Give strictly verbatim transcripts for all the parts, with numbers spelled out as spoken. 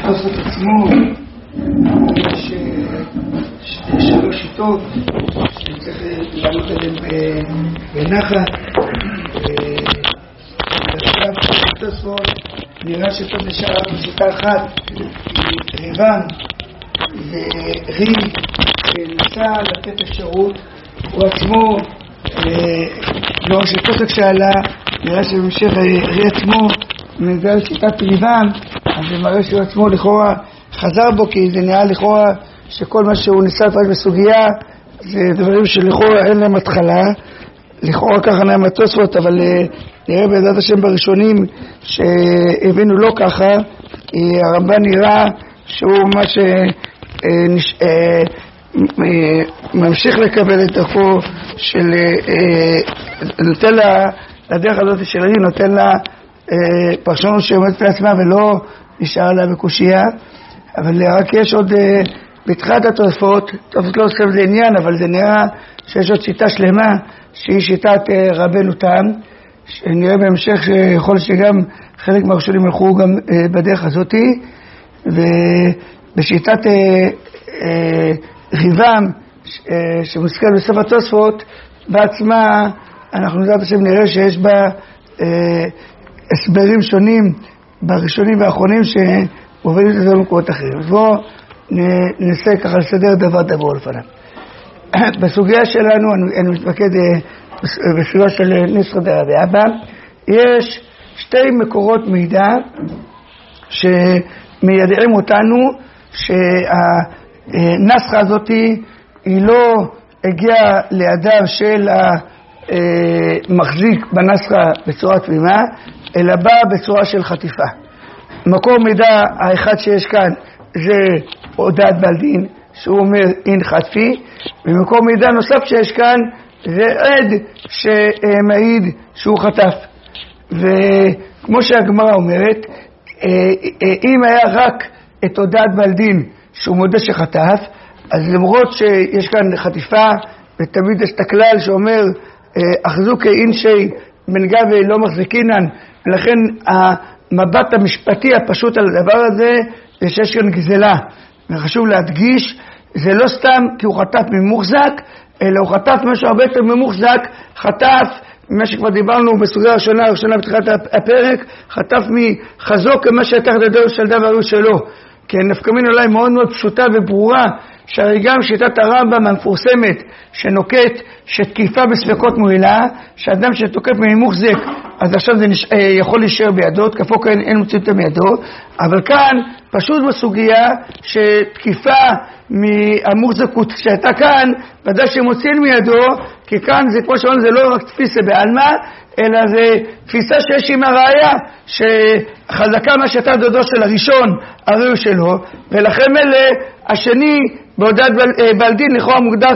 בתוספות עצמו יש שלוש שיטות שצריך לעלות עליהן בנחת. עכשיו בתוספות נראה שפה נשאר בשיטה אחת, ריבן וריב שניסה לתת אפשרות, הוא עצמו לא שתוסף שעלה, נראה שבמשך רי עצמו מנגל שיטת ריבן, אז זה מראה שהוא עצמו לכאורה חזר בו, כי זה נראה לכאורה שכל מה שהוא ניסה לפעמים בסוגיה זה דברים שלכאורה אין להם התחלה, לכאורה ככה נראה מהתוספות, אבל נראה בעזרת השם בראשונים שהבינו לא ככה, כי הרמב"ן נראה שהוא ממש ממשיך לקבל את דרכו של נותן לה לדרך הזאת של הרי, נותן לה פרשנות שעומדת לעצמה ולא נשאר לה בקושייה. אבל רק יש עוד בתחילת התוספות, תוספות לא עושה בזה עניין, אבל זה נראה שיש עוד שיטה שלמה שהיא שיטת רבנו תם, שנראה בהמשך שיכול שגם חלק מהראשונים הלכו גם בדרך הזאת, ובשיטת ריבם שמוזכר בסוף התוספות בעצמה, אנחנו נדעת השם נראה שיש בה הסברים שונים בראשונים והאחרונים שעובדים את זה במקומות אחרים. אז בואו ננסה ככה לסדר דבר דבר לפניו. בסוגיה שלנו, אני מתמקד בסוגיה של נסר דרבי אבא, יש שתי מקורות מידע שמיידעים אותנו שהנסחה הזאת היא לא הגיעה לידיו של המחזיק בנסחה בצורה תמימה, אלא באה בצורה של חטיפה. מקור מידע האחד שיש כאן זה הודעת בעל דין, שהוא אומר אין חטפי, ומקור מידע נוסף שיש כאן זה עד שמעיד שהוא חטף. וכמו שהגמרא אומרת, אם היה רק את הודעת בעל דין שהוא מודה שחטף, אז למרות שיש כאן חטיפה, ותמיד יש את הכלל שאומר אחזו כאינשי מנגע ולא מחזיקינן, ולכן המבט המשפטי הפשוט על הדבר הזה זה שיש כאן גזלה. וחשוב להדגיש, זה לא סתם כי הוא חטף ממוחזק, אלא הוא חטף משהו הרבה יותר ממוחזק, חטף, מה שכבר דיברנו בסוגיה הראשונה, הראשונה בתחילת הפרק, חטף מחזוק כמה שהייתה חדדו של דבר שלו. כי נפקמין אולי מאוד מאוד פשוטה וברורה, שהרי גם שיטת הרמב"ם המפורסמת שנוקט שתקיפה בספקות מועילה, שאדם שתוקף ממוחזק, אז עכשיו זה נש... יכול להישאר בידו, תקפו כאן אין מוצאים אותה מידו, אבל כאן פשוט בסוגיה שתקיפה מהמוחזקות שהייתה כאן, ודאי שמוצאים מידו, כי כאן זה כמו שאומרים, זה לא רק תפיסה בעלמא, אלא זה תפיסה שיש עם הראיה, שחזקה מה שהייתה דודו של הראשון, הראו שלו, ולכן אלה השני בהודעת בעל דין לכאורה מוגדר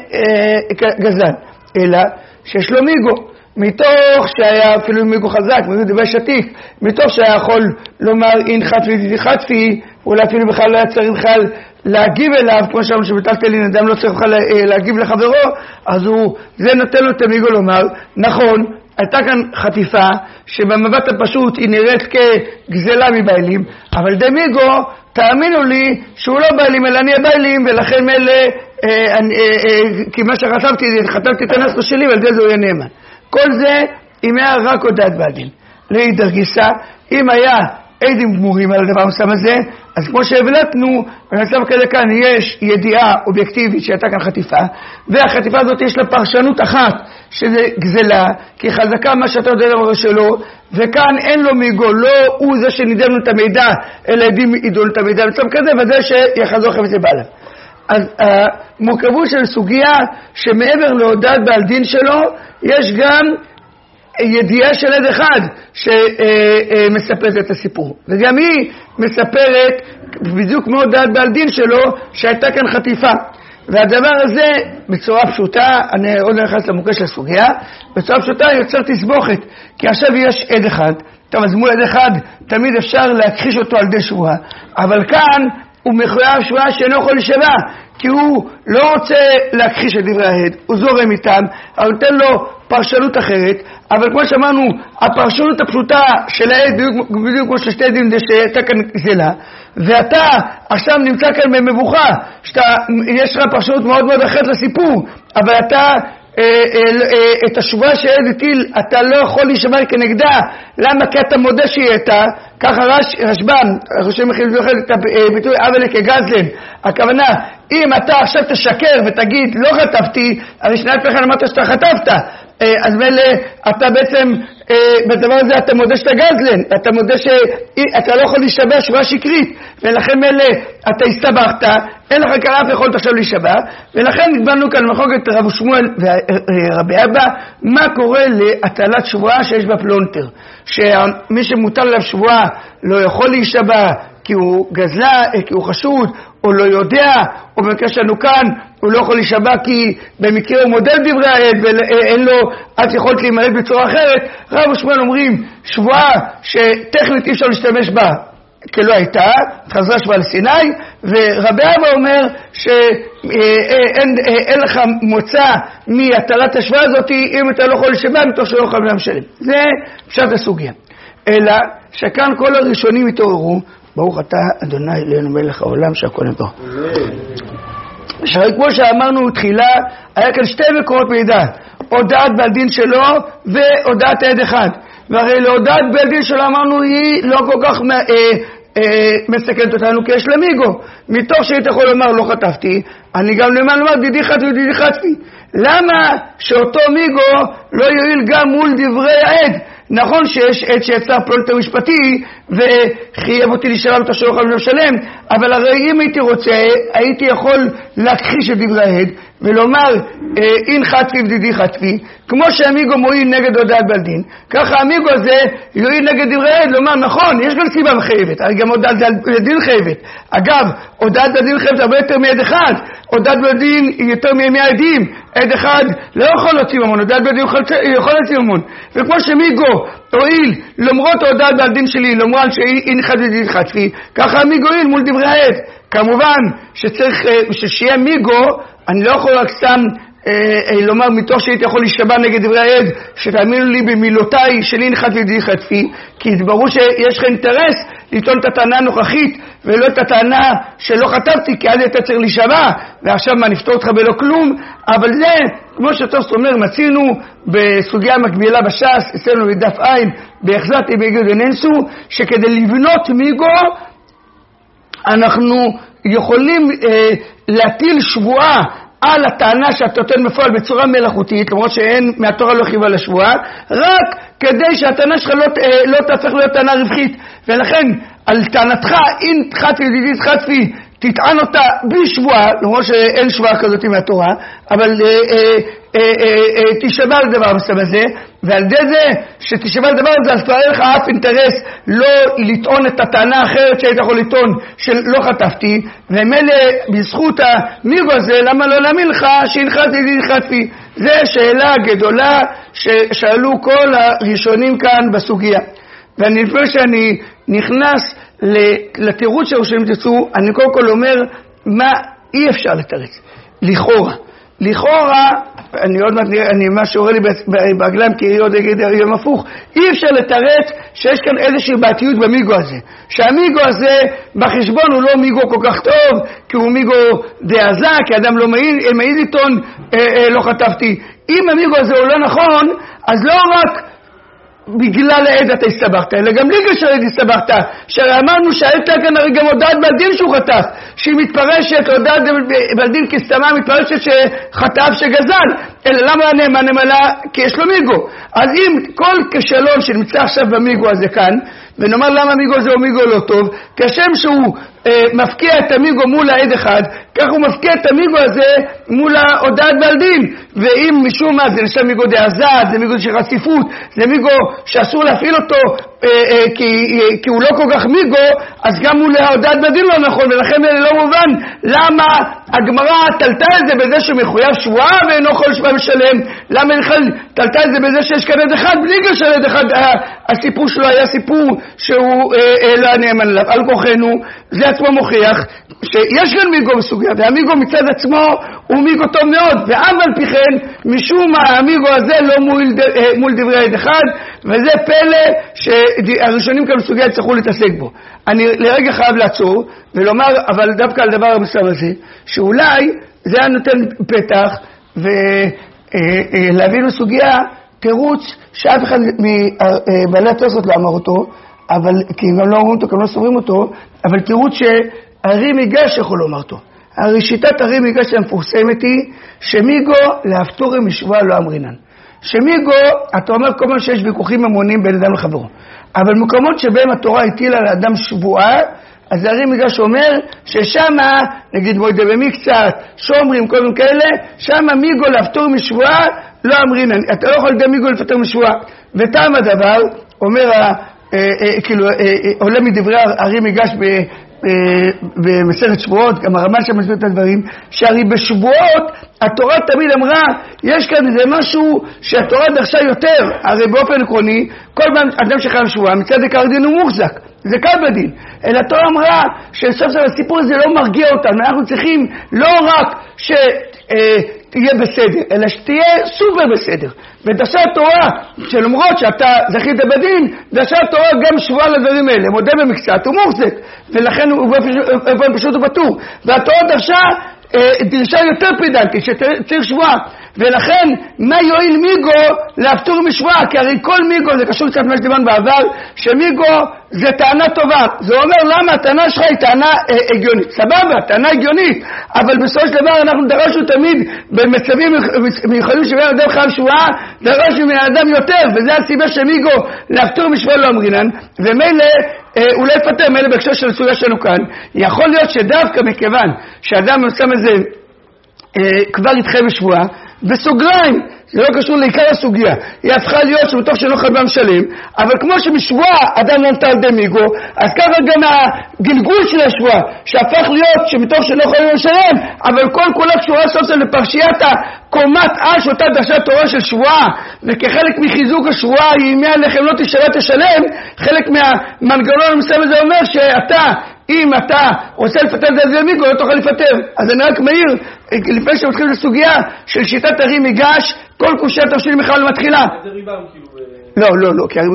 כגזל, אלא שיש לו מיגו, מתוך שהיה אפילו מיגו חזק, מיגו דבי שתיק, מתוך שהיה יכול לומר אין חטפי חטפי, אולי אפילו בכלל לא היה צריך בכלל להגיב אליו, כמו שאומרים שבטלטלין אדם לא צריך בכלל להגיב לחברו, אז הוא, זה נותן לו את המיגו לומר, נכון, הייתה כאן חטיפה שבמבט הפשוט היא נראית כגזלה מבעלים, אבל דמיגו, תאמינו לי שהוא לא בעלים אלא אני הבעלים, ולכן מלא, אה, אה, אה, כי מה שחטפתי, חטפתי את הנסחו שלי ועל זה זה הוא יהיה נאמן. כל זה אם היה רק הודעת בעל דין. להידר גיסא, אם היה עדים גמורים על הדבר המסוים הזה, אז כמו שהבלטנו, במצב כזה כאן יש ידיעה אובייקטיבית שהייתה כאן חטיפה, והחטיפה הזאת יש לה פרשנות אחת, שזה גזלה, כי חזקה מה שאתה יודע דבר שלו, וכאן אין לו מיגו, לא הוא זה שנידנו את המידע, אלא עדים ידעו את המידע, במצב כזה, וזה שיחזור חפץ לבעליו. אז המורכבות של סוגיה שמעבר להודעת בעל דין שלו, יש גם ידיעה של עד אחד שמספרת את הסיפור, וגם היא מספרת בדיוק כמו הודעת בעל דין שלו שהייתה כאן חטיפה. והדבר הזה בצורה פשוטה, אני עוד נכנס למוקש של הסוגיה, בצורה פשוטה יוצר תסבוכת, כי עכשיו יש עד אחד, טוב, אז מול עד אחד תמיד אפשר להכחיש אותו על ידי שבועה, אבל כאן הוא מחויב שבועה שאינו יכול להישבע, כי הוא לא רוצה להכחיש את דברי העד, הוא זורם איתם, אבל נותן לו פרשנות אחרת, אבל כמו שאמרנו, הפרשנות הפשוטה של העד, בדיוק, בדיוק כמו ששתי עדים, זה שהייתה כאן גזלה, ואתה עכשיו נמצא כאן במבוכה, שאתה, יש לך פרשנות מאוד מאוד אחרת לסיפור, אבל אתה, אה, אה, אה, את השבועה שהעד הטיל, אתה לא יכול להישמע כנגדה. למה? כי אתה מודה שהיא הייתה, ככה רש, רשב"ם, רשם מכיל זוכר את הביטוי אבל כגזלן. הכוונה, אם אתה עכשיו תשקר ותגיד לא חטפתי, הרי שני הפכן אמרת שאתה חטפת, אז מלא, אתה בעצם, בדבר הזה אתה מודה שאתה גזלן, אתה מודה שאתה לא יכול להישבע שבועה שקרית, ולכן מלא, אתה הסתבכת, אין לך כאן אף יכולת עכשיו להישבע, ולכן נקבלנו כאן מחלוקת רב שמואל ורבי אבא, מה קורה להטלת שבועה שיש בה פלונטר, שמי שמוטל עליו שבועה לא יכול להישבע, כי הוא גזלה, כי הוא חשוד, או לא יודע, או במקרה שלנו כאן, הוא לא יכול להישבע כי במקרה הוא מודל דברי העד, ואין לו עד יכולת להימלט בצורה אחרת. רב ושמואל אומרים, שבועה שטכנית אי אפשר להשתמש בה, כלא הייתה, חזרה שבועה לסיני, ורבי אבא אומר שאין לך מוצא מהטלת השבועה הזאת, אם אתה לא יכול להישבע, מתוך שלא יכול להמשלם. זה פשט הסוגיה. אלא שכאן כל הראשונים התעוררו, ברוך אתה אדוני אלוהינו מלך העולם שהכל נברא. כמו שאמרנו תחילה, היה כאן שתי מקורות מידע, הודעת בעל דין שלו והודעת עד אחד, והרי להודעת בעל דין שלו אמרנו היא לא כל כך אה, אה, מסכנת אותנו כי יש למיגו, מתוך שהיית יכול לומר לא חטפתי, אני גם למען לומר דידי חטפי ודידי חטפי. למה שאותו מיגו לא יועיל גם מול דברי העד? נכון שיש עד שיצר פלונטר משפטי וחייב אותי לשלם את השלוח על משלם, אבל הרי אם הייתי רוצה הייתי יכול להכחיש את דברי העד ולומר אין חטפי ודידי חטפי, כמו שהמיגו מועיל נגד הודעת בעל דין, ככה המיגו הזה יועיל נגד דברי העד, לומר נכון יש גם סיבה מחייבת, הרי גם הודעת בעל דין חייבת. אגב, הודעת בעל דין חייבת הרבה יותר מעד אחד, הודעת בעל דין היא יותר מימי העדים, עד אחד לא יכול להוציא ממון, הודעת בעל דין יכול להוציא ממון, וכמו שמיגו הועיל למרות ההודעת בעל דין שלי למרות שאין חטפי ודידי חטפי, ככה המיגו הועיל מול דברי העד. כמובן שצריך שיהיה מיגו, אני לא יכול רק סתם אה, אה, לומר מתוך שהייתי יכול להישבע נגד דברי העד שתאמינו לי במילותיי שלי אין חטפי ודידי חטפי, כי ברור שיש לך אינטרס לטעון את הטענה הנוכחית ולא את הטענה שלא חטפתי, כי אז אתה צריך להישבע ועכשיו מה נפתור אותך בלא כלום. אבל זה כמו שטוסט אומר, מצינו בסוגיה מקבילה בש"ס אצלנו בדף עין בהחזת איבגוד וננסו, שכדי לבנות מיגו אנחנו יכולים אה, להטיל שבועה על הטענה שאתה נותן בפועל בצורה מלאכותית, למרות שאין מהתורה לא חיבה לשבועה, רק כדי שהטענה שלך לא, אה, לא תהפך להיות טענה רווחית. ולכן על טענתך אין חטפי ודידי חטפי תטען אותה בשבועה, למרות שאין שבועה כזאת מהתורה, אבל אה, אה, אה, אה, אה, תשבע על דבר מסתם הזה, ועל די זה שתשבע על דבר הזה, אז כבר אין לך אף אינטרס לא לטעון את הטענה האחרת שהיית יכול לטעון שלא חטפתי, ומילא בזכות המיגו הזה, למה לא להאמין לך שהנחת ידידי חטפי? זה שאלה גדולה ששאלו כל הראשונים כאן בסוגיה. ואני לפני שאני נכנס לתירוץ שהראשונים תצאו, אני קודם כל אומר מה אי אפשר לתרץ. לכאורה. לכאורה, אני עוד מעט נראה, אני מה שאורא לי ברגליים כי עוד אגיד יום הפוך, אי אפשר לתרץ שיש כאן איזושהי בעתיות במיגו הזה. שהמיגו הזה בחשבון הוא לא מיגו כל כך טוב, כי הוא מיגו דעזה, כי אדם לא מעיד עיתון, אה, אה, לא חטפתי. אם המיגו הזה הוא לא נכון, אז לא רק בגלל העד אתה הסתבכת, אלא גם בגלל שהעד הסתבכת, שאמרנו שהעד כאן הרי גם הודעת בעל דין שהוא חטף, שהיא מתפרשת, הודעת בעל דין כסתמה, מתפרשת שחטף שגזל, אלא למה הנאמן נמלה? כי יש לו מיגו. אז אם כל כשלון שנמצא עכשיו במיגו הזה כאן, ונאמר למה המיגו הזה הוא מיגו לא טוב, כשם שהוא אה, מפקיע את המיגו מול העד אחד, כך הוא מפקיע את המיגו הזה מול ההודעת בעל דין. ואם משום מה זה נשאר מיגו דעזת, זה מיגו של חשיפות, זה מיגו שאסור להפעיל אותו אה, אה, כי, אה, כי הוא לא כל כך מיגו, אז גם מול ההודעת בעל דין לא נכון, ולכן זה לא מובן למה הגמרא תלתה את זה בזה שמחויב שבועה ואינו יכול לשבוע פעם לשלם, למה בכלל תלתה את זה בזה שיש כאן עד אחד, בלי גשר עד אחד, הסיפור שלו היה סיפור שהוא לא נאמן עליו, על כוחנו, זה עצמו מוכיח שיש כאן מיגו בסוגיה, והמיגו מצד עצמו הוא מיגו טוב מאוד, ואף על פי כן, משום מה המיגו הזה לא מול, מול דברי עד אחד, וזה פלא שהראשונים כאן בסוגיה יצטרכו להתעסק בו. אני לרגע חייב לעצור ולומר, אבל דווקא על דבר המסוים הזה, שאולי זה היה נותן פתח ולהביא לסוגיה תירוץ שאף אחד מבעלי התוספות לא אמר אותו, אבל, כי הם לא אומרים אותו, כי הם לא סוברים אותו, אבל תירוץ שהרי מיגש יכול לומר אותו. הרי שיטת הרי מיגש המפורסמת היא שמיגו להפטורים משבועה לא אמרינן. שמיגו, אתה אומר כל מה שיש ויכוחים ממונים בין אדם לחברו, אבל מקומות שבהם התורה הטילה לאדם שבועה, אז הרי מיגש אומר ששמה, נגיד מוידה במקצת, שומרים, כל מיני כאלה, שמה מיגו להפטור משבועה לא אמרינן. אתה לא יכול לדעת מיגו לפטור משבועה. וטעם הדבר, אומר, כאילו, עולה מדברי הרי מיגש ב... במסכת שבועות, גם הרמב"ן שם מסביר את הדברים, שהרי בשבועות התורה תמיד אמרה, יש כאן איזה משהו שהתורה דרשה יותר, הרי באופן עקרוני, כל אדם שחייב שבועה, מצד עיקר דין הוא מוחזק, זה קל בדין, אלא התורה אמרה שסוף סוף הסיפור הזה לא מרגיע אותנו, אנחנו צריכים לא רק ש... תהיה בסדר, אלא שתהיה סופר בסדר. ודרשה התורה, שלמרות שאתה זכית בדין, דרשה התורה גם שבועה לדברים האלה, מודה במקצת, הוא מוחזק, ולכן הוא באופן פשוט ובטור. והתורה דרשה דרשה יותר פדנטית, שצריך שבועה. ולכן, מה יועיל מיגו להפטור משבועה? כי הרי כל מיגו, זה קשור קצת מה שדיברנו בעבר, שמיגו זה טענה טובה. זה אומר למה הטענה שלך היא טענה אה, הגיונית. סבבה, טענה הגיונית, אבל בסופו של דבר אנחנו דרשנו תמיד במצבים מיוחדים שבהם אדם חייב שבועה, דרשנו מהאדם יותר, וזה הסיבה שמיגו להפטור משבועה לא אמרינן, ומילא אה, אולי פטר, מילא בהקשר של הסוגיה שלנו כאן, יכול להיות שדווקא מכיוון שאדם שם איזה אה, כבר יתחייב בשבועה, בסוגריים, זה לא קשור לעיקר הסוגיה, היא הפכה להיות שמתוך שלא חייב משלם, אבל כמו שמשבועה אדם לא נטל על ידי מיגו, אז ככה גם הגלגול של השבועה, שהפך להיות שמתוך שלא חייב משלם, אבל כל כולה קשורה סוף סוף לפרשיית הקומת על שאותה דרשה תורה של שבועה, וכחלק מחיזוק השבועה, ימי עליכם לא תשרה תשלם, חלק מהמנגנון המסוים הזה אומר שאתה, אם אתה רוצה לפטר את זה מיגו, לא תוכל לפטר. אז אני רק מהיר, לפני שמתחילים לסוגיה של שיטת הרי מיגש, כל קושיה תרשיל בכלל מתחילה. זה ריבם כאילו... לא, לא, לא, כי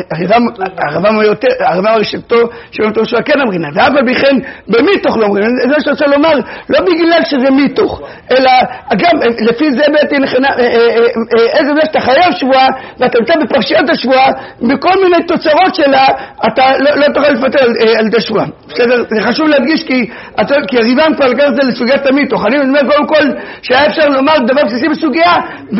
הרבם הראשיתו שבהם תור שווה כן אמרינן, ואף על בכן במיתוך לא אמרינן, זה מה שרוצה לומר, לא בגלל שזה מיתוך, אלא גם לפי זה בעצם איזה זה שאתה חייב שבועה, ואתה נמצא בפרשיית השבועה, בכל מיני תוצרות שלה, אתה לא תוכל לפטר על ידי שבועה. בסדר, זה חשוב להדגיש, כי הריבם כבר לקח את זה לסוגיית המיתוך. אני אומר קודם כל שהיה אפשר לומר דבר בסיסי בסוגיה,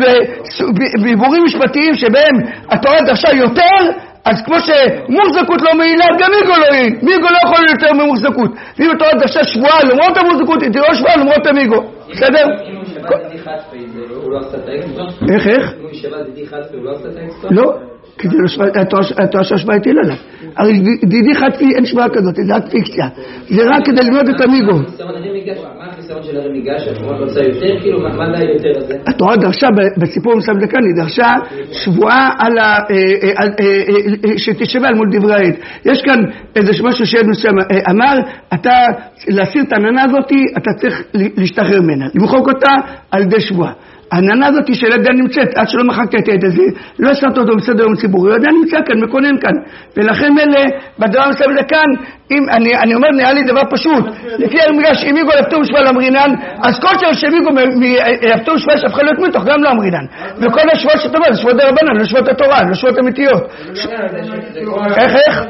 בעיבורים משפטיים שבהם התורה דרשה יותר, אז כמו שמוחזקות לא מעילה, גם מיגו לא יעיל. מיגו לא יכול יותר ממוחזקות. ואם התורה דרשה שבועה למרות המוחזקות, היא תראה שבועה למרות המיגו. בסדר? אם הוא שבת דידי חטפי, הוא לא עשתה את האקסטרה? איך, איך? אם הוא שבת דידי חטפי, הוא לא עשתה את האקסטרה? לא, כי התורה שהשבועה הטילה עליו. הרי דידי חטפי אין שבועה כזאת, זה רק פיקציה. זה רק כדי לבנות את המיגו. מה החיסרון של הרי מיגש? התורה עושה יותר? כאילו, מה די יותר הזה? התורה דרשה, בסיפור מסוים דקן, היא דרשה שבועה על ה... שתשווה על מול דברי העד. יש כאן איזה משהו שעד מסוים אמר, אתה, להסיר את העננה הזאת, אתה צריך להשתחרר ממנה, למחוק אותה על ידי שבועה. העננה הזאת של עדיין נמצאת, עד שלא מחקת את העד הזה, לא שמת אותו בסדר יום ציבורי, עדיין נמצא כאן, מקונן כאן. ולכן מלא, בדבר מסוים זה כאן, אם, אני, אני אומר, נראה לי דבר פשוט. לפי הרגש, אם מיגו לפטור משבועה לא אמרינן, אז כל שלו שמיגו לפטור משבועה שהפכה להיות מתוך, גם לא אמרינן. וכל השבועות שאתה אומר, זה שבועות דרבנן, לא שבועות התורה, לא שבועות אמיתיות. איך, איך?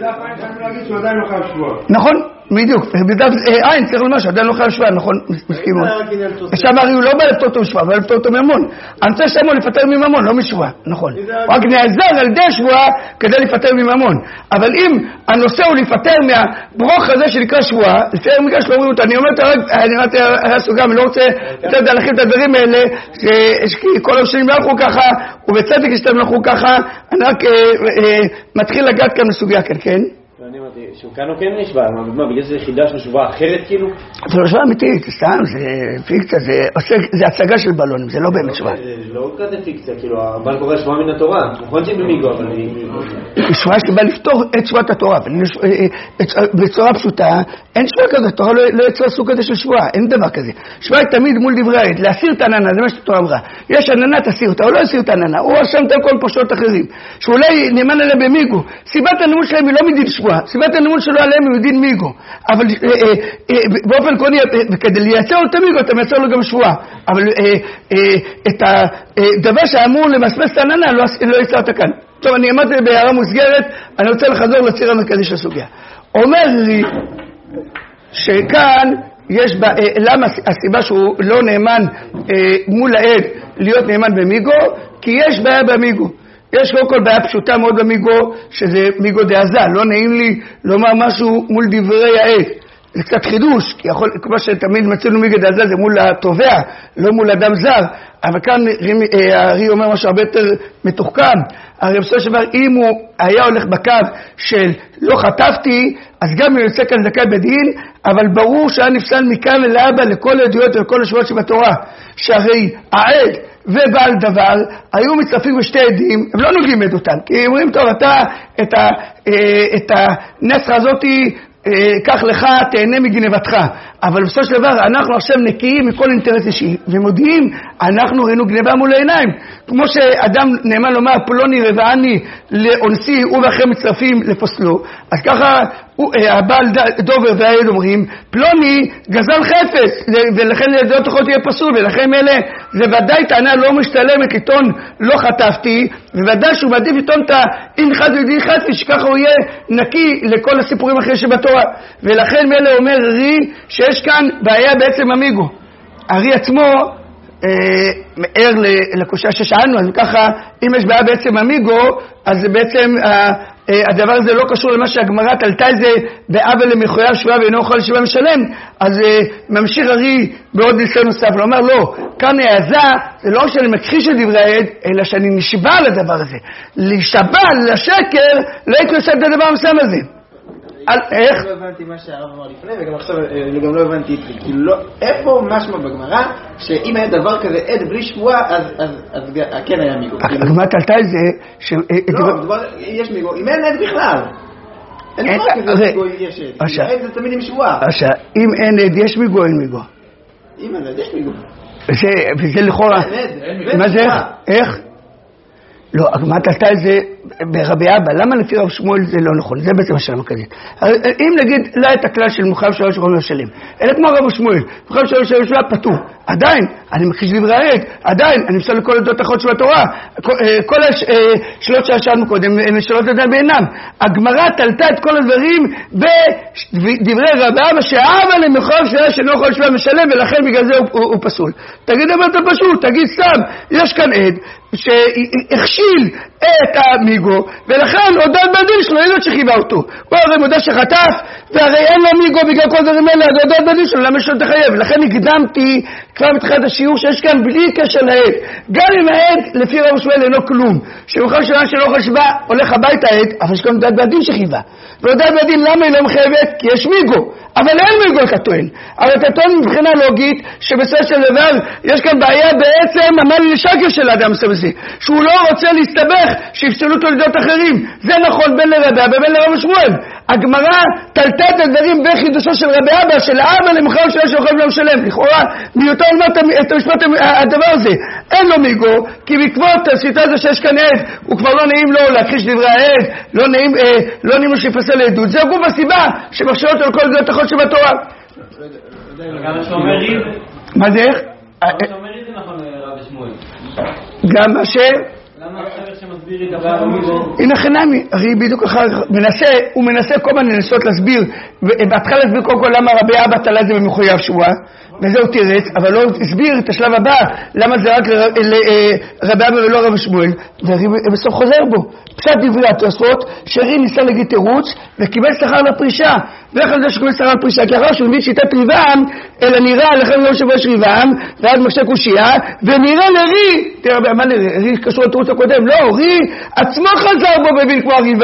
נכון, בדיוק. בדף עין צריך לומר שעדיין לא חייב שבועה, נכון, מסכימו. שם הרי הוא לא בא לפטור אותו משבועה, אבל לפטור אותו ממון. אני רוצה שמו לפטר מממון, לא משבועה, נכון. רק נעזר על ידי שבועה כדי לפטר מממון. אבל אם הנושא הוא לפטר מהברוך הזה שנקרא שבועה, לפי הרגע שלא אומרים אותו, אני אומר את הרג, אני אומרת היה סוגה, אני לא רוצה לתת להלכים את הדברים האלה, שכל השנים לא הלכו ככה, ובצדק שאתם לא הלכו ככה, אני רק מתחיל לגעת כאן לסוגיה כאן, כן? ואני אמרתי שהוא כאן הוא כן נשבע, מה, בגלל זה חידה של שבועה אחרת כאילו? זה לא שבועה אמיתית, סתם, זה פיקציה, זה הצגה של בלונים, זה לא באמת שבועה. זה לא כזה פיקציה, כאילו, הבעל קורא שבועה מן התורה, נכון שהיא במיגו, אבל היא... שבועה שבא לפתור את שבועת התורה, בצורה פשוטה, אין שבועה כזאת, התורה לא יצרה סוג כזה של שבועה, אין דבר כזה. שבועה היא תמיד מול דברי העד, להסיר את העננה, זה מה שהתורה אמרה. יש עננה, תסיר אותה, או לא יסיר את העננה, או אשם את כל פרשות אחרים, שאולי נאמן עליהם במיגו. סיבת הנמול שלהם היא לא מדין שבועה, סיבת הנמול שלו עליהם היא מדין מיגו. אבל באופן קוני, כדי לייצר לו את המיגו, אתה מייצר לו גם שבועה. אבל את הדבר שאמור למסמס את העננה, לא יצרת כאן. טוב, אני אמרתי בהערה מוסגרת, אני רוצה לחזור לציר המרכזי של הסוגיה. אומר לי שכאן יש בה, למה הסיבה שהוא לא נאמן מול העד להיות נאמן במיגו? כי יש בעיה במיגו. יש קודם כל בעיה פשוטה מאוד במיגו, שזה מיגו דעזה. לא נעים לי לומר משהו מול דברי העד. זה קצת חידוש, כי יכול, כמו שתמיד מצאנו מיגו דעזה זה מול התובע, לא מול אדם זר. אבל כאן הרי אומר משהו הרבה יותר מתוחכם. הרי בסופו של דבר, אם הוא היה הולך בקו של לא חטפתי, אז גם הוא יוצא כאן זכאי בדין, אבל ברור שהיה נפסל מכאן ולהבא לכל העדויות ולכל השבועות שבתורה, שהרי העד ובעל דבר היו מצטרפים בשתי עדים, הם לא נוגעים עדותם, כי אומרים טוב, אתה את, ה, את הנסרה הזאת קח לך, תהנה מגנבתך. אבל בסופו של דבר, אנחנו עכשיו נקיים מכל אינטרס אישי, ומודיעים, אנחנו ראינו גנבה מול העיניים. כמו שאדם נאמן לומר, פלוני רבעני לאונסי, הוא ואחרי מצטרפים לפוסלו, אז ככה הבעל דובר והעד אומרים, פלוני גזל חפץ, ולכן לדעות תוכל יהיה פסול, ולכן אלה, זה ודאי טענה לא משתלמת לטעון לא חטפתי, וודאי שהוא מעדיף לטעון את אין חד ודין חטפי, שככה הוא יהיה נקי לכל הסיפורים אחרי שבתורה. ולכן אלה אומר רי, שיש כאן בעיה בעצם אמיגו. הרי עצמו ער לקושיה ששאלנו, אז ככה, אם יש בעיה בעצם אמיגו, אז בעצם הדבר הזה לא קשור למה שהגמרא תלתה את זה בעוול למחויב שבועה ואינו יכול שבועה משלם, אז ממשיך הרי בעוד ניסיון נוסף, הוא אומר לא, כאן העזה, זה לא שאני מכחיש את דברי העד, אלא שאני נשבע על הדבר הזה. להישבע לשקר, לא הייתי עושה את הדבר המסוים הזה. איך? לא הבנתי מה שהרב אמר לפני, וגם עכשיו גם לא הבנתי את זה. כאילו לא, איפה משמע בגמרא, שאם היה דבר כזה עד בלי שבועה, אז כן היה מיגו. הגמרא תלתה את זה, לא, יש מיגו, אם אין עד בכלל. אין דבר כזה מיגו יש עד. עד זה תמיד עם שבועה. אם אין עד, יש מיגו, אין מיגו. אם אין עד, יש מיגו. וזה לכאורה, מה זה? איך? לא, הגמרא תלתה את זה ברבי אבא, למה לפי רב שמואל זה לא נכון? זה בעצם השלם הכזית. אם נגיד, לא את הכלל של מחויב שלוש שיכולים לשלם, אלא כמו רב שמואל, מחויב שלוש שלוש פטור, עדיין, אני מכחיש דברי העד, עדיין, אני מסתכל לכל עדות החוד של התורה, כל השאלות ששאלנו קודם, הן שאלות עדיין בעינם. הגמרא תלתה את כל הדברים בדברי רבי אבא, שאבא למחויב שלוש שלא יכול לשלם משלם, ולכן בגלל זה הוא פסול. תגיד דבר אתה פשוט, תגיד סתם, יש כאן עד שהכשיל את המיגו, ולכן הודע בדין שלו, אין לו שחיבה אותו. הוא הרי מודע שחטף, והרי אין לו מיגו בגלל כל דברים האלה, אז הודע בדין שלו, למה שלא תחייב? לכן הקדמתי כבר בתחילת השיעור שיש כאן בלי קשר לעד. גם אם העד, לפי רב שמואל, אינו כלום. שמוכר שנה שלא חשבה, הולך הביתה העד, אבל יש כאן הודע בדין שחיבה. והודע בדין, למה היא לא מחייבת? כי יש מיגו. אבל אין מיגו אתה טוען. אבל אתה טוען מבחינה לוגית, שבסופו של דבר יש כאן בעיה בעצם המאלי לשקר של האדם סבסי, שהוא לא רוצה להסתבך שיפסלו אותו לדעות אחרים. זה נכון בין לרבי אבא ובין לרב שמואל. הגמרא תלתה את הדברים בחידושו של רבי אבא, של האבא למחויב שלו שיכולים לא משלם. לכאורה מיותר לומר את המשפט הדבר הזה. אין לו מיגו, כי בעקבות השיטה הזו שיש כאן עד, הוא כבר לא נעים לו להכחיש דברי העד, לא נעים, אה, לא נעים לו שיפסל לעדות. זה גוף הסיבה שמכשיר אותו לכל דעות החוד שבתורה. גם שאומר ריב. מה זה איך? גם שאומר ריב זה נכון רבי שמואל. גם אשר? למה החבר שמסביר את דבר המיגו? הנה חינמי, הרי בדיוק אחר מנסה, הוא מנסה כל מיני לנסות להסביר, בהתחלה להסביר קודם כל למה רבי אבא תלה את זה במחויב שבועה, וזהו תירץ, אבל לא הסביר את השלב הבא, למה זה רק לרבי אבא ולא רבי שמואל, ובסוף חוזר בו. פשט דברי התוספות, שרי ניסה להגיד תירוץ, וקיבל שכר לפרישה. ואיך על זה שקיבל שכר לפרישה? כי אחר שהוא מביא שיטת ריבם, אלא נראה לכם לא שבו יש ריבם, ואז מקשה קושייה, ונראה לרי, תראה, מה נראה? רי קשור לתירוץ הקודם, לא, רי עצמו חזר בו בבין כמו הריבם.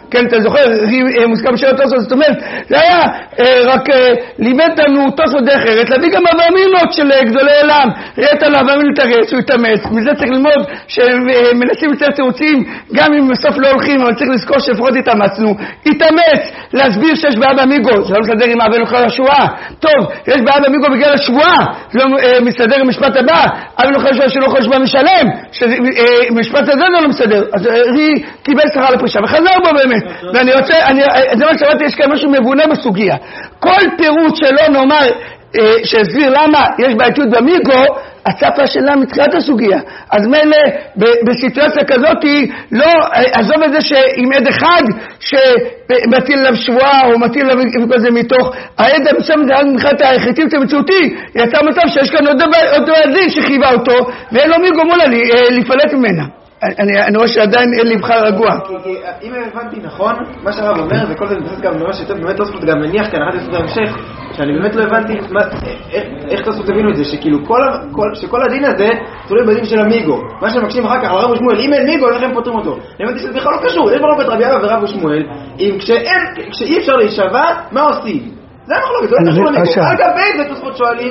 כן, אתה זוכר, מוסכם של תוספות, זאת אומרת, זה היה רק לימד לנו תוספות דרך ארץ, להביא גם אברמינות של גדולי עולם, ראית על אברמינות תרץ, הוא יתאמץ, מזה צריך ללמוד שמנסים לצאת תירוצים, גם אם בסוף לא הולכים, אבל צריך לזכור שלפחות התאמצנו, התאמץ, להסביר שיש בעיה באמיגו, זה לא מסתדר עם אבן אוכל השבועה, טוב, יש בעיה באמיגו בגלל השבועה, זה לא מסתדר עם משפט הבא, אבן אוכל השבועה שלא יכול שבועה משלם, משפט הזה לא מסתדר, אז רי קיבל שכר לפרישה וחזר בו באמת, ואני רוצה, זה מה שאמרתי, יש כאן משהו מבונה בסוגיה, כל פירוט שלא נאמר, שהסביר למה יש בעייתיות במיגו, הצפה שלה מתחילת הסוגיה. אז מילא בסיטואציה כזאת לא עזוב את זה שעם עד אחד שמטיל עליו שבועה או מטיל עליו כזה מתוך העד המסוים זה מבחינת היחיתיות המציאותי, יצא מצב שיש כאן עוד דין שחייבה אותו ואין לו מיגו מולה לפלט ממנה. אני רואה שעדיין אין לבחר רגוע. אם הבנתי נכון, מה שהרב אומר, וכל זה מתבסס גם ממש יותר, באמת תוספות גם מניח כאן, אחת לסוד ההמשך, שאני באמת לא הבנתי איך תוספות תבינו את זה, שכל הדין הזה תלוי בדין של המיגו. מה שמקשים אחר כך על רב ושמואל, אם אין מיגו, איך הם פותרים אותו? אני הבנתי שזה בכלל לא קשור, יש מחלוקת רבי אבא ורב ושמואל, כשאי אפשר להישבע, מה עושים? זה המחלוקת, זה לא קשור למיגו. על גבי זה תוספות שואלים,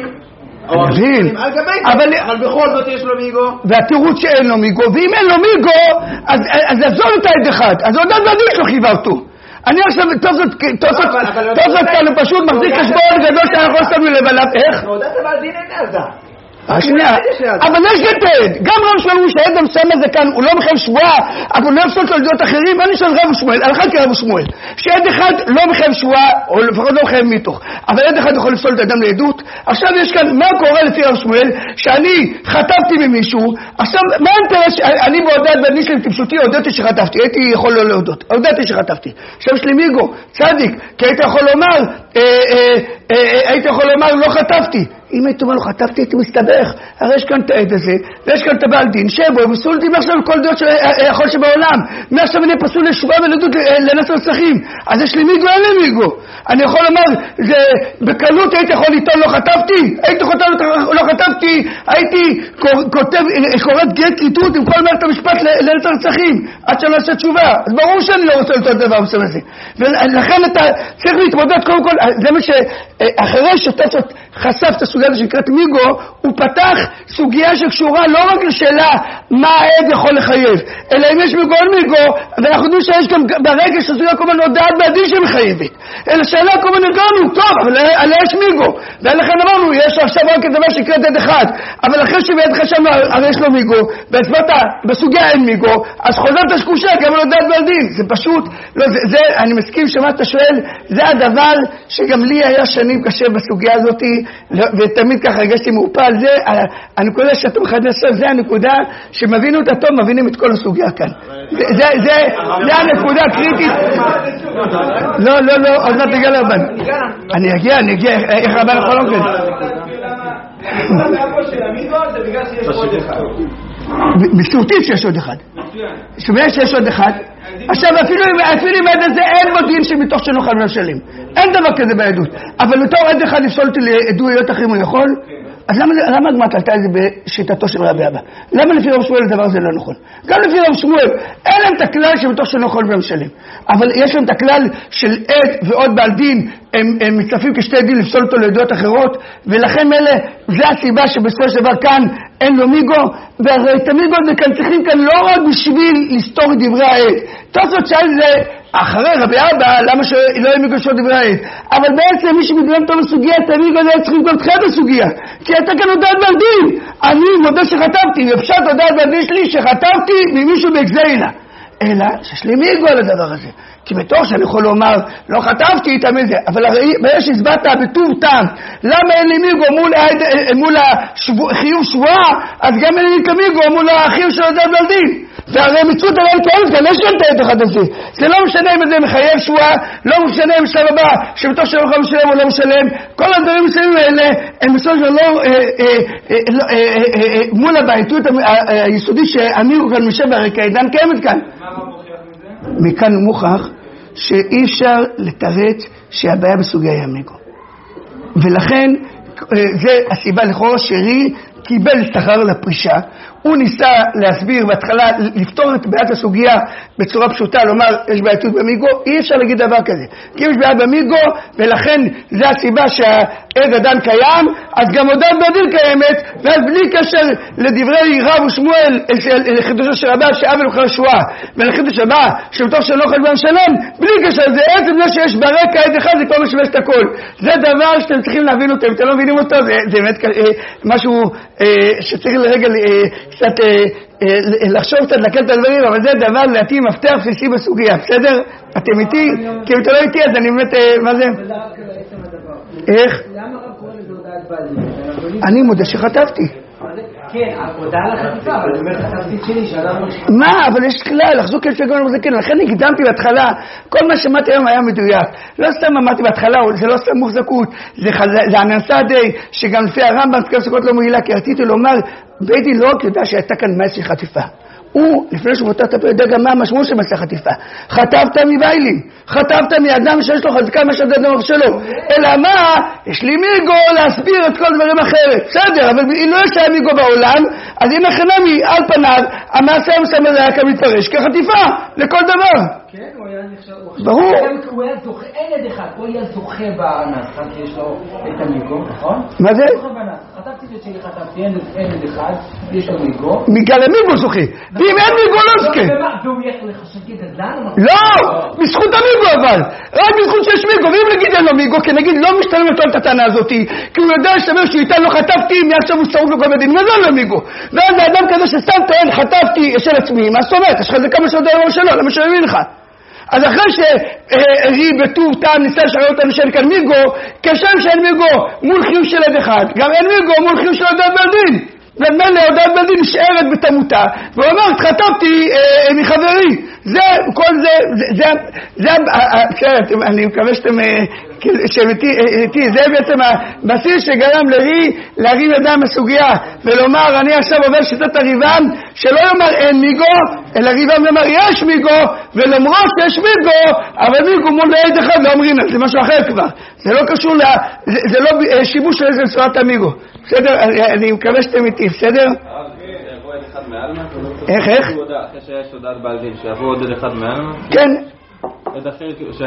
אבל בכל זאת יש לו מיגו והתירוץ שאין לו מיגו, ואם אין לו מיגו אז עזוב את העד אחד, אז עוד עד עדיף לו חייבה אותו. אני עכשיו תוספות כאן פשוט מחזיק חשבון גדול שאנחנו לא שמים לב עליו. איך? נודעת אבל דין אין עזה השנייה, אבל יש גטד, גם רב שמואל הוא שהעד המסוים הזה כאן, הוא לא מחייב שבועה, אבל הוא לא יפסול תולדות אחרים, ואני שואל רב שמואל, הלכה כרב שמואל, שעד אחד לא מחייב שבועה, או לפחות לא מחייב מתוך, אבל עד אחד יכול לפסול את האדם לעדות. עכשיו יש כאן, מה קורה לפי רב שמואל, שאני חטפתי ממישהו, עכשיו, מה האינטרס, אני בהודעת בני שלי טיפשותי, הודעתי שחטפתי, הייתי יכול לא להודות, הודעתי שחטפתי, עכשיו יש לי מיגו, צדיק, כי היית יכול לומר, הייתי יכול לומר, לא חטפתי. אם הייתי אומר לו, חטפתי, הייתי מסתבך. הרי יש כאן את העד הזה, ויש כאן את הבעל דין, שבו, ופסול אותי מעכשיו לכל דעות שיכול שבעולם. מעכשיו אני פסול לשבועה ולעדות לנס רצחים. אז יש לי מיגו, אין לי מיגו. אני יכול לומר, זה, בקלות הייתי יכול לטעון, לא חטפתי, הייתי חוטב, לא חטפתי, הייתי כותב, קוראת גט כיתות עם כל מערכת המשפט לנס רצחים, עד שאני לא עושה תשובה. אז ברור שאני לא רוצה לטעון דבר מסוים הזה. ולכן אתה צריך להתמודד קודם כל, זה מה שאחרי שתצות חשף את הסוגיה שנקראת מיגו, הוא פתח סוגיה שקשורה לא רק לשאלה מה העד יכול לחייב, אלא אם יש מיגו או מיגו, ואנחנו יודעים שיש גם ברגע שסוגיה כל הזמן הודעת בעדין שמחייבת, אלא שאלה כל הזמן נרגענו, טוב, אבל עליה יש מיגו, ולכן אמרנו, יש עכשיו רק את דבר שנקראת עד אחד, אבל אחרי שביד חשבנו, הרי יש לו מיגו, והצבעת בסוגיה אין מיגו, אז חוזרת השקושה, כי אבל הודעת בעדין, זה פשוט, לא, זה, זה, אני מסכים שמה אתה שואל, זה הדבר שגם לי היה שנים קשה בסוגיה הזאת, ותמיד ככה הרגשתי מעופל, זה הנקודה שאתה מחדש, זה הנקודה שמבינו אותה טוב, מבינים את כל הסוגיה כאן. זה הנקודה הקריטית. לא, לא, לא, עוד מעט תגיע לרבן. אני אגיע, אני אגיע, איך רבן יכול לומר? מסורתית שיש עוד אחד. שומע שיש עוד אחד. עכשיו אפילו אם עד הזה אין בו דין שמתוך שנוכל לשלם. אין דבר כזה בעדות. אבל בתור עד אחד לפסולתי לעדויות אחרים הוא יכול? אז למה, למה הגמרא קלטה את זה בשיטתו של רבי אבא? למה לפי רב שמואל הדבר הזה לא נכון? גם לפי רב שמואל אין להם את הכלל שבתוך שנוכל ומשלם. אבל יש להם את הכלל של עד ועוד בעל דין, הם, הם מצטרפים כשתי דין לפסול אותו לעדויות אחרות, ולכן אלה, זה הסיבה שבסופו של דבר כאן אין לו מיגו, והרי את המיגו הזה כאן צריכים כאן לא רק בשביל לסתור את דברי העד. תוספות שאל זה אחרי רבי אבא, למה שלא יהיה מיגו של דברי העד? אבל בעצם מי שמדברים טוב בסוגיה, את המיגו הזה צריכים גם תחילת הסוגיה, כי אתה כאן הודעת בעל דין, אני מודה שחטפתי, ופשט הודעת בעל דין שלי שחטפתי ממישהו בהגזילה. אלא שיש לי מיגו על הדבר הזה. כי בתור שאני יכול לומר, לא חטפתי איתה מזה, אבל ברגע שהסברת בטוב טעם, למה אין לי מיגו מול, מול החיוב שבועה, אז גם אין לי כמיגו מול החיוב של הודעת בעל דין. והרי מצוות עליהם כאלה, כאן יש כאן את העד אחד הזה. זה לא משנה אם זה מחייב שבועה, לא משנה אם שלב הבא, שבתוך שלא יכול משלם או לא משלם, כל הדברים מסוימים האלה, הם בסופו של דבר מול הבעייתות היסודית שהמיגו כאן משב הרקע עידן קיימת כאן. מכאן הוא מוכח שאי אפשר לתרץ שהבעיה בסוגיה היא המיגו. ולכן זה הסיבה לכאורה שרי קיבל שכר לפרישה, הוא ניסה להסביר בהתחלה, לפתור את בעיית הסוגיה בצורה פשוטה, לומר יש בעייתות במיגו, אי אפשר להגיד דבר כזה. כי יש בעיה במיגו, ולכן זה הסיבה שהעד עדיין קיים, אז גם עודת בדין קיימת, ואז בלי קשר לדברי רב ושמואל, לחידושו של רבה שעוול הוא שואה, ולחידוש הבא שבתוך של נוחל בן שלם, בלי קשר, זה עצם זה שיש ברקע עד אחד, זה כבר משמש את הכל. זה דבר שאתם צריכים להבין אותו, אם אתם לא מבינים אותו, זה, זה באמת משהו שצריך לרגע קצת לחשוב קצת, לקל את הדברים, אבל זה דבר לדעתי מפתח בסיסי בסוגיה, בסדר? אתם איתי? כי אם אתם לא איתי, אז אני באמת, מה זה? איך? למה רב קורא לזה הודעת בעלים? אני מודה שחטפתי. כן, הודעה לחטיפה, אבל אני אומר חטפתי את שלי, שאדם לא... מה? אבל יש כלל, לחזוק אל שגון ומזקן, לכן הקדמתי בהתחלה, כל מה שמעתי היום היה מדויק. לא סתם אמרתי בהתחלה, זה לא סתם מוחזקות, זה הננסה די, שגם לפי הרמב"ם, תקף סוכות לא מועילה, כי רציתי לומר, ביידי לא רק יודע שהייתה כאן מעשה חטיפה. הוא, לפני שהוא פותח את הפה, יודע גם מה המשמעות של מעשה חטיפה. חטפת מביילים, חטפת מאדם שיש לו חזקה מה שאתה דבר שלו. אלא מה? יש לי מיגו להסביר את כל דברים אחרת. בסדר, אבל אם לא יש היה מיגו בעולם, אז אם החנמי על פניו, המעשה המסמר היה כמתפרש כחטיפה, לכל דבר. כן, הוא היה נחשב... ברור. הוא היה זוכה, אין עד אחד, הוא היה זוכה בנס, כי יש לו את המיגו, נכון? מה זה? זוכה בנס, חטפתי את שלי, חטפתי, אין עד אחד, יש לו מיגו. מגל המיגו זוכה. ואם אין מיגו לא זוכה. והוא יהיה לחשב כדדלן? לא! בזכות המיגו אבל! רק בזכות שיש מיגו, ואם נגיד אין לו מיגו, כי נגיד לא משתלם לתואר את הטענה הזאת, כי הוא יודע שתאמר שהוא איתן לו חטפתי, מעכשיו הוא שרוף לכל מדין, מה זה לא מיגו? ואז האדם כזה שסתם טוען חטפתי של עצמי, מה זאת אומרת? יש לך זה כמה שעוד היום שלו, למה שאני מבין לך? אז אחרי שהרי בטוב טעם ניסה לשחרר אותנו שאין כאן מיגו, כשם שאין מיגו מול חיוב של עד אחד, גם אין מיגו מול חיוב של עודת בלדין. ומילא עודת בלדין נשארת בתמותה, והוא אומר, התחטפתי אה, מחברי. זה, כל זה, זה, זה, זה, אני מקווה שאתם, שהם איתי, זה בעצם הבסיס שגרם לרי, להרים ידיים בסוגיה, ולומר, אני עכשיו עובר שיטת הריבם, שלא יאמר אין מיגו, אלא ריבם יאמר יש מיגו, ולמרות שיש מיגו, אבל מיגו מול עד אחד לא אומרים, זה משהו אחר כבר. זה לא קשור, ל, זה, זה לא שיבוש של איזה צורת המיגו. בסדר? אני מקווה שאתם איתי, בסדר? איך, איך? אחרי שיש הודעת בעלים, שיבוא עוד אחד מעלמה? כן. עד אחר, ש...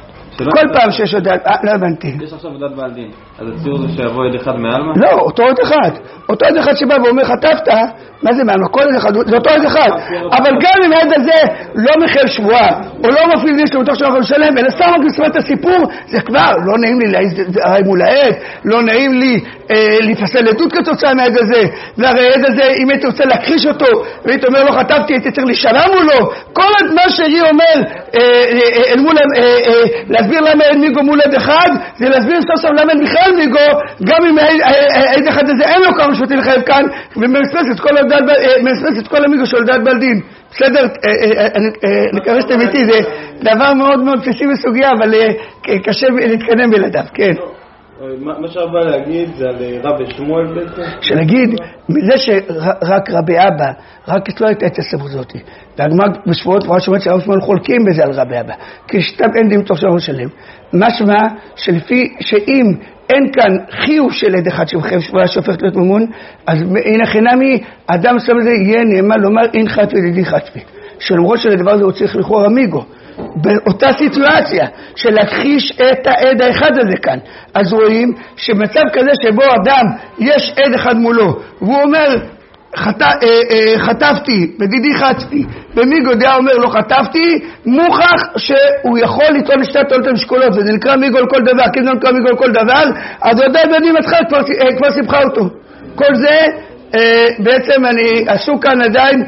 כל פעם שיש הודעת, לא הבנתי. יש עכשיו הודעת בעלים, אז הציור זה שיבוא עד אחד מעלמה? לא, אותו עוד אחד. אותו עד אחד שבא ואומר חטפת, מה זה מעלמה? כל עד אחד, זה אותו עד אחד. אבל גם אם העד הזה לא מחל שבועה, או לא מפעיל דין שלו בתוך שאנחנו לשלם, אלא סתם רק לספר את הסיפור, זה כבר, לא נעים לי להעיד מול העד, לא נעים לי לפסל עדות כתוצאה מהעד הזה, והרי העד הזה, אם הייתי רוצה להכחיש אותו, והייתי אומר לא חטפתי, הייתי צריך להישמע מולו, כל מה שהיא אומר, אל מול, להסביר למה אין מיגו מול עד אחד, זה להסביר סוף סוף למה אין בכלל מיגו, גם אם העד אחד הזה אין לו כמה שפטי לחייב כאן, ומספס את כל הדעת, מספס את כל המיגו של דעת בלדין. בסדר, אני מקווה שאתם איתי, זה דבר מאוד מאוד בסיסי בסוגיה, אבל קשה להתקדם בלעדיו, כן. מה שהרבה להגיד זה על רב שמואל בעצם? שנגיד, מזה שרק רבי אבא, רק אצלו הייתה את הסברות הזאת. והגמרא בשבועות פרש שאומרת שהרב שמואל חולקים בזה על רבי אבא, כי שתם אין דין תוך שלום שלם. משמע שלפי שאם אין כאן חיוב של עד אחד שמחייב שבועה שהופכת להיות ממון, אז הנה חינמי, אדם שם לזה יהיה נאמן לומר אין חטפי ידידי חטפי. שלמרות שלדבר הזה הוא צריך לכאורה מיגו. באותה סיטואציה של להכחיש את העד האחד הזה כאן, אז רואים שבמצב כזה שבו אדם יש עד אחד מולו והוא אומר חט... אה, אה, חטפתי בדידי חטפתי ומיגו דעה אומר לא חטפתי, מוכח שהוא יכול לטעון לשתי טעונות המשקולות, וזה נקרא מיגו על כל דבר. כי זה נקרא מיגו על כל דבר, אז עוד בנים עצמך כבר, אה, כבר סיפחה אותו. כל זה Uh, בעצם אני עשו כאן עדיין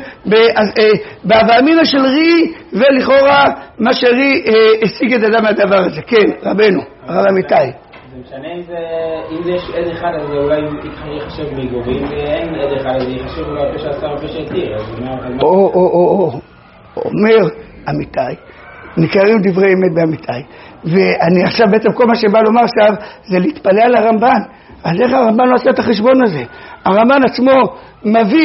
בהבאמינה של רי, ולכאורה מה שרי uh, השיג את אדם מהדבר הזה. כן, רבנו, הרב אמיתי. זה משנה אם זה, אם זה יש עד אחד אז זה אולי יחשב מיגו, ואם זה אין עד אחד אז יחשב אולי פשע עשר ופשע יתיר. או או או או אומר אמיתי, נקראים דברי אמת באמיתי, ואני עכשיו בעצם כל מה שבא לומר עכשיו זה להתפלא על הרמב"ן. אז איך הרמב"ן לא עושה את החשבון הזה? הרמב"ן עצמו מביא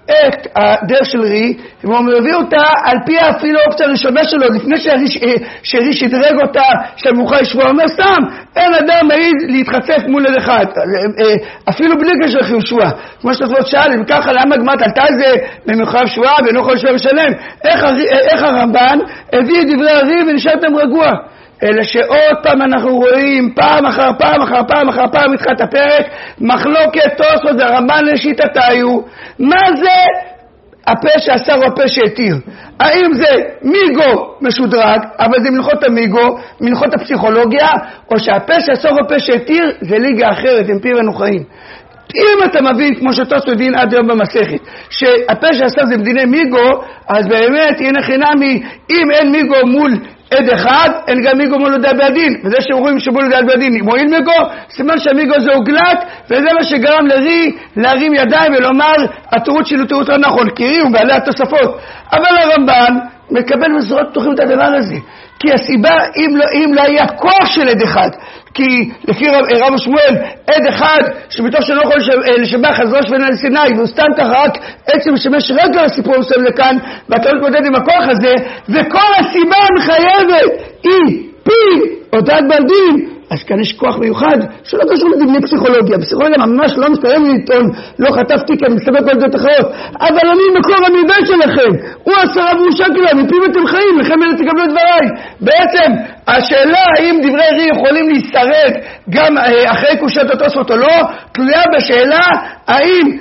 את הדרך של רי, והוא מביא אותה על פי אפילו האופציה הראשונה שלו, לפני שרי שדרג אותה שהמאוחר ישבוע, הוא אומר סתם, אין אדם מעיד להתחצף מול עד אחד, אפילו בלי קשר ליהושע, כמו שתעשו שאל, וככה למה גמרת, עלתה איזה ממחייב שבועה ואינו יכול שבוע ושלם, איך, איך הרמב"ן הביא את דברי הרי ונשארתם רגוע, אלא שעוד פעם אנחנו רואים פעם אחר פעם אחר פעם אחר פעם מתחילת הפרק מחלוקת תוספות והרמב"ן לשיטתה היו מה זה הפה שאסר או הפה שהתיר, האם זה מיגו משודרג אבל זה מלכות המיגו מלכות הפסיכולוגיה, או שהפה שאסר או הפה שהתיר זה ליגה אחרת, הם פיר ונוחאים. אם אתה מבין, כמו שתוספות מבין עד היום במסכת, שהפה שאסר זה מדיני מיגו, אז באמת הנה חינמי, אם אין מיגו מול עד אחד, אין גם מיגו מול עד בדין, וזה שרואים שמול עד בדין מועיל מיגו, סימן שהמיגו זה הוגלת, וזה מה שגרם לרי להרים ידיים ולומר התירוץ שלו תירוץ לא נכון, כי רי הוא בעלי התוספות. אבל הרמב"ן מקבל בזרועות פתוחים את הדבר הזה, כי הסיבה אם לא, אם לא היה כוח של עד אחד, כי לפי רב, רב שמואל עד אחד שבתוך שלא יכול לשבח אז ראש ונעל סיני, והוא סתם ככה רק עצם משמש רגע לסיפור מסוים לכאן, ואתה לא מתמודד עם הכוח הזה, וכל הסיבה המחייבת היא פי אותת בלדין, אז כאן יש כוח מיוחד שלא קשור לדבני פסיכולוגיה. פסיכולוגיה ממש לא מסתרם לטעון, לא חטפתי כי אני מסתבר כל זאת אחרות, אבל אני מקור המידה שלכם, הוא עשרה והוא שקלה, מפיו אתם חיים, לכם אלה תקבלו את דבריי. בעצם השאלה האם דברי רי יכולים להשתרד גם אחרי קושת התוספות או לא, תלויה בשאלה האם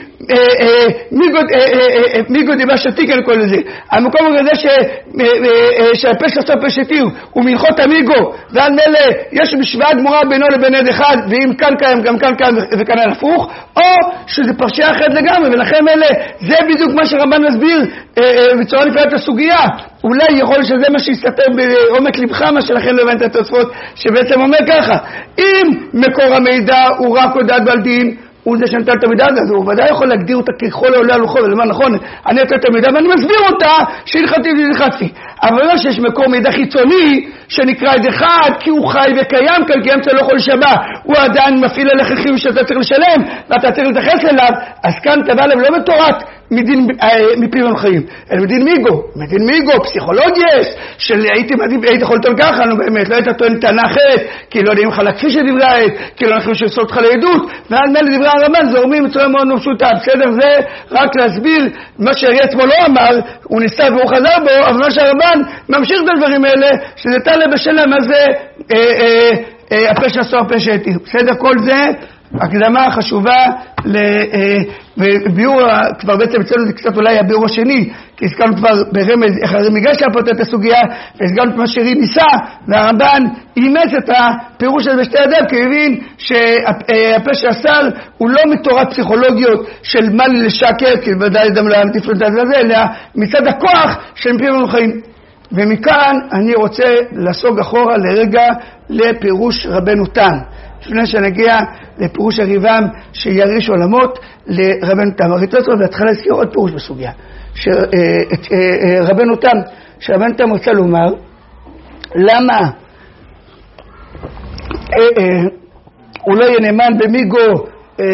מיגו דיבה שתיקן כל זה. המקום הזה שהפה שעשה פה שתיר הוא מלכות המיגו, ועל מלא יש משוואה גמורה בינו לבין עד אחד, ואם כאן קיים גם כאן קיים וכאן הפוך, או שזה פרשייה אחרת לגמרי, ולכן אלה זה בדיוק מה שרמב"ן מסביר בצורה נפלאת הסוגיה. אולי יכול שזה מה שיסתתר בעומק לבך, מה שלכן לא הבנת את התוספות, שבעצם אומר ככה, אם מקור המידע הוא רק הודעת בלדין, הוא זה שנתן את המידע הזה, הוא ודאי יכול להגדיר אותה ככל העולה על לוחו, ולמה נכון, אני נתן את המידע ואני מסביר אותה שהלכתי והלכתי. אבל לא שיש מקור מידע חיצוני שנקרא את אחד, כי הוא חי וקיים כאן, כי אמצע לא יכול לשבע, הוא עדיין מפעיל עליך חיוב שאתה צריך לשלם, ואתה צריך להתייחס אליו, אז כאן תבע לב לא בתורת מדין מפי ונוחאים, אלא מדין מיגו, מדין מיגו, פסיכולוגיה, של הייתי יכול לטעון ככה, נו באמת, לא היית טוען טענה אחרת, כי לא יודעים לך להכפי שדברי העת, כי לא אנחנו שסות לך לעדות, ועל מלא דברי הרמב"ן זורמים בצורה מאוד פשוטה, בסדר? זה רק להסביר מה שהרי עצמו לא אמר, הוא ניסה והוא חזר בו, אבל מה שהרמב"ן ממשיך את הדברים האלה, שזה תעלה בשאלה מה זה הפה שעשו הפה שהתיר, בסדר? כל זה הקדמה חשובה וביור, כבר בעצם אצלנו זה קצת אולי הביור השני, כי הזכרנו כבר ברמז איך הרי מיגש להפות את הסוגיה, והזכרנו את מה שרי ניסה, והרמב"ן אימץ את הפירוש הזה בשתי ידיו, כי הוא הבין שהפה שאסר הוא לא מתורת פסיכולוגיות של מה לי לשקר, כי ודאי אדם לא היה מטיף את זה, אלא מצד הכוח של מפיו ונוחאים. ומכאן אני רוצה לסוג אחורה לרגע לפירוש רבנו תם, לפני שנגיע לפירוש הריבם שיריש עולמות לרבנו תם. הרי תוספות בהתחלה הזכיר עוד פירוש בסוגיה, רבנו תם, שרבנו תם רוצה לומר למה הוא לא יהיה נאמן במיגו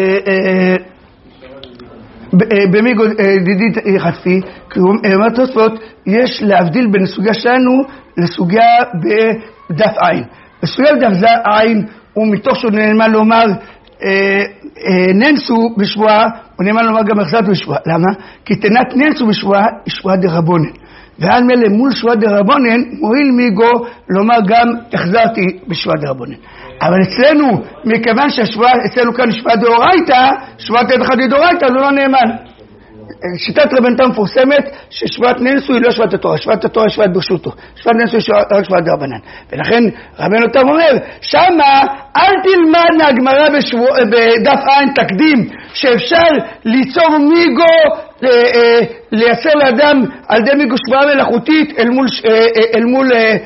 במיגו דידית חטפי, כי הוא אומר תוספות יש להבדיל בין הסוגיה שלנו לסוגיה בדף עין. בסוגיה בדף עין הוא מתוך שהוא נאמן לומר אה, אה, ננסו בשבועה, הוא נאמן לומר גם החזרתו בשבועה. למה? כי תנת ננסו בשבועה היא שבועה דרבונן, ועל מלא מול שבועה דרבונן מועיל מיגו לומר גם החזרתי בשבועה דרבונן. אבל אצלנו, מכיוון שהשבועה אצלנו כאן שבועה דאורייתא, שבועת עד אחד דאורייתא, אז הוא לא נאמן. שיטת רבנו תם מפורסמת ששבועת ננסו היא לא שבועת התורה, שבועת התורה היא שבועת ברשותו, שבועת ננסו היא רק שבועת דרבנן. ולכן רבנו תם אומר שמה אל תלמד מהגמרא בדף עין תקדים שאפשר ליצור מיגו, לייצר לאדם על ידי מיגו שבועה מלאכותית אל מול אל מול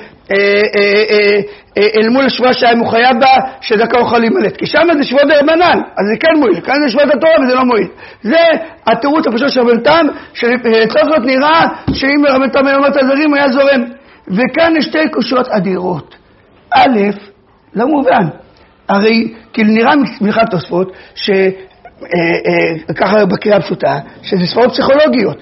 אל מול השבועה שהיה מחויב בה שדקה אוכל להימלט, כי שם זה שבועת דרבנן, אז זה כן מועיל, כאן זה שבועת התורה וזה לא מועיל. זה התירוץ הפשוט של רבנו תם, שלצורך נראה שאם רבנו תם היה אומר את הדברים היה זורם. וכאן יש שתי קושיות אדירות. א', לא מובן, הרי כאילו נראה מלכת תוספות ש ככה בקריאה פשוטה, שזה ספרות פסיכולוגיות,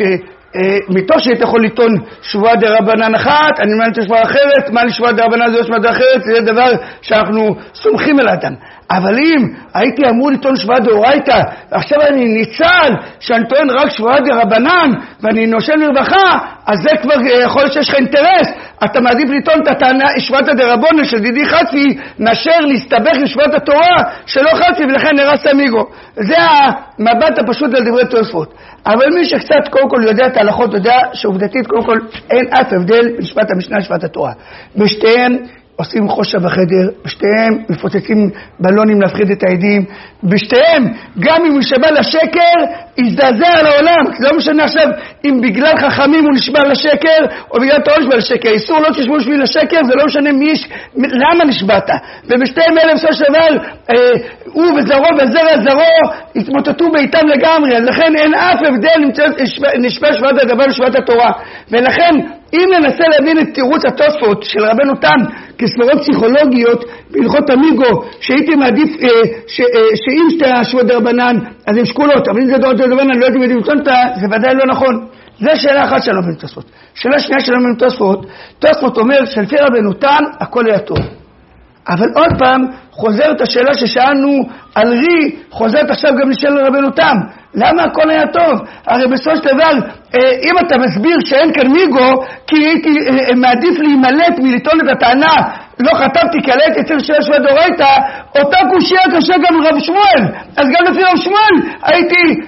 שמתוך שאתה יכול לטעון שבועה דרבנן אחת, אני אומר את השבועה אחרת, מה לשבועה דרבנן זה שבועה אחרת, זה דבר שאנחנו סומכים על האדם. אבל אם הייתי אמור לטעון שבועה דאורייתא, ועכשיו אני ניצל שאני טוען רק שבועה דרבנן, ואני נושם לרווחה, אז זה כבר יכול להיות שיש לך אינטרס, אתה מעדיף לטעון את הטענה שבועת הדרבנן של דידי חטפי, מאשר להסתבך עם שבועת התורה שלא חטפי, ולכן נרס אמיגו. זה המבט הפשוט על דברי תוספות. אבל מי שקצת קודם כל יודע את ההלכות, יודע שעובדתית קודם כל אין אף הבדל בין שבועת המשנה לשבועת התורה. בשתיהן עושים חושך בחדר, בשתיהם מפוצצים בלונים להפחיד את העדים, בשתיהם גם אם הוא נשבע לשקר יזדעזע על העולם, כי לא משנה עכשיו אם בגלל חכמים הוא נשבע לשקר או בגלל תורה נשבע לשקר, איסור לא תשבעו בשביל לשקר, זה לא משנה מי, למה נשבעת, ובשתיהם אלה בסופו של דבר אה, הוא וזרו וזרע זרו התמוטטו ביתם לגמרי, אז לכן אין אף הבדל נשבע שבועת הדבר לשבועת התורה, ולכן אם ננסה להבין את תירוץ התוספות של רבנו תם כסברות פסיכולוגיות בהלכות אמיגו, שהייתי מעדיף אה, ש, אה, שאם שתי השבועות דרבנן אז הם שקולות, אבל אם זה דורות דרבנן אני לא יודעים יודעים אותה, זה ודאי לא נכון. זה שאלה אחת של רבנו תוספות. שאלה שנייה של רבנו תוספות, תוספות אומר שלפי רבנו תם הכל היה טוב. אבל עוד פעם חוזרת השאלה ששאלנו על רי, חוזרת עכשיו גם לשאלה רבנו תם. למה הכל היה טוב? הרי בסופו של דבר, אם אתה מסביר שאין כאן מיגו, כי הייתי מעדיף להימלט מלטעון את הטענה, לא חטפתי כי עליתי אצל שבועה שבועה דאורייתא, אותה קושיה קשה גם רב שמואל. אז גם לפי רב שמואל הייתי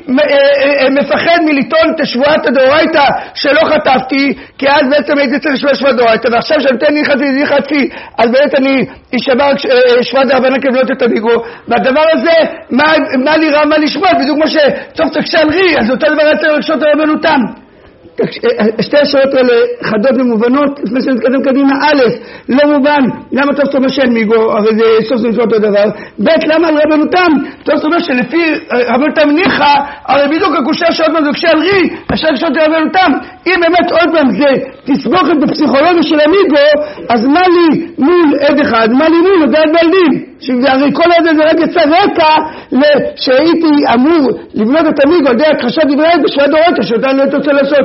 מפחד מלטעון את שבועת הדאורייתא שלא חטפתי, כי אז בעצם הייתי אצל שבועה שבועה דאורייתא, ועכשיו שאני נותן ניחת וניחת פי, אז באמת אני אשבר שבועה דרבנן כבלות את המיגו, והדבר הזה, מה, מה לי רע, מה לשמוע, בדיוק כמו שצוף תקשן רי, אז אותו דבר יצא רגשות רבנו תם. שתי השאלות האלה חדות ומובנות, לפני שנתקדם קדימה. א', לא מובן למה טוב אומר שאין מיגו, הרי זה סוף סוף אותו דבר. ב', למה על רבנו תם טוב אומר שלפי רבנו תם ניחא, הרי בדיוק הקושה שעוד מה זה כשעל רי, השאלה קשות רבנו תם, אם באמת עוד פעם זה תסבוכת בפסיכולוגיה של המיגו, אז מה לי מול עד אחד, מה לי מול עד בלדים, שהרי כל הזה זה רק יצא רקע שהייתי אמור לבנות את המיגו על די הכחשת דברי עד בשבועת דאורייתא שאותה לא תוצא לעשות.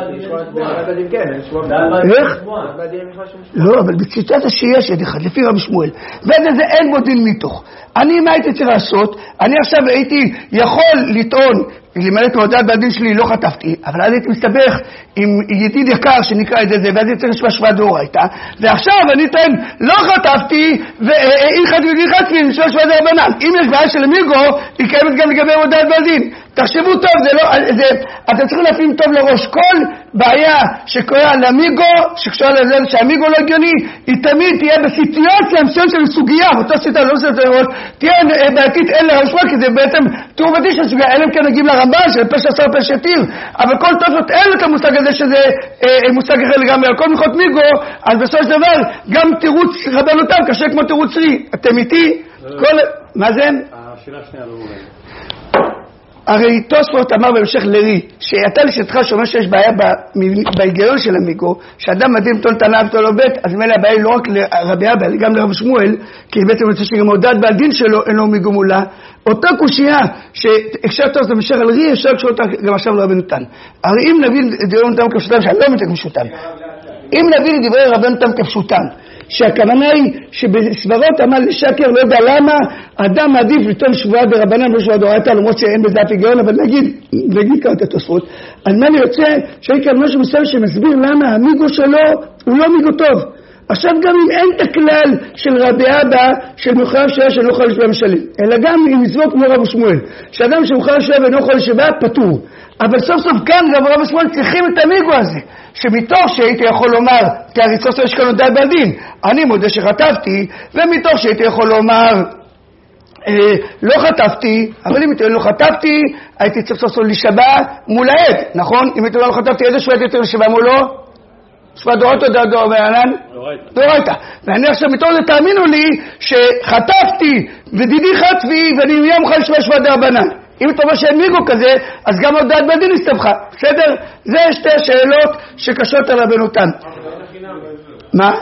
איך? לא, אבל בציטת השיהיה של אחד, לפי רב שמואל, וזה אין בו דין מתוך. אני מה הייתי צריך לעשות? אני עכשיו הייתי יכול לטעון, למלט מהודעת בדין שלי לא חטפתי, אבל אז הייתי מסתבך עם ידיד יקר שנקרא את זה, ואז הייתי צריך לשמוע שבועת דאורייתא, ועכשיו אני טוען לא חטפתי, ואין חטפתי חטפתי, לשמוע שבועת דרבנן. אם יש בעיה של אמיגו, היא קיימת גם לגבי מהודעת בדין. תחשבו טוב, זה לא, זה, אתם צריכים להפעים טוב לראש. כל בעיה שקורה על אמיגו, שקשורה לזה שהאמיגו לא הגיוני, היא תמיד תהיה בסיטואציה מסוימת של סוגיה, ואותו סיטואציה לא עושה את הראש, תהיה בעתית אין לרשמה, כי זה בעצם תיאור בדי של סוגיה, אלא כן נגיעים לרמב"ן, של פשע עשר פשע תיר, אבל כל תוספות אין את המושג הזה שזה אה, מושג אחר לגמרי, על כל מלכות מיגו, אז בסופו של דבר, גם תירוץ רבנו תם קשה כמו תירוץ רי. אתם איתי? כל... מה זה? השאלה שנייה לא אולי. הרי תוספות אמר בהמשך לרי, שאתה לשתך שאומר שיש בעיה בהיגיון של המיגו, שאדם מדהים טון טענה ותו לא בית, אז מילא הבעיה היא לא רק לרבי אבא, אלא גם לרב שמואל, כי בעצם רוצה שגם הודעת בדין שלו אין לו מיגו מולה. אותה קושייה שהקשר תוספות במשך על רי, אפשר לקשור אותה גם עכשיו לרבנו תם. הרי אם נבין דברי תם כפשוטם, שאני לא מתק פשוטם, אם נבין דברי רבנו תם כפשוטם, שהכוונה היא שבסברות עמל לשקר, לא יודע למה, אדם מעדיף לטעון שבועה דרבנן ולא שבועה דאורייתא, למרות שאין בזה אף היגיון, אבל נגיד, נגיד כמה את התוספות. אז מה אני רוצה? שיהיה כאן משהו מסוים שמסביר למה המיגו שלו הוא לא מיגו טוב. עכשיו גם אם אין את הכלל של רבי אבא, של מחויב שעה שאינו יכול לשבוע משלם, אלא גם עם מצוות כמו רב שמואל, שאדם שמחויב שעה ואינו יכול לשבוע פטור. אבל סוף סוף כאן גם רב שמואל צריכים את המיגו הזה, שמתוך שהייתי יכול לומר, כי הריצות יש כאן הודעת בדין, אני מודה שחטפתי, ומתוך שהייתי יכול לומר, אה, לא חטפתי, אבל אם הייתי לא חטפתי, הייתי צריך סוף סוף לשבע מול העד, נכון? אם הייתי לא חטפתי, איזה שבוע הייתי לשבע מולו? שבועה דאורייתא או דרבנן? דאורייתא. ואני עכשיו מתוך זה תאמינו לי שחטפתי ודידי חטפי ואני מיד מוכן לשמוע שבועה דרבנן. אם אתה אומר שאין מיגו כזה, אז גם הודעת בדין הסתבכה. בסדר? זה שתי השאלות שקשות על רבנו תם. מה?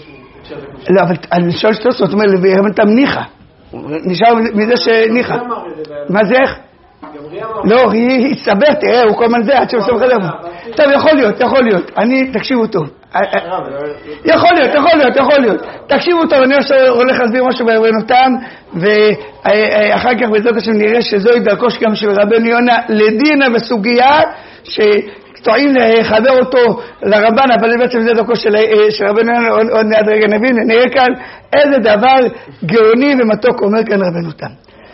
לא, אבל אני שואל שתי עושות, זאת אומרת, רבנו תם ניחא. נשאר מזה שניחא. מה זה איך? לא, היא הצטבר, תראה, הוא כל הזמן זה, עד שהוא סומך עליו. טוב, יכול להיות, יכול להיות. אני, תקשיבו טוב. יכול להיות, יכול להיות, יכול להיות. תקשיבו טוב, אני הולך להסביר משהו בעוונותם, ואחר כך בעזרת השם נראה שזוהי דרכו גם של רבנו יונה לדינה בסוגיה, שטועים לחבר אותו לרבן, אבל בעצם זה דרכו של רבנו יונה, עוד מעט רגע נבין, נראה כאן איזה דבר גאוני ומתוק אומר כאן רבנו תם.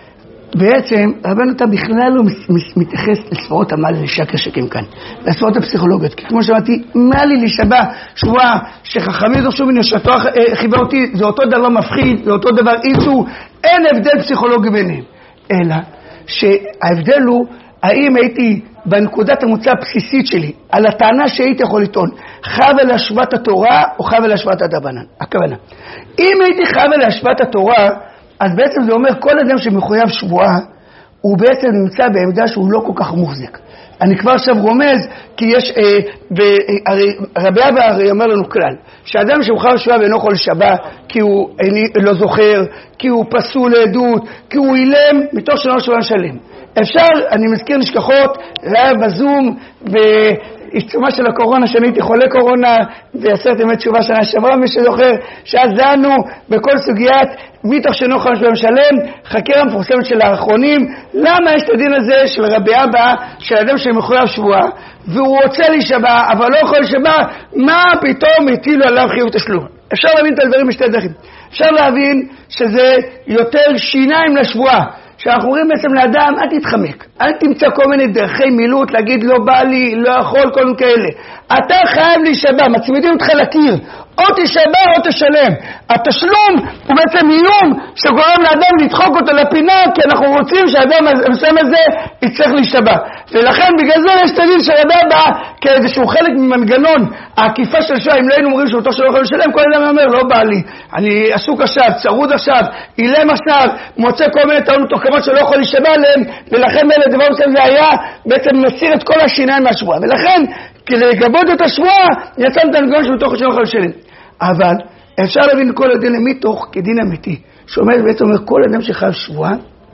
בעצם רבנו תם בכלל לא מתייחס לספרות המעלה לשקר שקים כאן, לספרות הפסיכולוגיות, כי כמו שאמרתי, מה לי להישבע שבועה שחכמים דורשו ממני שהתורה חיבה אותי, זה אותו דבר מפחיד, זה אותו דבר איסור, אין הבדל פסיכולוגי ביניהם, אלא שההבדל הוא האם הייתי בנקודת המוצא הבסיסית שלי, על הטענה שהייתי יכול לטעון, חייב להשוואת התורה או חייב להשוואת הדרבנן. הכוונה, אם הייתי חייב להשוואת התורה, אז בעצם זה אומר כל אדם שמחויב שבועה, הוא בעצם נמצא בעמדה שהוא לא כל כך מוחזק. אני כבר עכשיו רומז, כי יש, אה, הרי, רבי אבא הרי אומר לנו כלל, שאדם שמחויב שבועה ואינו יכול לשבע, כי הוא איני, לא זוכר, כי הוא פסול לעדות, כי הוא אילם, מתוך שלנו שבועה שלם. אפשר, אני מזכיר נשכחות, היה בזום, בעיצומה של הקורונה, שאני הייתי חולה קורונה, ועשרת ימי תשובה שנה שעברה, מי שזוכר, שאז דנו בכל סוגיית, מתוך שלנו שבועה שלם, חקירה מפורסמת של האחרונים, למה יש את הדין הזה של רבי אבא, של אדם שמחויב שבועה, והוא רוצה להישבע, אבל לא יכול להישבע, מה פתאום הטילו עליו חיוב תשלום? אפשר להבין את הדברים בשתי דרכים. אפשר להבין שזה יותר שיניים לשבועה, שאנחנו אומרים בעצם לאדם, אל תתחמק, אל תמצא כל מיני דרכי מילות, להגיד לא בא לי, לא יכול, כל מיני כאלה. אתה חייב להישבע, מצמידים אותך לקיר, או תשבע או תשלם. התשלום הוא בעצם איום שגורם לאדם לדחוק אותו לפינה, כי אנחנו רוצים שהאדם המסוים הזה יצטרך להישבע. ולכן בגלל זה יש תדין שרבי אבא כאיזשהו חלק ממנגנון העקיפה של שבועה, אם לא היינו אומרים שהוא אותו שלא יכול לשלם, כל אדם אומר לא בא לי, אני עסוק עכשיו, צרוד עכשיו, אילם עכשיו, מוצא כל מיני טענות תוקמות שלא יכול להישבע עליהם, ולכן מאלה דבר מסוים זה היה בעצם מסיר את כל השיניים מהשבועה. ולכן כדי לגבות את השבועה, יצא את המנגנון שבתוך שלא יכול לשלם. אבל אפשר להבין כל הדין מתוך כדין אמיתי, שאומר בעצם אומר כל אדם שחייב שבועה,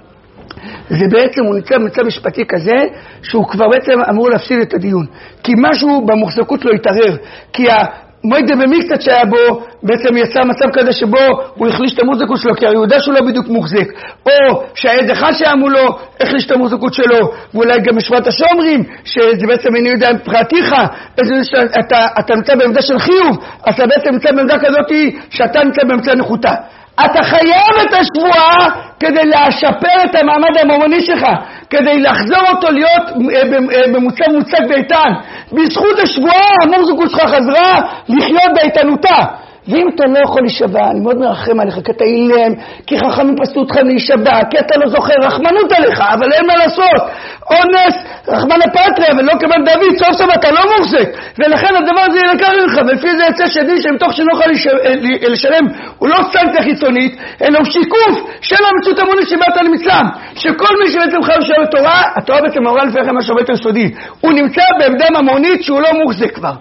זה בעצם הוא נמצא במצב משפטי כזה, שהוא כבר בעצם אמור להפסיד את הדיון, כי משהו במוחזקות לא יתערר, כי המועד במקצת שהיה בו, בעצם יצא מצב כזה שבו הוא החליש את המוחזקות שלו, כי הרי הוא יודע שהוא לא בדיוק מוחזק, או שהעד אחד שהיה מולו החליש את המוחזקות שלו, ואולי גם משפט השומרים, שזה בעצם איני יודע פרעתיך, אתה, אתה נמצא בעמדה של חיוב, אז אתה בעצם נמצא בעמדה כזאת שאתה נמצא בעמדה נחותה. אתה חייב את השבועה כדי לשפר את המעמד הממוני שלך, כדי לחזור אותו להיות במוצב מוצק באיתן. בזכות השבועה המוחזקות שלך חזרה לחיות באיתנותה. ואם אתה לא יכול להישבע, אני מאוד מרחם עליך, כי אתה אילם, כי חכמים פסלו אותך להישבע, כי אתה לא זוכר רחמנות עליך, אבל אין מה לעשות. אונס, רחמן הפטריה, ולא כבן דוד, סוף סוף אתה לא מוחזק. ולכן הדבר הזה ילקר לך, ולפי זה יצא שדין שמתוך שלא יכול לשלם, הוא לא סנקציה חיצונית, אלא הוא שיקוף של המציאות המונית שבאת למצלם. שכל מי שבעצם חייב לשאול התורה, התורה בעצם מורה לפי לכם משהו בית היסודי. הוא נמצא בעמדה ממונית שהוא לא מוחזק כבר.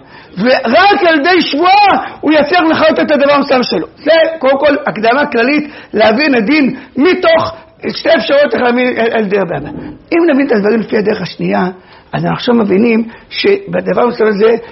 ורק על ידי שבועה הוא יצליח לחיות את הדבר המסוים שלו. זה קודם כל הקדמה כללית להבין הדין מתוך שתי אפשרויות איך להבין על ידי רבי אבא. אם נבין את הדברים לפי הדרך השנייה, אז אנחנו עכשיו מבינים שבדבר המסוים הזה אה,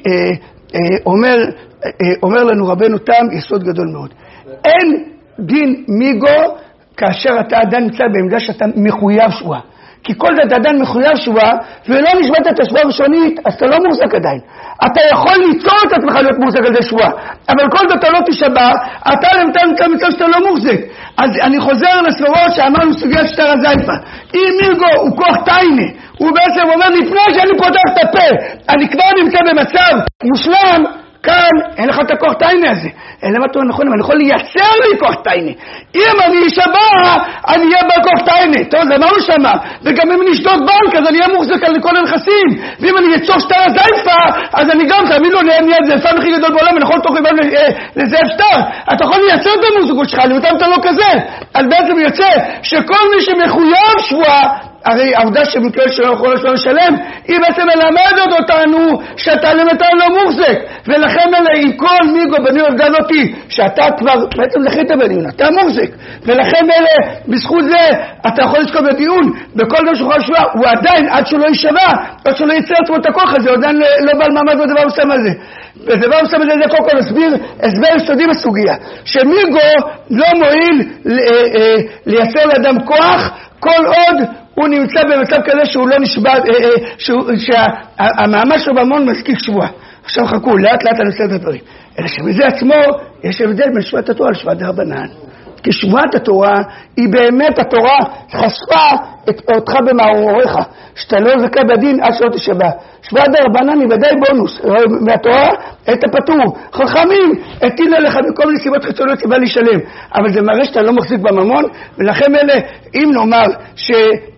אה, אומר, אה, אומר לנו רבנו תם יסוד גדול מאוד. אין דין מיגו כאשר אתה עדיין נמצא בעמדה שאתה מחויב שבועה. כי כל זה אתה עדיין מחויב שבועה, ולא נשבעת את השבועה הראשונית, אז אתה לא מוחזק עדיין. אתה יכול ליצור את עצמך להיות מוחזק על זה שבועה, אבל כל זה אתה לא תשבע, אתה למתן מצב שאתה לא מוחזק. אז אני חוזר לסברות שאמרנו סוגיית שטר הזייפה. אם מירגו הוא כוח טיינה, הוא בעצם אומר לפני שאני פותח את הפה, אני כבר נמצא במצב מושלם, כאן אין לך את הכוח טיינה הזה. אלא מה טוב נכון, אני יכול לייצר לי כוח טיינה. אם אני אשבע, אני אהיה בכוח טיינה. טוב, זה אמרנו שמה. וגם אם אני אשדוד בנק, אז אני אהיה מוחזק על כל הנכסים. ואם אני אצור שטר הזייפה, אז אני גם, תאמין לו, נהיה את זה הפעם הכי גדול בעולם, אני יכול תוך לבן לזייף שטר. אתה יכול לייצר את המוחזקות שלך, למתם אתה לא כזה. אז בעצם יוצא שכל מי שמחויב שבועה, הרי העובדה שמקרה שלא יכול לשלם, היא בעצם מלמדת אותנו שאתה למתן לא מוחזק, ולכן אלה עם כל מיגו בניון דנותי, שאתה כבר בעצם זכית בניון, אתה מוחזק, ולכן אלה בזכות זה אתה יכול לזכות בדיון, בכל דבר שוחל שווה, הוא עדיין עד שלא יישבע, עד שלא יצא עצמו את הכוח הזה, הוא עדיין לא בעל מעמד בדבר מסוים הזה. ודבר מסוים הזה זה קודם כל הסביר, הסבר יסודי בסוגיה, שמיגו לא מועיל לייצר לאדם כוח, כל עוד הוא נמצא במצב כזה שהוא לא נשבע, שהמעמד שלו במון מזכיר שבועה. עכשיו חכו, לאט לאט אני עושה את הדברים. אלא שבזה עצמו יש הבדל בין שבועת התורה לשבועת דרבנן. כי שבועת התורה היא באמת, התורה חשפה אותך במערוריך, שאתה לא זכאי בדין עד שלא תשבע. שבועת דרבנן היא ודאי בונוס, מהתורה את הפטור. חכמים הטילו לך בכל מיני סיבות חיצוניות סיבה להישלם, אבל זה מראה שאתה לא מחזיק בממון, ולכן אלה, אם נאמר ש...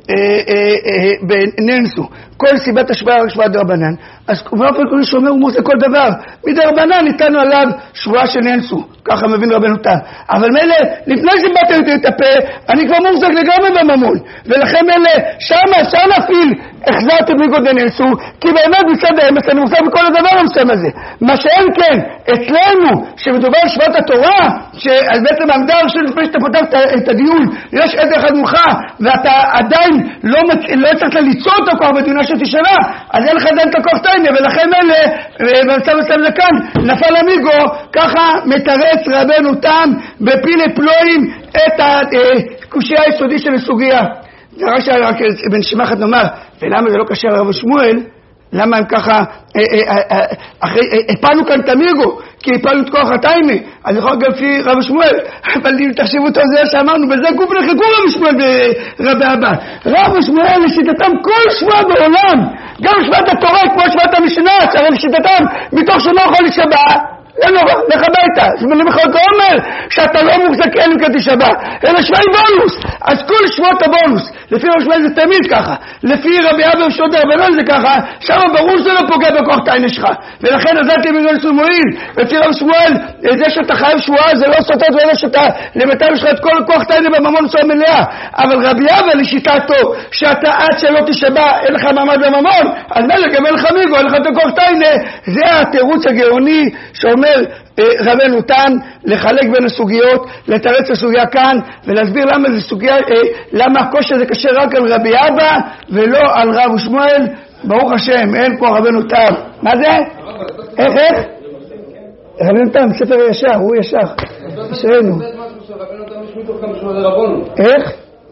ננסו כל סיבת השבועה רק שבועת דרבנן, אז באופן כללי שאומר הוא מוזק כל דבר מדרבנן ניתנו עליו שבועה של ננסו, ככה מבין רבנו תם. אבל מילא לפני שבאתי את הפה אני כבר מוזק לגמרי בממון, ולכן מילא שמה שם אפילו החזרתי בלי ננסו, כי באמת מצד האמס אני מוזק בכל הדבר המסוים הזה. מה שאין כן אצלנו שמדובר על שבועת התורה, שבעצם העמדה של לפני שאתה פותח את הדיון יש עד אחד מולך ואתה עדיין לא, לא צריך ליצור אותו כבר בדיונה שתשנה, אז אין לך עדיין את הכוח טיינה, ולכן אלה במצב מסוים זה כאן נפל המיגו. ככה מתרץ רבנו תם בפילי פלואים את הקושיה היסודי של הסוגיה. זה רק שרק בנשימה אחת נאמר, ולמה זה לא קשה לרב שמואל? למה הם ככה, אחרי, הפלנו כאן את המיגו, כי הפלנו את כוח הטיימי, אז יכול גם לפי רב שמואל, אבל אם תחשבו אותו זה שאמרנו, וזה גוף לחיקו רב שמואל ברבי הבא. רב שמואל לשיטתם כל שבועה בעולם, גם שבועת התורה כמו שבועת המשנה, שהרי לשיטתם מתוך שלא יכול להישבע, לא נורא, לך הביתה. זאת אומרת, למחרת הוא אומר שאתה לא מוחזק אין אם כתשבע, אלא שבעי בונוס. אז כל שבועות הבונוס, לפי רב שמואל זה תמיד ככה, לפי רבי אבא ושעות דרבנן זה ככה, שם ברור שזה לא פוגע בכוח טיינה שלך, ולכן עזרתי בגלל שהוא מועיל. לפי רב שמואל, זה שאתה חייב שבועה זה לא סוטט, ואלה שאתה למטר שלך את כל כוח טיינה בממון צועה מלאה. אבל רבי אבא לשיטתו, שאתה עד שלא תשבע אין לך מעמד בממון, אז מלך גם אין לך מיגו, אין לך את הכוח טיינה. זה התירוץ הגאוני שאומר רבנו תם לחלק בין הסוגיות, לתרץ הסוגיה כאן ולהסביר למה זה סוגיה, למה הקושי הזה קשה רק על רבי אבא ולא על רב שמואל. ברוך השם, אין פה רבנו תם. מה זה? איך איך? רבנו תם, ספר ישר, הוא ישר. אשרנו. איך?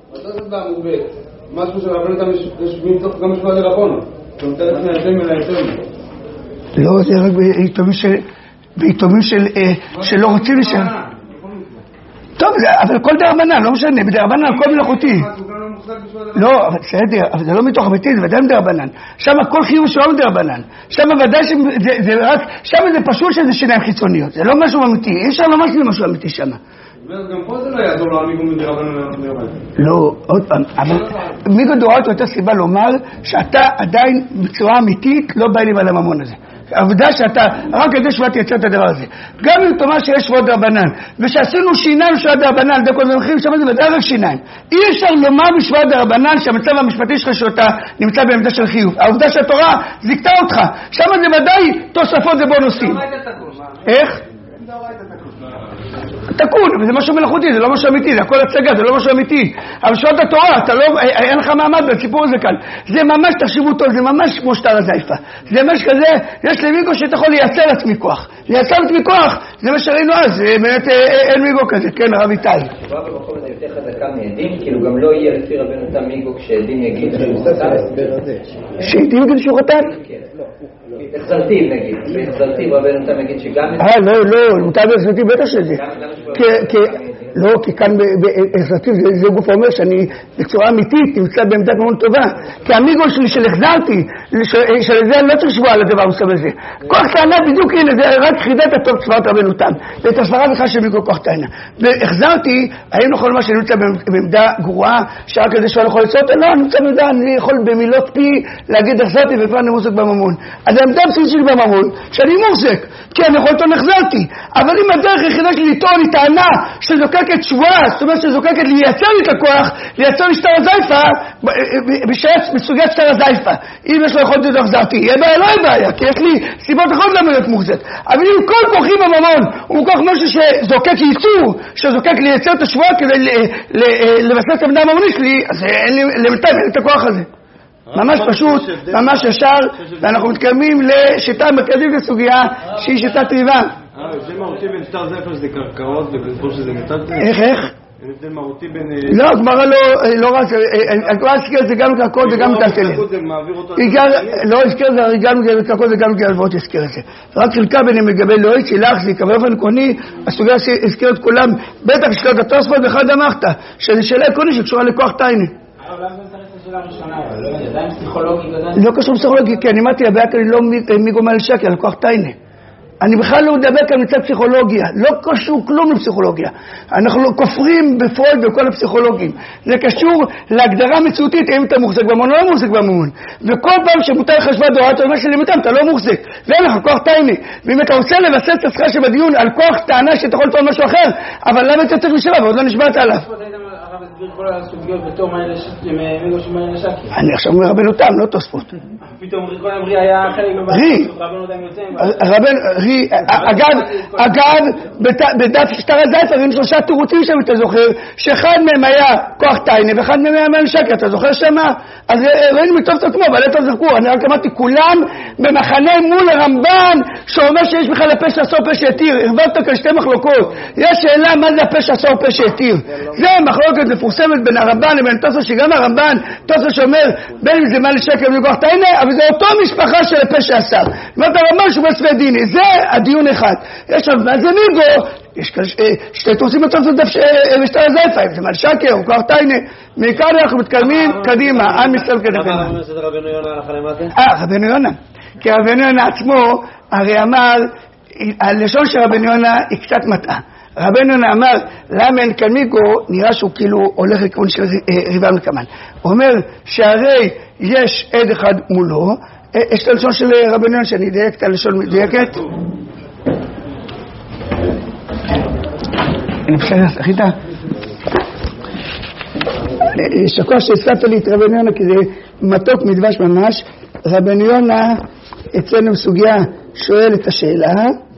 משהו של רבנו תם יש מתוך גם שבועה לרבנו. אתה נותן לפני השם אל היתום. לא, זה רק בעיתומים של... בעיתומים של, שלא רוצים לשם. טוב, אבל כל דרבנן, לא משנה, בדרבנן הכל מלאכותי. לא, אבל בסדר, אבל זה לא מתוך אמיתי, זה ודאי מדרבנן. שם הכל חיוב שלא מדרבנן. שם ודאי שזה רק, שם זה פשוט שזה שיניים חיצוניות. זה לא משהו אמיתי, אי אפשר לומר שזה משהו אמיתי שם. גם פה זה לא יעזור לו המיגו מדרבנן. לא, עוד פעם, אבל מיגו דוראות יותר סיבה לומר שאתה עדיין בצורה אמיתית לא בא לי על הממון הזה. העובדה שאתה רק כדי שבאת יצא את הדבר הזה, גם אם תאמר שיש שבועות דרבנן ושעשינו שיניים שבועות דרבנן דקות ומחים שם זה בדרך שיניים, אי אפשר לומר בשבועות דרבנן שהמצב המשפטי שלך שאתה נמצא בעמדה של חיוב. העובדה שהתורה זיקתה אותך שם זה ודאי תוספות זה בונוסים. איך? תקון, אבל זה משהו מלאכותי, זה לא משהו אמיתי, זה הכל הצגה, זה לא משהו אמיתי. אבל שבועת התורה, אתה לא, אין לך מעמד בסיפור הזה כאן. זה ממש, תחשבו טוב, זה ממש כמו שטר הזייפה. זה ממש כזה, יש למיגו שאתה יכול לייצר עצמי כוח. לייצר עצמי כוח, זה מה שראינו אז, זה באמת אין מיגו כזה, כן, הרב איתי. שבועה במקום הזה יותר חזקה מעדים, כאילו גם לא יהיה לפי רבנו תם מיגו כשעדים יגיד שהוא חתן. שעדים יגיד שהוא חתן? החזרתיב נגיד, החזרתיב רבנו תם יגיד שגם... אה, לא, לא, מותר בהחזרתיב בטח שזה. לא, כי כאן בהחזרתיב זה גוף אומר שאני בצורה אמיתית נמצא בעמדת ממון טובה. כי המיגו שלי של החזרתי, שלזה אני לא צריך שבוע על הדבר מסוים הזה. כוח טענה בדיוק, הנה, זה רק רק חידד את טוב צבאות רבנו תם, ואת הסברה בכלל של מיגו כוח תאנה. והחזרתי, האם נכון מה שאני נמצא בעמדה גרועה, שרק כזה שואל יכול לצאות? לא, אני נמצא בעמדה, אני יכול במילות פי להגיד החזרתי וכבר אני מוחזק בממון. אז העמדה הבסיסית שלי בממון, שאני מוחזק, כי אני יכול לטעון החזרתי. אבל אם הדרך היחידה שלי לטעון היא טענה שזוקקת שבועה, זאת אומרת שזוקקת לייצר לי את הכוח, לייצר לי שטר הזייפה, בסוגיית שטר הזייפה. אם יש לו יכולת לדוח חזרתי, יהיה בעיה, לא יהיה בעיה, כי יש לי סיבות אחרות למה להיות מוחזק. אבל אם כל כוחי בממון הוא כוח משהו שזוקק ייצור, שזוקק לייצר את השבועה כדי לבסס את המדע הממוני שלי, אז אין לי למתן, אין את הכוח הזה. ממש פשוט, ממש ישר, ואנחנו מתקדמים לשיטה מרכזית לסוגיה שהיא שיטת ריבה. זה מהותי בין שטר זייפה שזה קרקעות ופה שזה מטלטל? איך איך? זה מהותי בין... לא, גמרא לא רק, הגמרא הזכיר את זה גם קרקעות וגם מטלטלים. לא הזכיר את זה גם קרקעות וגם הלוואות הזכיר את זה. רק חלקה ביניהם לגבי לא יצילח, זה יקבל אופן עקרוני, הסוגיה שהזכיר את כולם, בטח שקרת התוספות ואחד אמרת, שזה שאלה עקרוני שקשורה לכוח תייני. אבל למה זה צריך את השאלה הראשונה? לא יודע, זה עם פסיכולוגי גדול? לא קשור פסיכולוגי, כי אני אמרתי, הבעיה כאן לא מיגו מעל שקל, על כוח תייני. אני בכלל לא מדבר כאן מצד פסיכולוגיה, לא קשור כלום לפסיכולוגיה. אנחנו לא כופרים בפרויד וכל הפסיכולוגים. זה קשור להגדרה מציאותית, אם אתה מוחזק בממון או לא מוחזק בממון. וכל פעם שמותר לך שבא דורה, אתה אומר שלמיתם, אתה לא מוחזק. ואין לך כוח תייני. ואם אתה רוצה לבסס את השיחה שבדיון על כוח טענה שאתה יכול לטעון משהו אחר, אבל למה אתה צריך לשאלה ועוד לא נשבעת עליו? הרב הסביר כל הסוגיות בתור מיגו שמעין לשקי. אני עכשיו אומר רבנו תם, לא תוספות. פתאום ריקון אמרי היה חלק רי, רבנו, רי, אגב, אגב, בדף שטר הזייפה, עם שלושה תירוצים שם, אתה זוכר, שאחד מהם היה כוח תייני, ואחד מהם היה מעין שקי, אתה זוכר שמה? אז ראינו מטוב את עצמו, אבל איפה זכו, אני רק אמרתי, כולם במחנה מול הרמב"ן, שאומר שיש בכלל הפשע אסור פשע יתיר, הרבבת כאן שתי מחלוקות, יש שאלה מה זה הפשע אסור פשע יתיר, זה מחלוקת מפורסמת בין הרמב"ן לבין תוספות, שגם הרמב"ן, תוספות שאומר, בין אם זה מעין שקי ובין כוח תייני, אבל זה אותו משפחה של הפשע אסר. זאת הרמב"ן שהוא בספי דיני, זה הדיון אחד. יש שם, מה זה מיגו? יש כאן שתי תורסים בתוספות בשטר הזייפה, אם זה מעין שקי או כוח תייני. מכאן אנחנו מתקדמים קדימה, עם ישראל כדפים. למה רבנו עושה את רבנו יונה הלכה למטה? אה, רבנו יונה. כי רבנו יונה עצמו, הרי אמר, הלשון של רבנו יונה היא קצת מטעה. רבנו יונה אמר, למה אין כאן מיגו, נראה שהוא כאילו הולך לכיוון של ריבה מקמן. הוא אומר שהרי יש עד אחד מולו, יש את הלשון של רבנו יונה שאני אדייק את הלשון מדויקת. אני בסדר, סליחה. שקוע שהזכרת לי את רבנו יונה כי זה מתוק מדבש ממש. רבנו יונה אצלנו בסוגיה שואל את השאלה,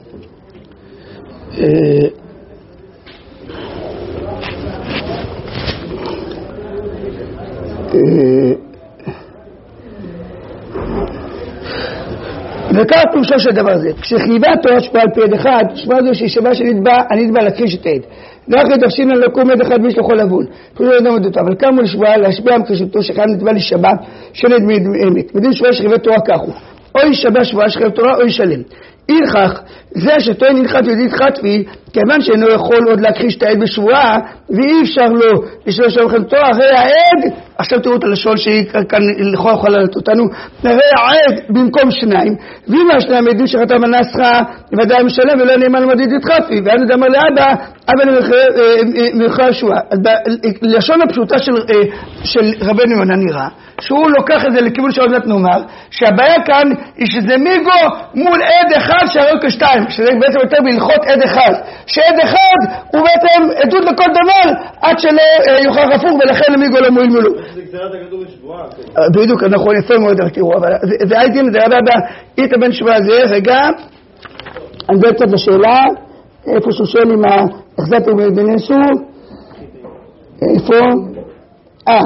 וכך פירושו של דבר זה, כשחייבה התורה שבועה על פי עד אחד, שבועה זו שהיא שבועה שנתבע, הנתבע להכחיש את העד. רק לדרשים לנו לקום עד אחד ויש לכל לבון, פשוט לא יודעים אותו, אבל קמו לשבועה להשביע מכחישותו שחייב נתבע לשבע, שנד מעמק. מדין שבועה שחייבה תורה כך הוא, או ישבע שבועה שחייב תורה או ישלם. הלכך, זה שטוען הלכת וידית חטפי, כיוון שאינו יכול עוד להכחיש את העד בשבועה, ואי אפשר לו לשאול שלום לכם תורה, הרי העד, עכשיו תראו את הלשון שהיא כאן לכל יכול לעלות אותנו, הרי העד במקום שניים, ואם השניים עדים שחתם הנסחה, ודאי משלם ולא נאמן למדידית חטפי, ואני דאמר לאבא, אבא נמחר שועה. לשון הפשוטה של, של רבנו יונה נראה, שהוא לוקח את זה לכיוון שעוד מעט נאמר, שהבעיה כאן היא שזה מיגו מול עד אחד שהרי כשתיים, שזה בעצם יותר בהלכות עד אחד, שעד אחד הוא בעצם עדות לכל דבר עד שלא יוכל הפוך, ולכן למיגו לא מועיל מולו. זה גזירת הכתוב בשבועה. בדיוק, נכון, יפה מאוד, תראו, אבל זה הייתי, זה רבה הבא, איתה בין שבועה זה, רגע, אני בא קצת לשאלה, איפה שהוא שואל עם ההחזת בנסו, איפה? אה,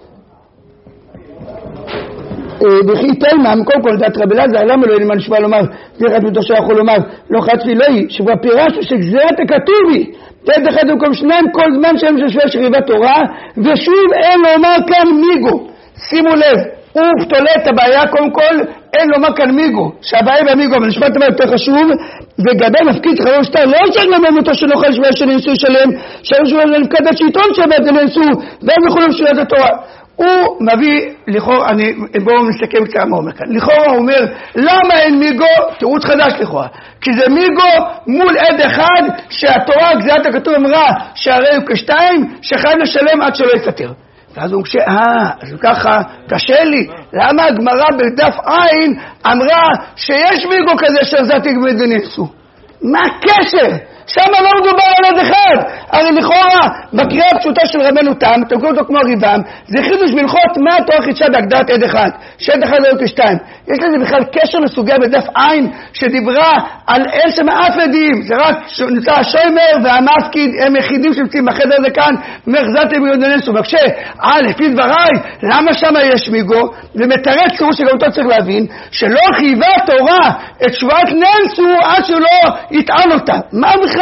וכי תלמם, קודם כל דעת רבי אלעזר, למה לא אין מה נשבע לומר, זה אחד מתוך שיכול לומר, לא חטפי לא היא, שבוע פירשנו שגזירת הכתוב היא, תד אחד במקום שניים כל זמן שהם ששווה שריבה תורה, ושוב אין לומר כאן מיגו. שימו לב, הוא תולה את הבעיה, קודם כל אין לומר כאן מיגו, שהבעיה במיגו, אבל נשמע את הבעיה יותר חשוב, וגבי מפקיד חרור שטר, לא צריך למם אותו שנוכל שבוע שננסו שלם, שהרשו להם נפקד את שיטון שבאת לנסו, והם יכולים לשאול את התורה. הוא מביא, לכאורה, אני, בואו נסכם קצת מה אומר כאן. לכאורה הוא אומר, למה אין מיגו? תירוץ חדש לכאורה. כי זה מיגו מול עד אחד, שהתורה, גזירת הכתוב אמרה, שהרי הוא כשתיים, שחייב לשלם עד שלא יסתר. ואז הוא קשה, אה, אז ככה, קשה לי. למה הגמרא בדף עין אמרה שיש מיגו כזה שעזתי גמד ונעשו? מה הקשר? שם לא מדובר על עד אחד. הרי לכאורה, בקריאה הפשוטה של רבנו תם, אתם קוראים אותו כמו ריבם, זה חידוש בהלכות מה התורה חידשה בהגדרת עד אחד, שעד אחד לא יהיו כשתיים. יש לזה בכלל קשר לסוגיה בדף עין, שדיברה על אין שם אף עדים, זה רק נמצא השוימר והמפקיד, הם יחידים שנמצאים בחדר הזה כאן, מחזתם ויודננסו. בבקשה, אה, לפי דבריי, למה שם יש מיגו? ומתרץ צירוש שגם אותו צריך להבין, שלא חייבה התורה את שבועת ננסו עד שלא יטען אותה. מה בכלל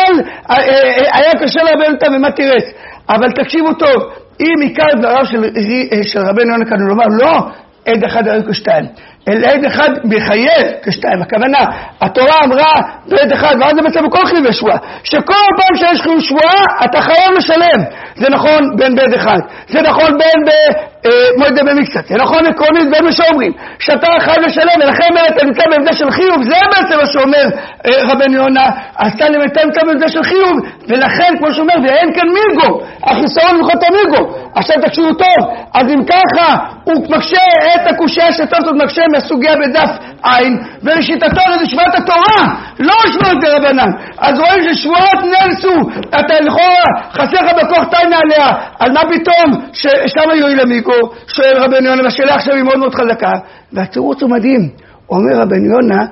היה קשה לרבנו אותם ומה תירץ? אבל תקשיבו טוב, אם עיקר דבריו של, של רבנו יונה כאן, הוא לומר לא עד אחד הרי כשתיים, אלא עד אחד מחייב כשתיים. הכוונה, התורה אמרה בעד אחד, ואז זה בעצם בכל חיוב שבועה, שכל פעם שיש חיוב שבועה אתה חייב לשלם. זה נכון בין בעד אחד, זה נכון בין במועד במקצת, זה נכון עקרונית בין משומרים, שאתה חייב לשלם, ולכן אתה נמצא בעמדה של חיוב. זה בעצם מה שאומר רבנו יונה, אז אתה נמצא בעמדה של חיוב, ולכן כמו שאומר, ואין כאן מיגו, החיסרון מלכות המיגו. עכשיו תקשיבו טוב, אז אם ככה הוא מקשה את הקושיה שתוספות מקשה מהסוגיה בדף עין, ולשיטתו זה שבועת התורה, לא שבועת דרבנן. אז רואים ששבועת ננסו, אתה לכאורה חסר לך בכוח תיינה עליה, על מה פתאום ששם יועיל המיגו? שואל רבנו יונה, והשאלה עכשיו היא מאוד מאוד חזקה, והתירוץ הוא מדהים. אומר רבנו יונה,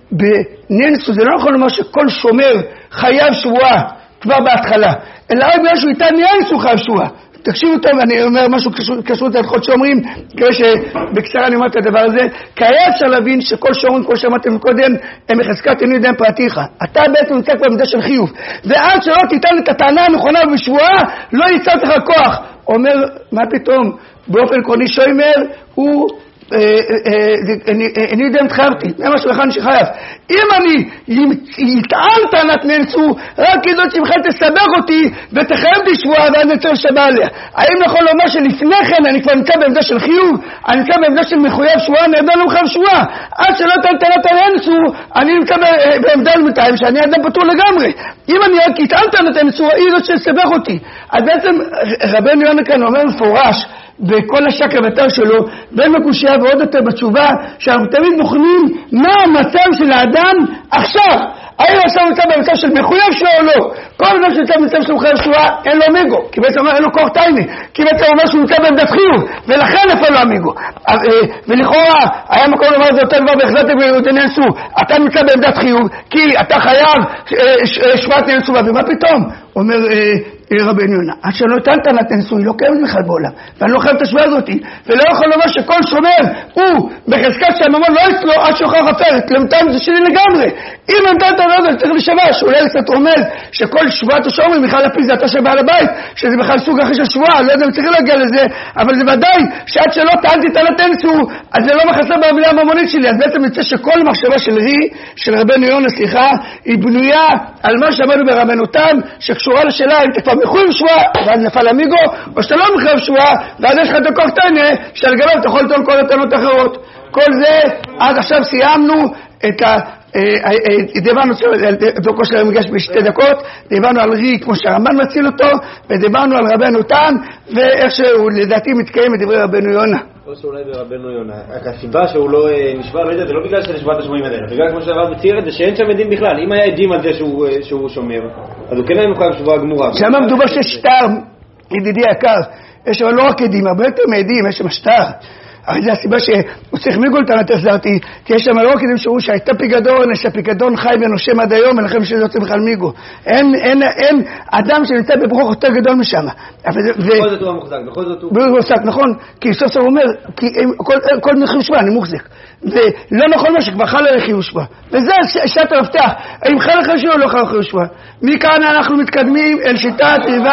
בננסו זה לא נכון לומר שכל שומר חייב שבועה כבר בהתחלה, אלא רק בגלל שהוא איתה ננסו חייב שבועה. תקשיבו טוב, אני אומר משהו קשור להלכות שאומרים, כדי שבקצרה אני אומר את הדבר הזה, כי היה אפשר להבין שכל שאומרים, כמו שאמרתם קודם, הם מחזקת אינו ידיים פרטיך. אתה בעצם נמצא כבר במידה של חיוב, ועד שלא תיתן את הטענה הנכונה בשבועה, לא יצאת לך כוח. אומר, מה פתאום? באופן עקרוני שוימר הוא אני יודע אם התחייבתי, זה מה שבכלל שחייב. אם אני יטען טענת ננסו, רק כזאת שבכלל תסבך אותי ותחייבתי שבועה ואז נצטרך לשבע עליה. האם נכון לומר שלפני כן אני כבר נמצא בעמדה של חיוב, אני נמצא בעמדה של מחויב שבועה, אני עדיין לא מחייב שבועה. עד שלא טען טענת הננסו, אני נמצא בעמדה למתיים שאני עדיין פטור לגמרי. אם אני רק יטען טענת הננסו, היא זאת שתסבך אותי. אז בעצם רבנו יונה כאן אומר מפורש, בכל השקר בתר שלו, בין מקושייה ועוד יותר בתשובה, שאנחנו תמיד בוחנים מה המצב של האדם עכשיו. האם עכשיו נמצא במצב של מחויב שלו או לא? כל אדם שנמצא במצב של מחויב שלו, אין לו מיגו, כי בעצם אומר אין לו כוח טייני, כי בעצם אומר שהוא נמצא בעמדת חיוב, ולכן נפל לו המיגו. ולכאורה, היה מקום לומר זה יותר דבר בהחלטתם ויודננסו, אתה נמצא בעמדת חיוב, כי אתה חייב שבועת ננסו, ומה פתאום? אומר רבנו יונה, עד שלא נתן טענת ננסו, היא לא קיימת בכלל בעולם, ואני לא חייב את השוואה הזאת, ולא יכול לומר שכל שומר הוא בחזקת שהממון לא יצלו עד שוכח אחרת, למתן זה שלי לגמרי. אם נתן טענת ננסו, צריך לשווה, שאולי קצת רומז שכל שבועת השומרים בכלל לפי זה אתה שבעל הבית, שזה בכלל סוג אחרי של שבועה, לא יודע אם צריך להגיע לזה, אבל זה ודאי שעד שלא טענתי טענת ננסו, אז זה לא מחסר במילה הממונית שלי. אז בעצם יוצא שכל מחשבה של רי, של רבנו יונה, סליחה, היא בנויה על מה שאמרנו ברבנו תם, שקשורה לשאלה אם אתה כבר מחויב שבועה, ואז נפל המיגו, או שאתה לא מחויב שבועה, ואז יש לך את הכוח טענה, שעל גביו אתה יכול לטעון כל הטענות האחרות. כל זה, עד עכשיו סיימנו את ה... דיברנו, דוקו שלנו מגש בשתי דקות, דיברנו על רי כמו שהרמב"ן מציל אותו, ודיברנו על רבנו תם, ואיך שהוא לדעתי מתקיים מדברי רבנו יונה. או שאולי ברבנו יונה, הסיבה שהוא לא נשבע, לא יודע, זה לא בגלל שנשבעת השמועים עדיין, בגלל כמו שהרב מצייר את זה, שאין שם עדים בכלל. אם היה עדים על זה שהוא שומר, אז הוא כן היה מחויב שבועה גמורה. שם מדובר ששטר, ידידי יקר, יש שם לא רק עדים, הרבה יותר מעדים, יש שם שטר. הרי זה הסיבה שהוא צריך מיגול טענת החזרתי, כי יש שם לא כדים שאומרו שהייתה פיקדון, שהפיקדון חי ונושם עד היום, ולכם שזה יוצא בכלל מיגו. אין, אין, אין אדם שנמצא בברוך יותר גדול משם. בכל זאת הוא המוחזק, בכל זאת הוא... מוחזק, נכון, כי סוף סוף הוא אומר, כי כל, כל מחיוב שבוע אני מוחזק. ולא נכון מה שכבר חל על חיוב שבוע. וזה שעת המפתח, האם חל על חיוב שבוע או לא חל על חיוב שבוע. מכאן אנחנו מתקדמים אל שיטת ריבם.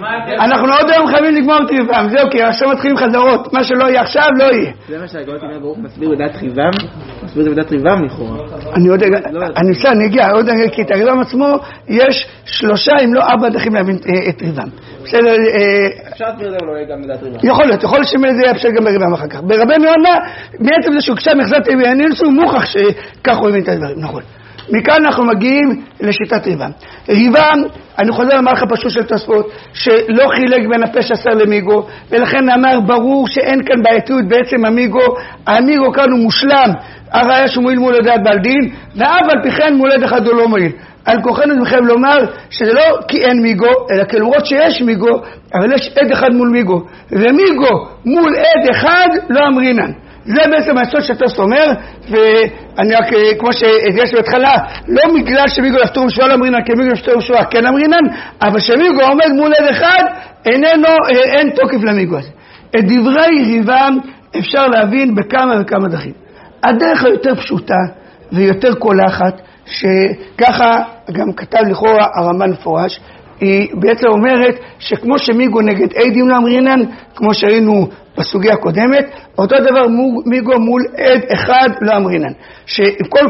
אנחנו עוד היום חייבים לגמור את ריבם, זהו, כי עכשיו מתחילים חזרות, מה שלא יהיה עכשיו לא יהיה. זה מה שהגאון אומר ברוך מסביר בדעת ריבם, מסביר בדעת ריבם לכאורה. אני עוד אני אנסה, אני אגיע, עוד אני כי את הריבם עצמו יש שלושה אם לא ארבע דרכים להבין את ריבם. בסדר, אפשר להסביר את זה אולי גם בדעת ריבם. יכול להיות, יכול להיות שזה יהיה אפשר גם בריבם אחר כך. ברבנו יונה, בעצם זה שהוא קצת מחזת ננסו מוכח שכך הוא הבין את הדברים, נכון. מכאן אנחנו מגיעים לשיטת ריבם. ריבם, אני חוזר למהלך הפשוט של תוספות, שלא חילק בין הפה שעשר למיגו, ולכן אמר ברור שאין כאן בעייתיות בעצם המיגו, המיגו כאן הוא מושלם, הראיה שהוא מועיל מול לדעת בעל דין, ואף על פי כן מולד אחד הוא לא מועיל. על כוחנו מחייב לומר שזה לא כי אין מיגו, אלא כי למרות שיש מיגו, אבל יש עד אחד מול מיגו, ומיגו מול עד אחד לא אמרינן. זה בעצם היסוד שתוספות אומר, ואני רק, כמו שיש בהתחלה, לא בגלל שמיגו לפתור משוואה לא אמרינן, כי מיגו לפתור משוואה כן אמרינן, אבל שמיגו עומד מול עד אחד, איננו, אין תוקף למיגו הזה. את דברי ריבם אפשר להבין בכמה וכמה דרכים. הדרך היותר פשוטה ויותר קולחת, שככה גם כתב לכאורה הרמב"ן מפורש, היא בעצם אומרת שכמו שמיגו נגד עדים לא אמרינן, כמו שראינו בסוגיה הקודמת, אותו דבר מיגו מול עד אחד לא אמרינן. שכל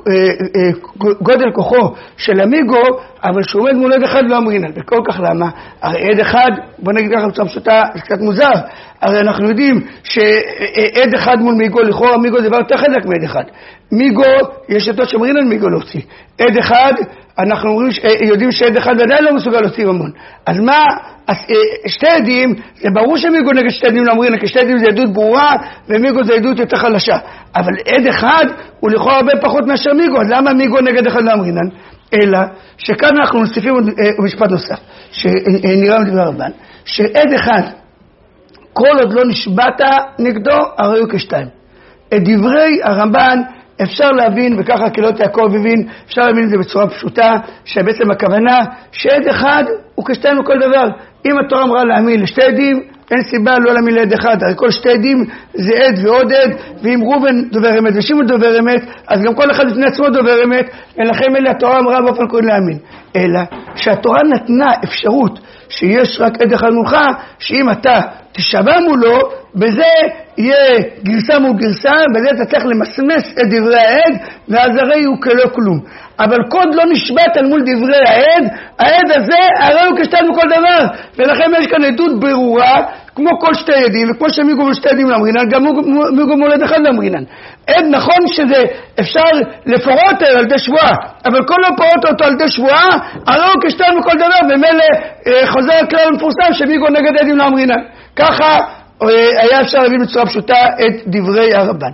גודל כוחו של המיגו, אבל שהוא עומד מול עד אחד לא אמרינן. וכל כך למה? הרי עד אחד, בוא נגיד ככה בצורה פשוטה, זה קצת מוזר. הרי אנחנו יודעים שעד אחד מול מיגו, לכאורה מיגו זה דבר יותר חזק מעד אחד. מיגו, יש אותו שאמרינן מיגו להוציא. עד אחד, אנחנו אומרים, יודעים שעד אחד עדיין לא מסוגל להוציא ממון. אז מה, אז, שתי עדים, זה ברור שמיגו נגד שתי עדים לא אמרינן, כי שתי עדים זה עדות ברורה, ומיגו זה עדות יותר חלשה. אבל עד אחד הוא לכאורה הרבה פחות מאשר מיגו, אז למה מיגו נגד אחד לא אמרינן? אלא שכאן אנחנו נוסיפים משפט נוסף, שנראה מדבר הרמב"ן, שעד אחד, כל עוד לא נשבעת נגדו, הרי הוא כשתיים. את דברי הרמב"ן אפשר להבין, וככה קהילות יעקב הבין, אפשר להבין את זה בצורה פשוטה, שבעצם הכוונה שעד אחד הוא כשתיים לכל דבר. אם התורה אמרה להאמין לשתי עדים, אין סיבה לא להאמין לעד אחד, הרי כל שתי עדים זה עד ועוד עד, ואם ראובן דובר אמת ושמעון דובר אמת, אז גם כל אחד בפני עצמו דובר אמת, ולכן אלה התורה אמרה באופן כללי להאמין. אלא שהתורה נתנה אפשרות שיש רק עד אחד מולך, שאם אתה תשבע מולו, בזה יהיה גרסה מול גרסה, בזה אתה צריך למסמס את דברי העד, ואז הרי הוא כלא כלום. אבל קוד לא נשבט על מול דברי העד, העד הזה הרי הוא כשתיים בכל דבר, ולכן יש כאן עדות ברורה, כמו כל שתי עדים, וכמו שמיגו מול שתי עדים לאמרינן, גם מיגו מול עד אחד לאמרינן. עד נכון שזה אפשר לפורות על ידי שבועה, אבל כל לא פורות אותו על ידי שבועה, הרי הוא כשתיים בכל דבר, ומילא חוזר הכלל המפורסם שמיגו נגד עדים לאמרינן. ככה היה אפשר להבין בצורה פשוטה את דברי הרמב"ן.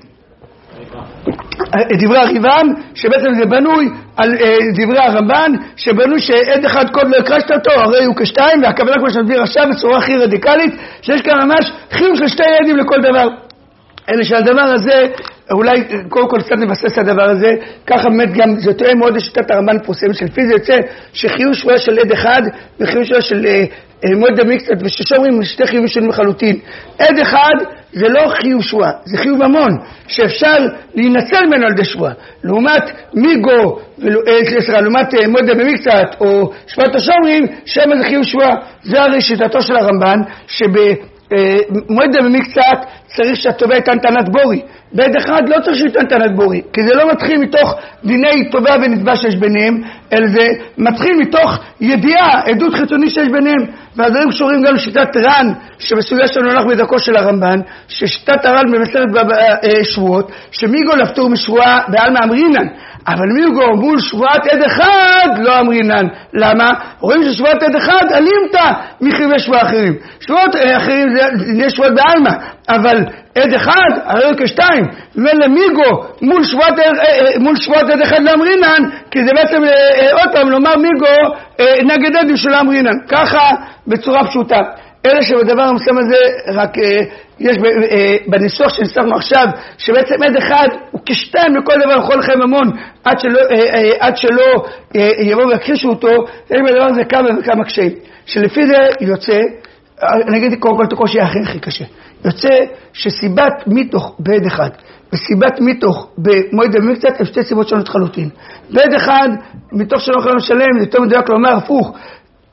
את דברי הריבם, שבעצם זה בנוי על דברי הרמב"ן, שבנוי שעד אחד קוד לא הקרשת אותו, הרי הוא כשתיים, והכוונה כמו שנסביר עכשיו בצורה הכי רדיקלית, שיש כאן ממש חיוב של שתי עדים לכל דבר. אלא שהדבר הזה, אולי קודם כל קצת נבסס הדבר הזה, ככה באמת גם זה תואם מאוד לשיטת הרמב"ן פורסמת, שלפי זה יוצא שחיוב שבועה של עד אחד, וחיוב שבועה של מועד המקצת, וששומרים שתי חיובים שונים לחלוטין. עד אחד זה לא חיוב שבועה, זה חיוב ממון, שאפשר להינצל ממנו על ידי שבועה. לעומת מיגו, סליחה, לעומת מועד המקצת, או שבועת השומרים, שם זה חיוב שבועה. זה הרי שיטתו של הרמב"ן, שבמועד המקצת צריך שהתובע ייתן טענת בורי. בעד אחד לא צריך שייתן טענת בורי, כי זה לא מתחיל מתוך דיני תובע ונתבע שיש ביניהם, אלא זה מתחיל מתוך ידיעה, עדות חיצוני שיש ביניהם. והדברים קשורים גם לשיטת ר"ן, שבסוגיה שלנו הולך בדרכו של הרמב"ן, ששיטת הר"ן במסכת שבועות, שמיגו לפטור משבועה בעלמא אמרינן, אבל מיגו מול שבועת עד אחד לא אמרינן. למה? רואים ששבועת עד אחד עלימתה מחיובי שבועה אחרים. שבועות אחרים זה שבועות בעלמא, אבל עד אחד הרי הוא כשתיים, ולמיגו מול שבועת, מול שבועת עד אחד לא אמרינן, כי זה בעצם עוד פעם לומר מיגו נגד עדים שלא אמרינן. ככה בצורה פשוטה. אלה שבדבר המסוים הזה רק יש בניסוח שניסחנו עכשיו, שבעצם עד אחד הוא כשתיים לכל דבר, לכל חיים המון, עד שלא, עד שלא יבואו ויכחישו אותו. יש בדבר הזה כמה וכמה קשיים, שלפי זה יוצא, נגיד קודם כל את הקושי הכי הכי קשה, יוצא שסיבת מיתוך בעד אחד וסיבת מיתוך במועד המקצת הם שתי סיבות שונות חלוטין. בעד אחד, מתוך שלא יכולים לשלם, זה יותר מדויק לומר הפוך,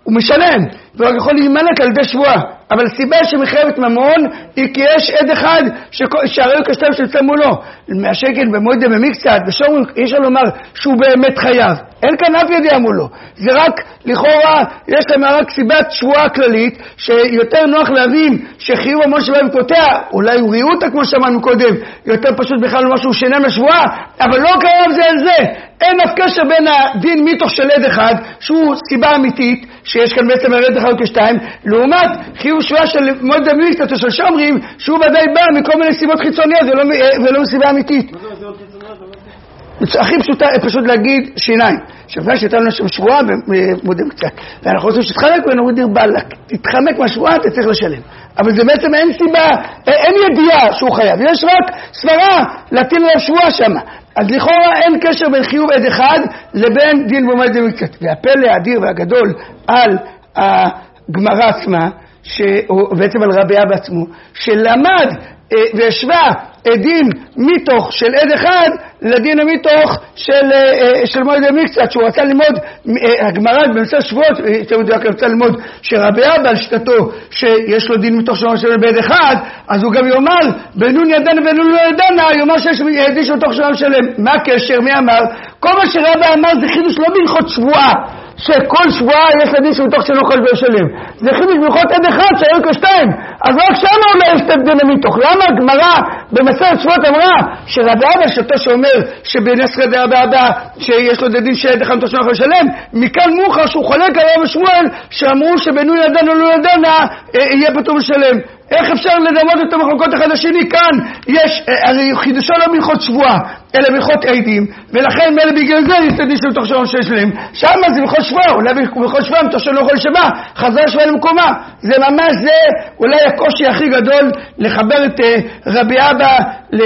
הוא משלם, והוא יכול להימלק על ידי שבועה. אבל הסיבה שמחייבת ממון היא כי יש עד אחד שהרי הוא כשתיים שיוצא מולו. מהשקל במועד במקצת, בשום יש לו לומר שהוא באמת חייב. אין כאן אף ידיעה מולו. זה רק, לכאורה, יש להם רק סיבת שבועה כללית, שיותר נוח להבין שחיוב המון שבועה וקוטע, אולי הוא ריאותה כמו שאמרנו קודם, יותר פשוט בכלל משהו שאינם לשבועה, אבל לא קרב זה על זה. אין אף קשר בין הדין מתוך של עד אחד, שהוא סיבה אמיתית, שיש כאן בעצם עד אחד כשתיים, לעומת חיוב שבועה של מועד במקצת או של שומרים, שהוא ודאי בא מכל מיני סיבות חיצוניות ולא, ולא מסיבה אמיתית. הכי פשוטה, פשוט להגיד שיניים. שבועה שהייתה לנו שבועה במודם קצת. ואנחנו רוצים שתתחמק ונוריד דיר בלק. תתחמק מהשבועה, אתה צריך לשלם. אבל זה בעצם אין סיבה, אין ידיעה שהוא חייב. יש רק סברה להטיל עליו שבועה שם. אז לכאורה אין קשר בין חיוב עד אחד לבין דין במודם קצת. והפלא האדיר והגדול על הגמרא עצמה, בעצם על רבי אבא עצמו, שלמד והשווה דין מתוך של עד אחד לדין מתוך של, של מועד המקצת, שהוא רצה ללמוד, הגמרא במסכת שבועות, רצה ללמוד שרבי אבא על שיטתו שיש לו דין מתוך של מועד בעד אחד, אז הוא גם יאמר בנון ידנה ובנון לא ידנה, יאמר שיש דין של מתוך של שלם. מה הקשר? מי אמר? כל מה שרבי אמר זה חידוש לא בהלכות שבועה, שכל שבועה יש לדין שמתוך שלא יכול לשלם. זה חידוש בהלכות עד אחד שהיו כשתיים. אז רק שם אולי יש את הדין מתוך. למה הגמרא במסכת שבועות אמרה שרבי אבא שאותו שאומר שבנס רבי אבא שיש לו דין שעד אחד מתוך שלא יכול לשלם, מכאן מוכר שהוא חולק על רבי שמואל שאמרו שבנון ידנה לא ידנה יהיה פטור לשלם. איך אפשר לדמות את המחלוקות אחד השני? כאן יש, הרי חידושו לא מלכות שבועה, אלא מלכות עדים, ולכן מלא בגלל זה יסתדיש לתוך שלום שיש להם. שם זה מלכות שבועה, אולי מלכות שבועה מתוך שלא יכול לשבוע, חזר שבועה למקומה. זה ממש זה אולי הקושי הכי גדול לחבר את רבי אבא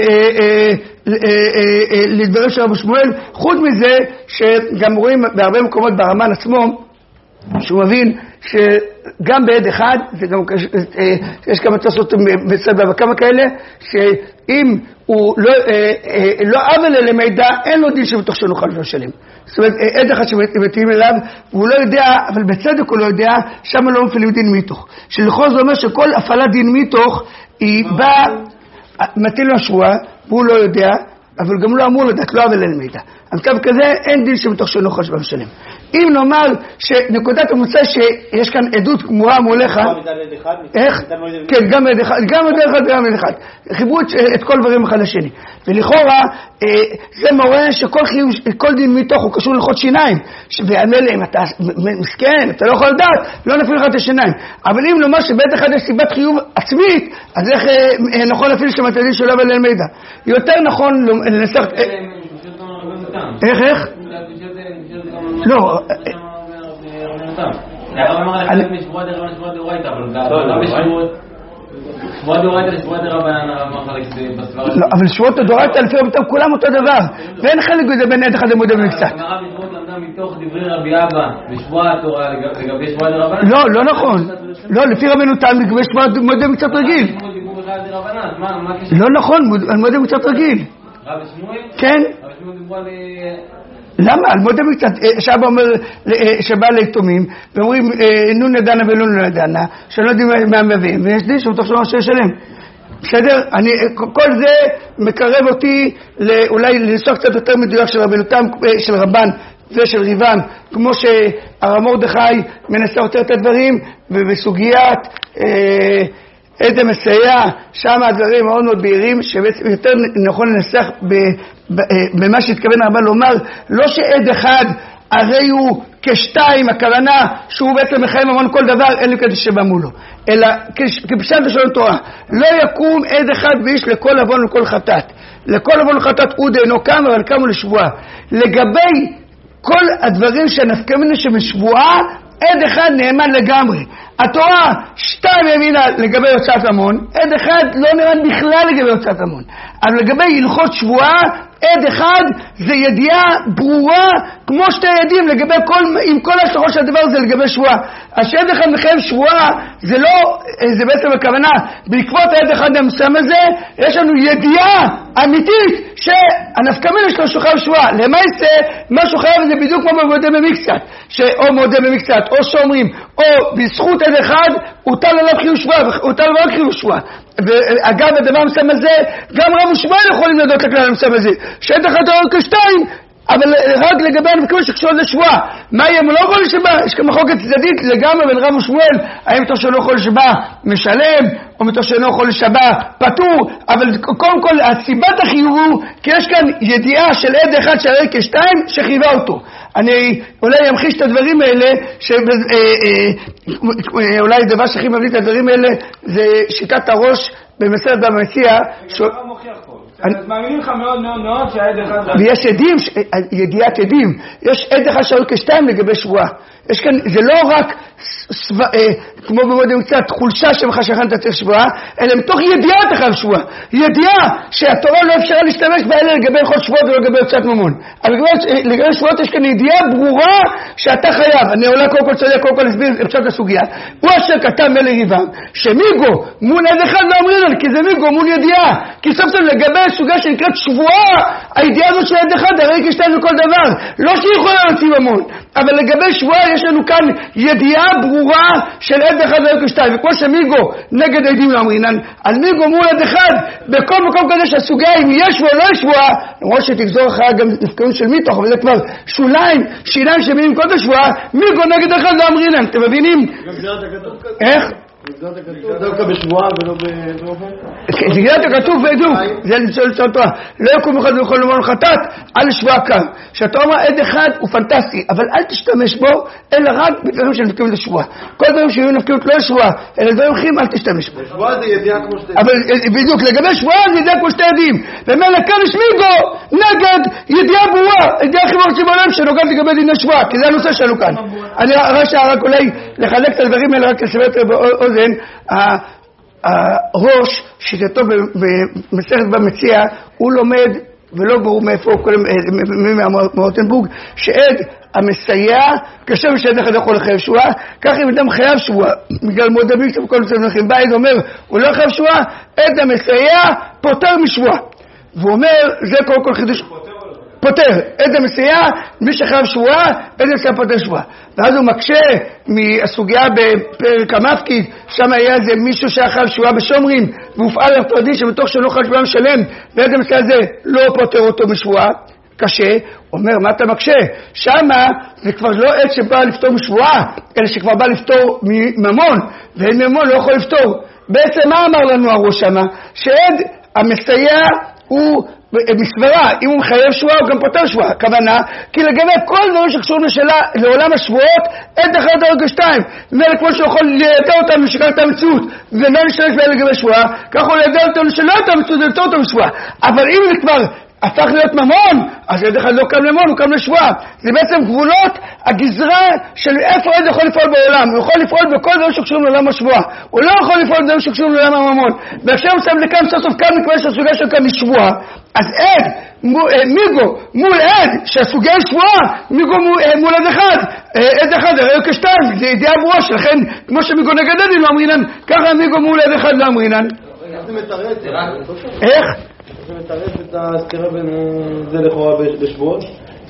לדברים של רבי שמואל. חוץ מזה שגם רואים בהרבה מקומות ברמן עצמו, שהוא מבין שגם בעד אחד, וגם, יש כמה תעשות בסבבה וכמה כאלה, שאם הוא לא, לא עוול אלה מידע, אין לו דין שבתוך שנוכל לשלם. זאת אומרת, עד אחד שמתאים אליו, והוא לא יודע, אבל בצדק הוא לא יודע, שם לא מפעילים דין מתוך. שלכל זה אומר שכל הפעלת דין מתוך, היא באה, מטיל לו שבועה, והוא לא יודע, אבל גם לא אמור לדעת, לא עוול אלה מידע. המצב כזה, אין דין שבתוך שנוכל לשלם. אם נאמר שנקודת המוצא שיש כאן עדות גמורה מולך, איך? כן, גם עד אחד, גם עד אחד וגם עד אחד. חיברו את כל דברים אחד לשני. ולכאורה, זה מורה שכל דין מתוך הוא קשור ללכות שיניים. והמלא, אם אתה מסכן, אתה לא יכול לדעת, לא נפיל לך את השיניים. אבל אם נאמר שבעת אחד יש סיבת חיוב עצמית, אז איך נכון להפעיל שם את הדין שלו ולא מידע? יותר נכון לנסח... איך, איך? לא, אבל שבועות הדורייתא לפי רבתם כולם אותו דבר, ואין חלק בזה בין עד אחד למועד במקצת. הגמרא בשבועות למדה מתוך דברי רבי אבא בשבוע התורה לגבי שבוע דרבנן. לא, לא נכון. לא, לפי רבנו תם לגבי שבוע מועד במקצת רגיל. לא נכון, מועד במקצת רגיל. רבי שמואל? כן. רבי שמואל דיברו על... למה? על מועד המקצת, שאבא אומר שבא ליתומים, ואומרים נון ידנה ולון לא ידנה, שלא יודעים מה הם מביאים, ויש די שהוא תוך שלום שישלם. בסדר? אני, כל זה מקרב אותי אולי לנסוע קצת יותר מדויק של רבנותם, של רבן ושל ריבן, כמו שהרב מרדכי מנסה יותר את הדברים, ובסוגיית אה, עד המסייע, שם הדברים מאוד מאוד בהירים, שבעצם יותר נכון לנסח במה שהתכוון הרבן לומר, לא שעד אחד הרי הוא כשתיים, הכוונה שהוא בעצם מחיים המון כל דבר, אין לי כדי שבא מולו, אלא כפשט לשון תורה, לא יקום עד אחד ואיש לכל עוון ולכל חטאת, לכל עוון ולחטאת הוא דאינו קם, אבל קמו לשבועה. לגבי כל הדברים שנפקמינו שבשבועה, עד אחד נאמן לגמרי. התורה שתיים האמינה לגבי הוצאת המון, עד אחד לא נאמן בכלל לגבי הוצאת המון. אבל לגבי הלכות שבועה, עד אחד זה ידיעה ברורה, כמו שתי עדים לגבי כל, עם כל השלכות של הדבר הזה לגבי שבועה. השעד אחד מחייב שבועה, זה לא, זה בעצם הכוונה, בעקבות העד אחד המסוים הזה, יש לנו ידיעה אמיתית שהנפקמינה שלו שהוא חייב שבועה. למעשה מה שהוא חייב זה בדיוק כמו במודה במקצת, שאו מודה במקצת או שומרים או בזכות עד אחד הוטל עליו חיוב שבועה, הוטל עליו חיוב שבועה. ואגב הדבר המסם הזה גם רב ושמואל יכולים לדעות לכלל המסם הזה, שעד אחד או כשתיים, אבל רק לגבי הנפקמינה שקשור לשבועה. מה יהיה? הוא לא יכול לשבוע? יש כאן מחלוקת צדדית לגמרי בין רב ושמואל, האם מתוך שלא יכול לשבוע משלם או מתוך שלא יכול לשבוע פטור. אבל קודם כל הסיבת החיוב הוא כי יש כאן ידיעה של עד אחד של עד כשתיים שחייבה אותו. אני אולי אמחיש את הדברים האלה, אולי דבר שהכי מביא את הדברים האלה זה שיטת הראש במסכת בבא מציעא. אז מאמינים לך מאוד מאוד מאוד שהעד אחד... ויש עדים, ידיעת עדים, יש עד אחד שעוד כשתיים לגבי שבועה. יש כאן, זה לא רק כמו במודה מקצת חולשה שמחשכן את הצריך שבועה, אלא מתוך ידיעת אחר שבועה. ידיעה שהתורה לא אפשרה להשתמש באלה לגבי הלכות שבועות ולא לגבי הוצאת ממון. אבל לגבי שבועות יש כאן ידיעה ברורה שאתה חייב. אני אולי קודם כל צודק, קודם כל להסביר את הסוגיה. הוא אשר כתב מלך ריבם, שמיגו מול עד אחד לא אומרים, כי זה מיגו מול ידיעה. כי סוף סוף לגבי הסוגיה שנקראת שבועה, הידיעה הזאת של עד אחד, הרי כשתיים לכל דבר. לא שהיא יכולה להוציא ממון. אבל לגבי שבועה יש לנו כאן ידיעה ברורה של עד אחד ועד כשתיים, וכמו שמיגו נגד עדים לא אמרינן, על מיגו מול עד אחד, בכל מקום כזה שהסוגיה אם יש שבועה או לא יש שבועה, למרות שתגזור אחריה גם נפקנות של מיתוך, אבל זה כבר שוליים, שיניים שמינים כל השבועה, מיגו נגד אחד לא אמרינן, אתם מבינים? איך? דווקא בשבועה ולא באופן? זה גדעת הכתוב ועדו, זה למצוא לצוע תורה. לא יקום אחד ויכול לומר חטאת על שבועה כאן. שאתה אומר עד אחד הוא פנטסטי, אבל אל תשתמש בו, אלא רק בדברים שנפקמים לשבועה. כל דברים שיהיו נפקמים לא לשבועה, אלא דברים אחרים אל תשתמש בו. שבועה זה ידיעה כמו שתי אבל בדיוק, לגבי שבועה זה ידיעה כמו שתי עדים. ומילא כאן יש מיגו נגד ידיעה ברורה, ידיעה הכי מרצים בעולם שנוגעת לגבי דיני שבועה, כי זה הנושא שלנו כאן. אני רק אולי לחלק את הדברים האלה רק לסבר יותר באוזן. הראש שיטתו במסכת בבא מציעא, הוא לומד ולא ברור מאיפה מהרוטנבורג, שעד המסייע כשם שעד אחד יכול לחייב שבועה, כך אם אדם חייב שבועה בגלל מודה מקצת וכל מצב נכים בית, אומר הוא לא חייב שבועה, עד המסייע פותר משבועה. והוא אומר זה כל כל חידוש פותר, עד המסייע, מי שחייב שבועה, עד המסייע פותר שבועה. ואז הוא מקשה מהסוגיה בפרק המפקיד, שם היה איזה מישהו שחייב שבועה בשומרים, והופעל הפרדי שבתוך שלא חייב שבועה משלם, ועד המסייע הזה לא פותר אותו משבועה, קשה. הוא אומר, מה אתה מקשה? שמה זה כבר לא עד שבא לפתור משבועה, אלא שכבר בא לפתור ממון, ואין ממון לא יכול לפתור. בעצם מה אמר לנו הראש שמה? שעד המסייע הוא מסברה, אם הוא מחייב שבועה הוא גם פותר שבועה, כוונה, כי לגבי כל דברים שקשורים לשאלה לעולם השבועות, עד אחד דרגה שתיים, ואלה כמו שהוא יכול לידע אותנו שקרה את המציאות, ולא נשתמש באלה לגבי שבועה, כך הוא לידע אותנו שלא את המציאות ולפתור אותנו שבועה. אבל אם זה כבר הפך להיות ממון, אז עד אחד לא קם למון, הוא קם לשבועה. זה בעצם גבולות הגזרה של איפה עד יכול לפעול בעולם. הוא יכול לפעול בכל דבר שקשורים לעולם השבועה. הוא לא יכול לפעול בדברים שקשורים לעולם הממון. ועכשיו הוא שם לכאן סוף סוף כאן מכיוון שהסוגיה שלו כאן היא שבועה. אז עד, מיגו מול עד שהסוגיה היא שבועה, מיגו מול עד אחד, עד אחד הרי כשתיים, זה ידיעה ברורה שלכן, כמו שמיגו נגד עדים לא אמרינן, ככה מיגו מול עד אחד לא אמרינן. איך זה מתרץ? איך? זה מתרץ את הסתירה בין זה לכאורה בשבועות?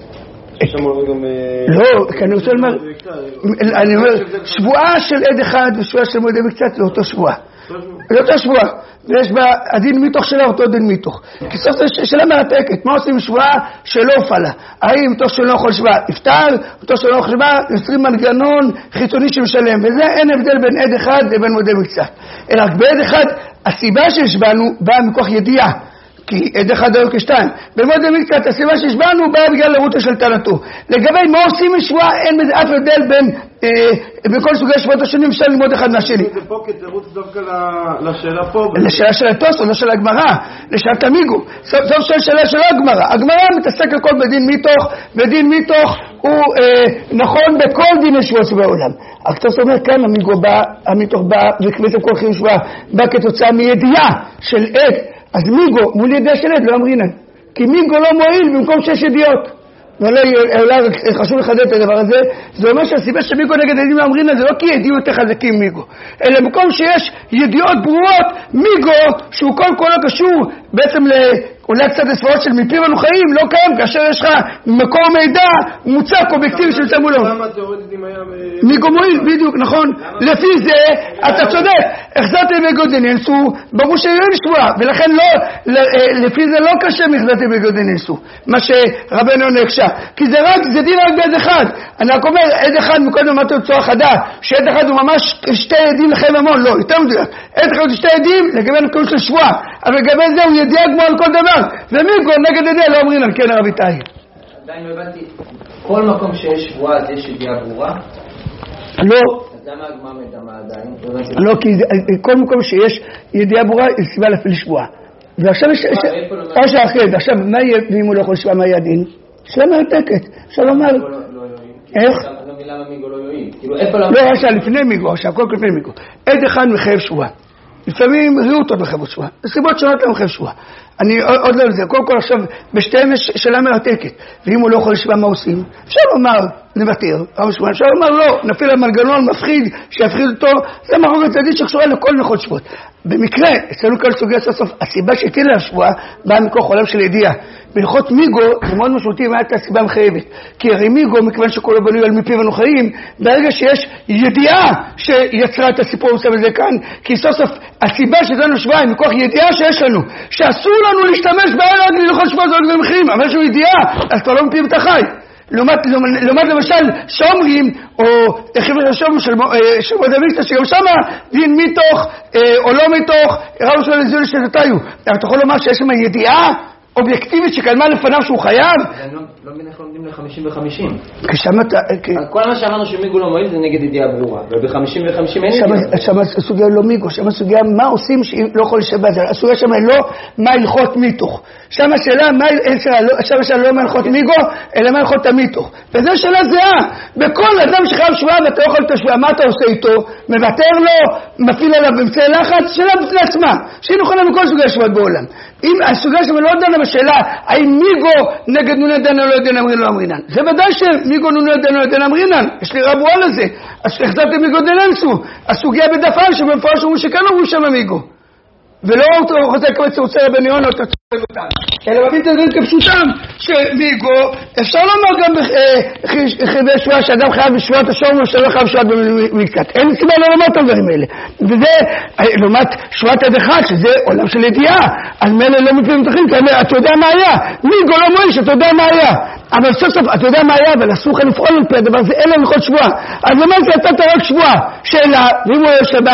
לא, כי אני רוצה לומר, אני אומר, שבועה של עד אחד ושבועה של מודה מקצת זה אותו שבועה. זה אותו שבועה, ויש בה הדין מתוך שלה אותו דין מתוך. כי סוף זה שאלה מרתקת, מה עושים שבועה שלא הופעלה? האם מתוך שלא יכול שבועה נפטר, מתוך שלא יכול שבועה יוצרים מנגנון חיצוני שמשלם, וזה אין הבדל בין עד אחד לבין מודה מקצת. אלא רק בעד אחד, הסיבה שהשבענו באה מכוח ידיעה. כי עד אחד דרגה שתיים. במודה מקצת הסיבה שהשבענו באה בגלל לרותה של טענתו. לגבי מה עושים משבועה, אין בזה אף הבדל בין בכל סוגי שבועות השונים אפשר ללמוד אחד מהשני. זה פה כתירוץ דווקא לשאלה פה. לשאלה של התוספות, לא של הגמרא, לשאלת המיגו. סוף סוף שאלה של הגמרא. הגמרא מתעסק הכל בדין מתוך, ודין מתוך הוא נכון בכל דין שבועות בעולם. הכתוס אומר כאן המיגו בא, המתוך בא, וכבצם כל חיוב שבועה, בא כתוצאה מידיעה של עד. אז מיגו מול ידיעה של עד לא אמרינן. כי מיגו לא מועיל במקום שיש ידיעות. ואולי חשוב לחדד את הדבר הזה, זה אומר שהסיבה שמיגו נגד עדים לא אמרינן זה לא כי ידיעות יותר חזקים מיגו, אלא במקום שיש ידיעות ברורות, מיגו שהוא כל כל קשור בעצם אולי קצת הספרות של מפיו אנו חיים לא קיים כאשר יש לך מקור מידע מוצק אובייקטיבי שנמצא מולו. מיגו מועיל, בדיוק, נכון. לפי זה אתה צודק, החזרתי בגודל ננסו, ברור שיהיה שבועה, ולכן לפי זה לא קשה מחזרתי בגודל ננסו, מה שרבנו נקשה, כי זה רק, זה דין רק בעד אחד. אני רק אומר, עד אחד מקודם אמרתי בצורה חדה, שעד אחד הוא ממש שתי עדים לחיים המון, לא, יותר מדויק. עד אחד הוא שתי עדים לגבי הנקודה של שבועה, אבל לגבי זה הוא ידיעה כמו על כל דבר, ומיגו נגד ידיעה לא אומרים על כן הרב איתי. עדיין לא הבנתי, כל מקום שיש שבועה אז יש ידיעה ברורה? לא. אז למה הגמרא מדמה עדיין? לא, כי כל מקום שיש ידיעה ברורה היא סיבה להפעיל שבועה. ועכשיו יש... עכשיו, מה יהיה, ואם הוא לא יכול לשבוע, מה יהיה הדין? שאלה מרתקת. עכשיו אמר... איך? למה מיגו לא יועיל? כאילו איפה למה... לא, עכשיו לפני מיגו, עכשיו כל לפני מיגו. עד אחד מחייב שבועה. לפעמים ראו אותו מחייב שבועה. הסיבות שונות להם מחייב שבועה. אני עוד לא לזה, קודם כל עכשיו בשתיהם יש שאלה מרתקת, ואם הוא לא יכול לשבוע מה עושים, אפשר לומר נוותר, אפשר לומר לא, נפיל על מנגנון מפחיד שיפחיד אותו, זה מחלוקת צדדית שקשורה לכל מלאכות שבועות. במקרה, אצלנו כל סוגיה סוף סוף, הסיבה שהטילה על השבועה באה מכוח עולם של ידיעה. בהלכות מיגו זה מאוד משמעותי מה הייתה הסיבה המחייבת, כי הרי מיגו מכיוון שכולו בנוי על מפיו אנו חיים, ברגע שיש ידיעה שיצרה את הסיפור עושה בזה כאן, כי סוף סוף הסיבה שזנו שבועה היא מכוח ידיעה שיש לנו, שאסור לנו להשתמש בערג ללכות שבועה זו על מחירים, אבל יש לנו ידיעה, אז כבר לא מפיו את החי. לעומת, לעומת למשל שומרים או חבר'ה השומר של מודמיסטה שגם שמה דין מתוך או לא מתוך ראו של איזול שתתיו, אבל אתה יכול לומר שיש שם ידיעה אובייקטיבית שקלמה לפניו שהוא חייב. לא מבין איך לומדים ל-חמישים וחמישים. כשם אתה... כל מה שאמרנו שמיגו לא מועיל זה נגד ידיעה ברורה, וב-חמישים וחמישים אין ידיעה. שם הסוגיה לא מיגו, שם הסוגיה מה עושים שאם לא יכול לשבת, הסוגיה שם לא מה הלכות מתוך. שם השאלה, שם השאלה לא מה הלכות מיגו, אלא מה הלכות המתוך. וזו שאלה זהה. בכל אדם שחייב שבועה ואתה לא יכול את השבועה, מה אתה עושה איתו? מוותר לו, מפעיל עליו באמצעי לחץ, שאלה בפני עצמה. שהיא נכונה מכל סוגיה שבועות בעולם. אם הסוגיה שם לא דנה בשאלה, האם מיגו נגד נוני דנה או לא דנה אמרין לא אמרינן. זה ודאי שמיגו נוני דנה או לא דנה אמרינן. יש לי רבוע לזה. אז החזרתי מיגו דננסו. הסוגיה בדפן שבמפורש אומרים שכאן אומרים שם מיגו. ולא הוא חוזר כמה צורצי רבני יונה או תצורצי אותם. אלא מבין את הדברים כפשוטם שמיגו, אפשר לומר גם בחיבי שבועה שאדם חייב בשבועת השורם ושלא חייב שבועת במקצת. אין סיבה לא לומר את הדברים האלה. וזה, לעומת שבועת עד אחד, שזה עולם של ידיעה, אז מילא לא מפילים תחים, כי אתה יודע מה היה. מיגו לא מויש, אתה יודע מה היה. אבל סוף סוף, אתה יודע מה היה, אבל אסור לך לפעול על פי הדבר, זה אין לנו לכל שבועה. אז למה זה אתה רק שבועה? שאלה, ואם הוא יש לה,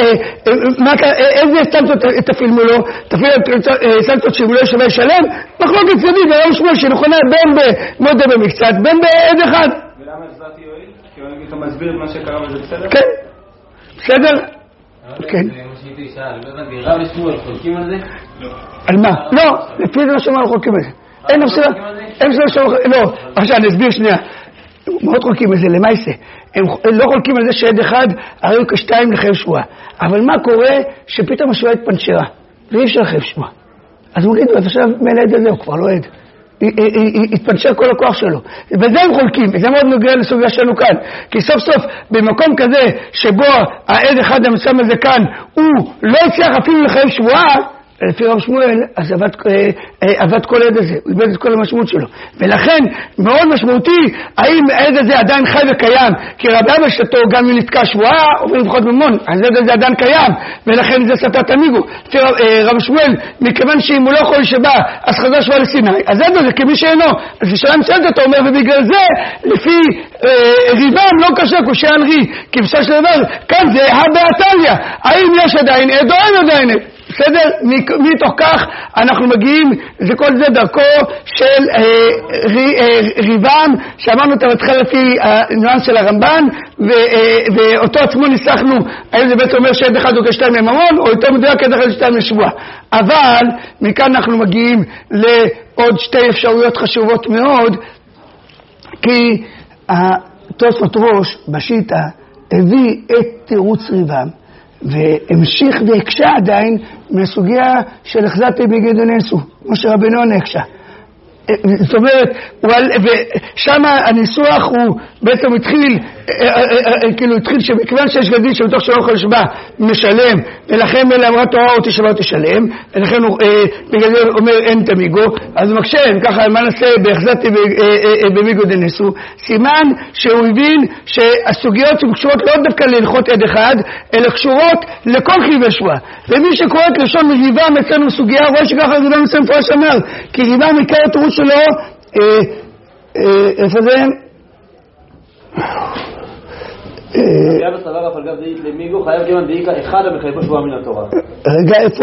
איזה סנקציות תפעיל מולו? תפעיל סנקציות שהוא לא שווה שלם? מחלוקת צדדית, ולא שמואל שנכונה בין במודה במקצת, בין בעד אחד. ולמה החזרתי יועיל? כי הוא אתה מסביר את מה שקרה וזה בסדר? כן, בסדר? כן. רב ושמואל חולקים על זה? על מה? לא, לפי זה לא שמואל חולקים על זה. אין אפשר, אין אפשר, לא, עכשיו אני אסביר שנייה, מאוד חולקים על זה, למה יעשה? הם לא חולקים על זה שעד אחד, הרי הוא כשתיים לחייב שבועה, אבל מה קורה שפתאום השבועה התפנצ'רה, ואי אפשר לחייב שבועה, אז הוא יגידו, עכשיו מלעד הזה, הוא כבר לא עד, התפנצ'ר כל הכוח שלו, וזה הם חולקים, וזה מאוד נוגע לסוגיה שלנו כאן, כי סוף סוף במקום כזה שבו העד אחד המסם הזה כאן, הוא לא הצליח אפילו לחייב שבועה, לפי רב שמואל, אז עבד, עבד כל עד הזה, הוא איבד את כל המשמעות שלו. ולכן, מאוד משמעותי, האם העד הזה עדיין חי וקיים, כי רבי אבא שתו גם אם נתקע שבועה, עוברים לפחות ממון, אז העד הזה עדיין קיים, ולכן זה סתת המיגו. לפי רב, רב שמואל, מכיוון שאם הוא לא יכול לשבע, אז חזר שבועה לסיני, אז העד הזה כמי שאינו. אז בשאלה מצלת אתה אומר, ובגלל זה, לפי אה, ריבם לא קשה, קושי אנרי, כי בסופו של דבר, כאן זה הבעתליה, האם יש עדיין עד או אין עדיין עד? בסדר? מתוך כך אנחנו מגיעים, זה כל זה דרכו של אה, רי, אה, ריבם, שאמרנו את המתחיל לפי הניואנס של הרמב"ן, ו, אה, ואותו עצמו ניסחנו, האם זה בעצם אומר שעד אחד הוא כשתיים לממון, או יותר מדויק עד אחד כשתיים לשבוע. אבל מכאן אנחנו מגיעים לעוד שתי אפשרויות חשובות מאוד, כי התוספות ראש בשיטה הביא את תירוץ ריבם, והמשיך והקשה עדיין מהסוגיה של החזרתי בגדול ננסו, כמו שרבנו נקשה. זאת אומרת, ושם הניסוח הוא בעצם התחיל, כאילו התחיל שמכיוון שיש גדין שבתוך שלא יכול לשבע משלם, ולכן מלא אמרה תורה או תשבע או תשלם, ולכן הוא בגלל זה אומר אין תמיגו, אז הוא מקשה, ככה מה נעשה בהחזרתי במיגו דנסו, סימן שהוא הבין שהסוגיות שקשורות לא דווקא להלכות יד אחד, אלא קשורות לכל חיובי שבועה. ומי שקורא את לשון ריבה אצלנו סוגיה, רואה שככה ריבה מסוים פרש אמר, כי ריבה מכר התירוץ שלו, איפה זה? חייב הסבר אבל גם דאית למיגו, חייב כיוון דאיקה אחד המחייבו שבועה מן התורה. רגע, איפה?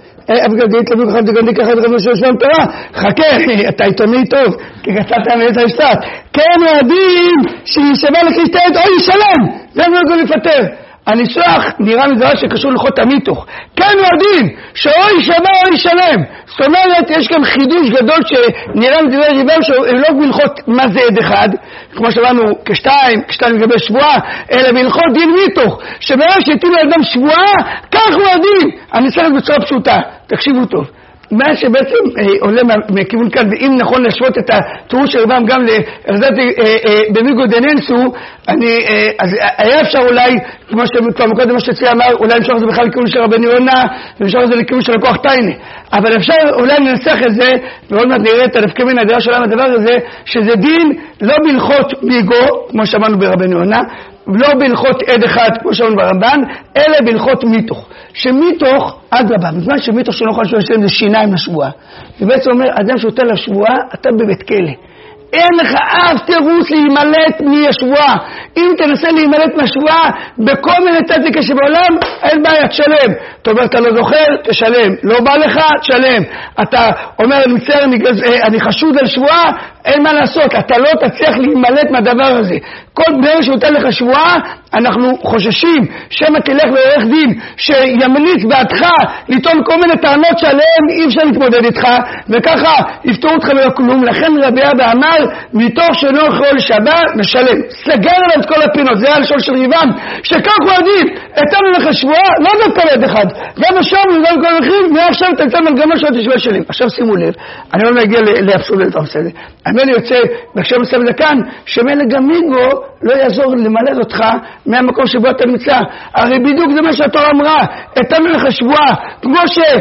אבל דאית למיגו אחד וגם דאיקה אחד המחייבו שבועה מן התורה. חכה, אתה עיתוני טוב, כי קצת מאיזה המשפט. כן רבים שישבע לקריסטרת או ישלם, זה לא יכול לפטר. הניסוח נראה מדבר שקשור ללכות המיתוך. כן יודעים שאו ישבע או ישלם. זאת אומרת, יש כאן חידוש גדול שנראה מדבר ריבם שהוא לא בלכות מה זה עד אחד, כמו שאמרנו כשתיים, כשתיים לגבי שבועה, אלא בלכות דין מיתוך, שברגע שהטיל לאדם שבועה, כך הוא הדין. הניסוח בצורה פשוטה, תקשיבו טוב. מה שבעצם אה, עולה מכיוון כאן, ואם נכון להשוות את התירוץ של רבם גם להחזרתי אה, אה, במיגו דננסו, אני, אה, אז היה אפשר אולי, כמו שכבר מקודם מה שצריך אמר, אולי נמשוך את זה בכלל לכיוון של רבני יונה, ונמשוך את זה לכיוון של לקוח טיינה. אבל אפשר אולי ננסח את זה, ועוד מעט נראה את הנפקא מינה הדעה שלנו הדבר הזה, שזה דין לא בהלכות מיגו, כמו שאמרנו ברבני יונה, לא בהלכות עד אחד, כמו שאומרים ברמב"ן, אלא בהלכות מיתוך. שמיתוך, עד רבה, בזמן שמיתוך שלא יכול לשלם זה שיניים לשבועה. ובעצם אומר, אדם שאותה לשבועה, אתה בבית כלא. אין לך אף תירוץ להימלט מהשבועה. אם תנסה להימלט מהשבועה, בכל מיני טקטיקה שבעולם, אין בעיה, תשלם. אתה אומר, אתה לא זוכר, תשלם. לא בא לך, תשלם. אתה אומר, אני מצטער, אני, אני חשוד על שבועה, אין מה לעשות. אתה לא תצליח להימלט מהדבר הזה. כל בני שאותן לך שבועה, אנחנו חוששים שמה תלך לעורך דין שימליץ בעדך לטעון כל מיני טענות שעליהן אי אפשר להתמודד איתך, וככה יפתרו אותך מלא כלום. לכן רבי אבא אמר, מתוך שאינו יכול לשבע, משלם. סגר עליו את כל הפינות, זה היה לשון של ריבם, שכך הוא עדיף, אתנו לך שבועה, לא דווקא ליד אחד, גם עכשיו וגם כל המחרים, מעכשיו תלתם על גמר שעות תשווה שלים. עכשיו שימו לב, אני לא מגיע לאפסול לדבר בסדר. המלך יוצא, ועכשיו מסתכל לכאן, שמלך גם מיגו לא יעזור למלא אותך מהמקום שבו אתה נמצא. הרי בדיוק זה מה שהתורה אמרה, אתנו לך שבועה, כמו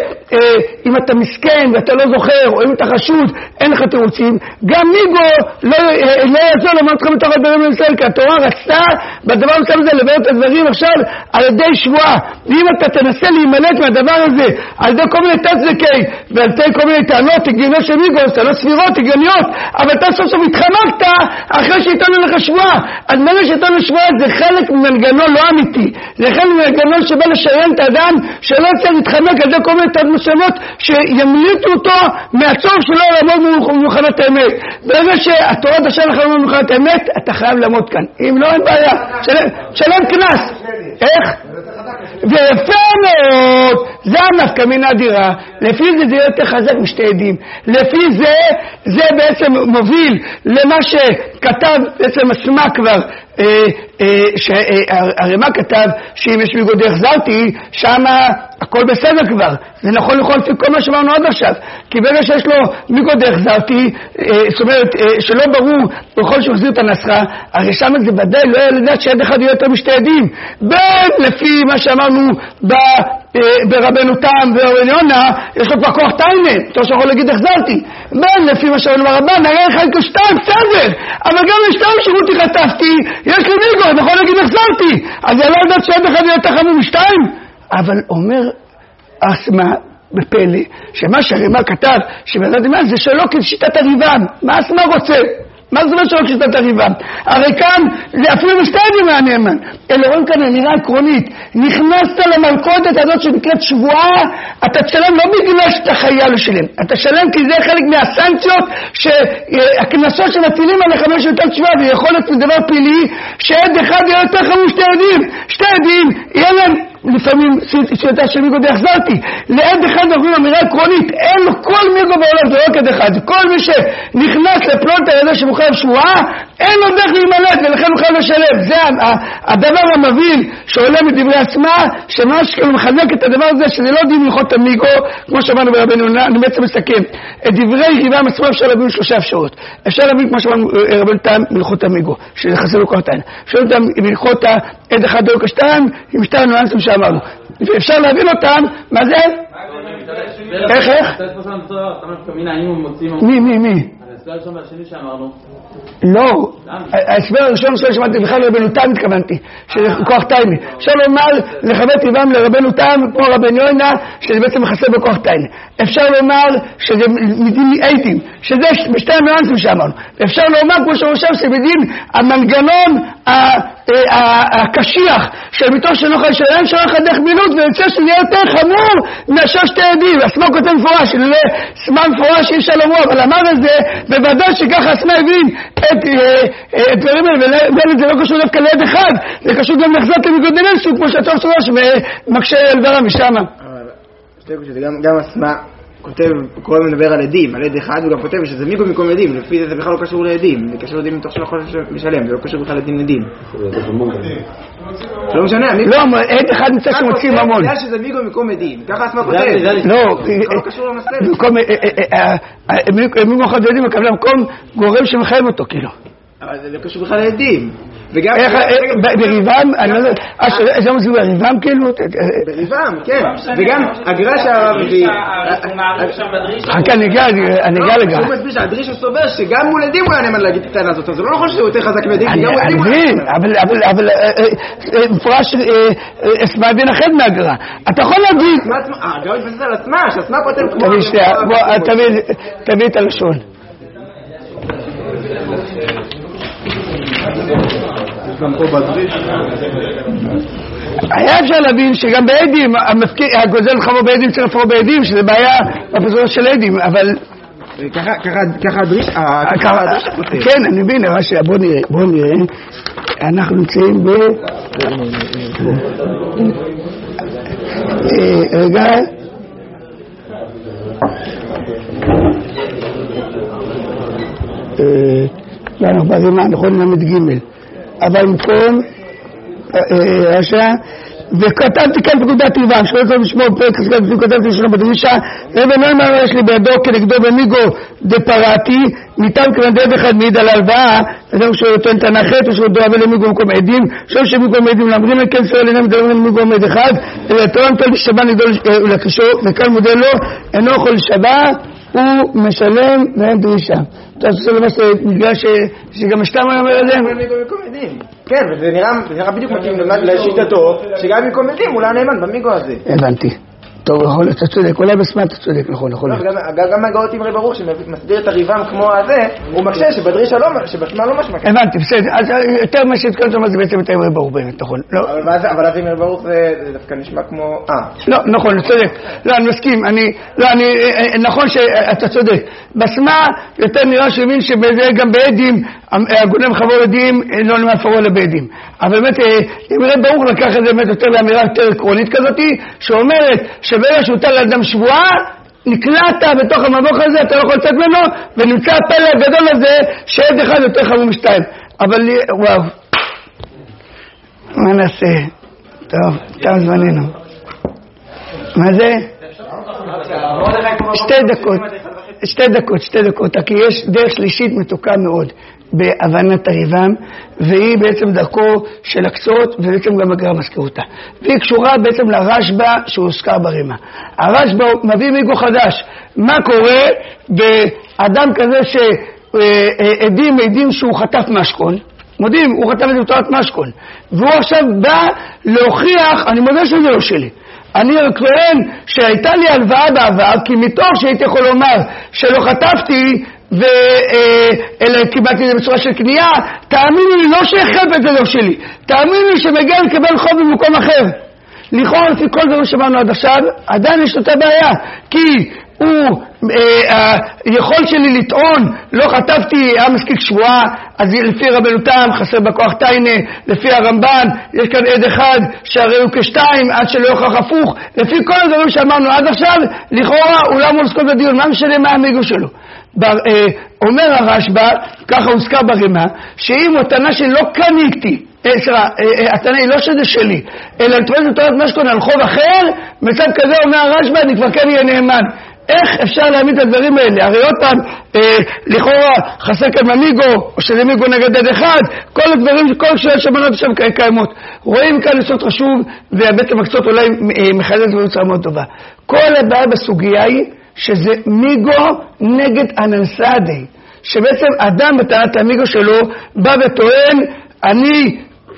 שאם אתה מסכן ואתה לא זוכר, או אם אתה חשוד, אין לך תירוצים, גם מיגו לא, לא יעזור למלא אותך מתוך הדברים למסל, כי התורה רצתה בדבר מסל הזה לבוא את הדברים עכשיו על ידי שבועה. ואם אתה תנסה להימלט מהדבר הזה על ידי כל מיני תצדקי ועל ידי כל מיני טענות הגיוניות של מיגו, טענות סבירות, הגיוניות, אבל אתה סוף סוף התחמקת אחרי שהתנו לך שבועה. אז מלא שהתנו שבועה זה חלק ממנגנון לא אמיתי, זה חלק ממנגנון שבא לשריין את האדם שלא צריך להתחמק על ידי כל מיני טענות מסוימות שימליטו אותו מהצורך שלו לעמוד במוכנת האמת. ברגע שהתורה תשאר לך לעמוד במוכנת האמת, אתה חייב לעמוד כאן. אם לא, אין בעיה, שלם כנס. איך? ויפה מאוד, זה הנפקא מינה אדירה. לפי זה זה יותר חזק משתי עדים. לפי זה, זה בעצם מוביל למה שכתב בעצם עצמה כבר, שהרמ"א כתב שאם יש מיגו החזרתי, שמה הכל בסדר כבר. זה נכון לכל לפי כל מה שאמרנו עד עכשיו. כי ברגע שיש לו מיגו החזרתי, זאת אומרת שלא ברור בכל שהוא החזיר את הנסחה, הרי שמה זה ודאי לא היה לדעת שעד אחד יהיה יותר משתי עדים. בין לפי מה שאמרנו ב... ברבנו תם ורבנו יונה, יש לו כבר כוח טיינה, אתה שיכול להגיד החזרתי. בין לפי מה שאמרנו ברבן, נראה לך איתו שתיים, בסדר, אבל גם לשתיים שירותי חטפתי, יש לי מיגו, אני יכול להגיד החזרתי. אז אני לא יודעת שעד אחד יהיה תחמו משתיים. אבל אומר אסמה בפלא, שמה שהרמ"א כתב, שבדעת מה זה שלא כשיטת הריבם. מה אסמה רוצה? מה זאת אומרת שלא כשיטת הריבם? הרי כאן זה אפילו מסתיים מהנאמן. אלא רואים כאן אמירה עקרונית, נכנסת למלכודת הזאת שנקראת שבועה, אתה תשלם לא בגלל שאתה חייב לשלם, אתה תשלם כי זה חלק מהסנקציות שהכנסות שמטילים עליך מה שיותר שבועה, ויכול להיות דבר פלילי שעד אחד יהיה יותר חמור שתי עדים, שתי עדים יהיה להם לפעמים שיטה של מיגו והחזרתי. לעד אחד אנחנו אומרים אמירה עקרונית, אין לו כל מיגו בעולם, זה לא רק עד אחד. כל מי שנכנס לפלונט הידע שמוכר שבועה, אין לו דרך להימלט, ולכן הוא חייב לשלם. זה הדבר המביא שעולה מדברי עצמה, שממש כאילו מחזק את הדבר הזה, שזה לא דין הלכות המיגו, כמו שאמרנו ברבנו יונה. אני בעצם מסכם. את דברי ריבם עצמם אפשר להבין שלושה אפשרות. אפשר להבין כמו שאמרנו רבנו תם מלכות המיגו, שזה חסר לו כורתיים. אפשר להבין מלכות עד אחד דולק השתיים, עם שתיים נואנסים שאמרנו. ואפשר להבין אותם, מה זה? איך, איך? מי, מי, מי? ההסבר הראשון והשני שאמרנו. לא, ההסבר הראשון שמעתי בכלל לרבנו תם התכוונתי, שזה כוח טייני. אפשר לומר לכבד טבעם לרבנו תם, כמו רבן יונה, שזה בעצם מחסר בכוח טייני. אפשר לומר שזה מדין עיתים, שזה בשתי הנואנסים שאמרנו. אפשר לומר, כמו שחושב, שבדין המנגנון הקשיח של מתוך שנוכל שלהם שלח דרך מינות, ויוצא שזה יהיה יותר חמור מאשר שתי עדים. עצמה כותב מפורש, שזה סמן מפורש שאי אפשר לומר, אבל אמר את זה בוודאי שככה עצמה הבין את דברים האלה, וזה לא קשור דווקא לעד אחד, זה קשור גם לחזת למגודלנסו, כמו שהטוב שורש ומקשה על דברה משם. גם עצמה כותב, כל הזמן מדבר על עדים, על עד אחד, הוא גם כותב שזה מיגו במקום עדים, לפי זה זה בכלל לא קשור לעדים, זה קשור לעדים מתוך שנוכל לשלם, זה לא קשור בכלל לעדים עדים. לא משנה, מיגו... לא, עד אחד נצא שמוצאים המון. בגלל שזה מיגו במקום עדים, ככה עצמה כותב. לא, לא קשור למסלת. מיגו אחד עדים מקבלה מקום גורם שמחייב אותו, כאילו. אבל זה לא קשור בכלל לעדים. איך, בריבם, אני לא יודע, זה מזו בריבם כאילו? בריבם, כן, וגם הגרע שהרב הביא, חכה, אני אגע לגע. הוא מסביר שהדרישה סובר שגם מול עדים הוא היה נאמן להגיד את הטענה הזאת, אז זה לא נכון שהוא יותר חזק מעדים, אני מבין, אבל מפורש אסמה בין אחד מהגרע. אתה יכול להגיד... הגרע מתבסס על עצמה, שעצמה כותב כמו... תביא שנייה, תביא את הלשון. היה אפשר להבין שגם בעדים, הגוזל חמור בעדים צריך לפרוע בעדים, שזה בעיה בפזורה של עדים, אבל... ככה הדריש... כן, אני מבין, בוא נראה, בוא נראה. אנחנו נמצאים ב... רגע... לא, אנחנו ברימה, נכון למד ג' אבל מקום רשע וכתבתי כאן פקודת טבעם שלא צריך לשמור פרק כסגת וכתבתי שלנו בדרישה רבן נוימן יש לי בידו כנגדו במיגו דפרטי ניתן כנדד אחד מעיד על הלוואה וזהו שהוא נותן את הנחת ושהוא דואב למיגו במקום עדים שוב שמיגו עדים לאמרים לכן סוהר לנם דברים למיגו עד אחד ולתורם תל שבה נגדו לקשור וכאן מודל לו אינו יכול לשבה הוא משלם ואין דרישה. אתה עושה למעשה בגלל שגם השתם היה אומר את זה? כן, וזה נראה בדיוק מתאים לשיטתו שגם במקום עדים הוא לא נאמן במיגו הזה. הבנתי. טוב, יכול להיות, אתה צודק, אולי בסמת אתה צודק, נכון, נכון. גם הגאות עם רב ברוך שמסביר את הריבם כמו הזה, הוא מקשה שבדרישה לא, שבשמה לא משמע. הבנתי, בסדר, אז יותר מה שהתקלת אומר זה בעצם את רב ברוך באמת, נכון. אבל אז עם רב ברוך זה דווקא נשמע כמו... אה. לא, נכון, אתה צודק. לא, אני מסכים, אני... לא, אני... נכון שאתה צודק. בסמה יותר נראה שהבין שבזה גם בעדים, הגונם חבור עדים לא נמד פרוע לבעדים. אבל באמת, אם רב ברוך לקח את זה באמת יותר לאמירה יותר עקרונית כזאת, שאומרת שברגע שהוטל לאדם שבועה, נקלעת בתוך המבוך הזה, אתה לא יכול לצאת ממנו, ונמצא הפלא הגדול הזה, שעד אחד יותר חמור משתיים. אבל וואו, מה נעשה? טוב, תם זמננו. מה זה? שתי דקות, שתי דקות, שתי דקות, כי יש דרך שלישית מתוקה מאוד בהבנת הריבם, והיא בעצם דרכו של הקצות, ובעצם גם הגר"א מזכיר אותה. והיא קשורה בעצם לרשב"א שהוזכר ברימה. הרשב"א מביא מיגו חדש. מה קורה באדם כזה שעדים מעידים שהוא חטף משכון, מודים, הוא חטף את זה בתורת משכון, והוא עכשיו בא להוכיח, אני מודה שזה לא שלי. אני טוען שהייתה לי הלוואה בעבר, כי מתוך שהייתי יכול לומר שלא חטפתי, אלא קיבלתי את זה בצורה של קנייה, תאמינו לי, לא שהחטף את זה לא שלי, תאמינו לי שמגיע לקבל חוב במקום אחר. לכאורה לפי כל דבר שאמרנו עד עכשיו, עדיין יש אותה בעיה, כי הוא, אה, היכול שלי לטעון, לא חטפתי, היה מספיק שבועה, אז לפי רבנו תם, חסר בכוח תיינה, לפי הרמב"ן, יש כאן עד אחד, שהרי הוא כשתיים, עד שלא יוכח הפוך, לפי כל הדברים שאמרנו עד עכשיו, לכאורה הוא לא אמור לזכות בדיון, מה משנה מה המיגו שלו? בר, אה, אומר הרשב"א, ככה הוזכר ברימה, שאם הטענה שלי לא קניתי, הטענה היא לא שזה שלי, אלא לתפוס לתורת משכון על חוב אחר, מצב כזה אומר הרשב"א, אני כבר כן יהיה נאמן. איך אפשר להעמיד את הדברים האלה? הרי עוד פעם, אה, לכאורה חסר כאן מיגו, או שזה מיגו נגד עד אחד, כל הדברים, כל שאלות שמנות שם קיימות. רואים כאן יסוד חשוב, והבית המקצות אולי אה, מחדד בצורה מאוד טובה. כל הבעיה בסוגיה היא, שזה מיגו נגד אננסדי, שבעצם אדם בטענת המיגו שלו בא וטוען, אני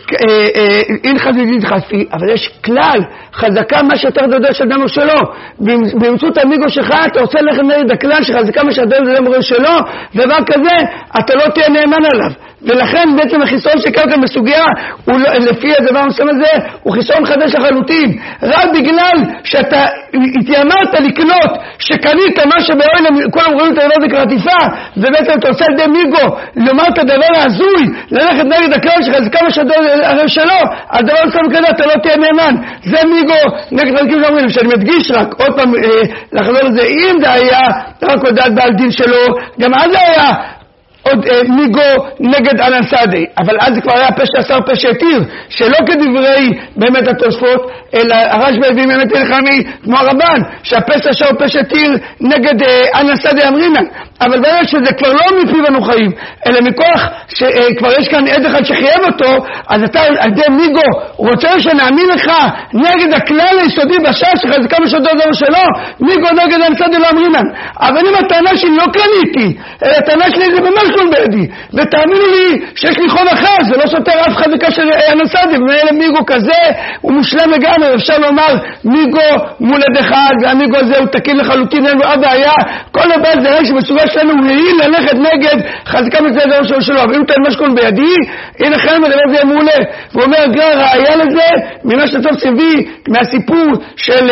אין חזיזית חספי, אבל יש כלל, חזקה מה שיותר דודה של אדם שלו. באמצעות המיגו שלך אתה רוצה ללכת נגד הכלל שחזקה מה שיותר דודה אדם שלו, דבר כזה אתה לא תהיה נאמן עליו. ולכן בעצם החיסון שקרה כאן בסוגיה, לא, לפי הדבר המסוים הזה, הוא חיסון חדש לחלוטין. רק בגלל שאתה התיימרת לקנות, שקנית מה שבאוהל, כולם רואים את הדבר הזה כרטיפה, ובעצם אתה עושה על די מיגו, לומר את הדבר ההזוי, ללכת נגד הכלל שחזקה מה שהדבר שלו, הדבר המסוים כזה אתה לא תהיה נאמן. זה מיגו נגד חלקים שאומרים, שאני מדגיש רק, עוד פעם, אה, לחזור לזה, אם זה היה רק הודעת בעל דין שלו, גם אז זה היה עוד אה, מיגו נגד אננסדי, אבל אז זה כבר היה פשע עשר פשע התיר, שלא כדברי באמת התוספות, אלא הרשב"א הביא באמת הלכני כמו הרמב"ן, שהפשע עשר פשע התיר נגד אה, אננסדי אמרינן, אבל ברגע שזה כבר לא מפיו אנו חיים, אלא מכוח שכבר אה, יש כאן עד אחד שחייב אותו, אז אתה על ידי מיגו רוצה שנאמין לך נגד הכלל היסודי בשעה שחזקה משודו דבר שלו, מיגו נגד אננסדי לא אמרינן. אבל אם הטענה שלי לא קניתי, אלא הטענה שלי זה ממש לא בידי, ותאמינו לי שיש לי חוב אחר, זה לא סותר אף חזקה של אננסדי, ומאלה מיגו כזה הוא מושלם לגמרי. אפשר לומר מיגו מול עד אחד, והמיגו הזה הוא תקין לחלוטין, אין לו אף בעיה. כל הבא זה רק שבסוגיה שלנו הוא יעיל ללכת נגד חזקה מצד דבר שלו שלו, אבל אם אתה משכון בידי, הנה חיים הדבר זה מעולה. והוא אומר גרר ראיה לזה ממה שטוב סבי מהסיפור של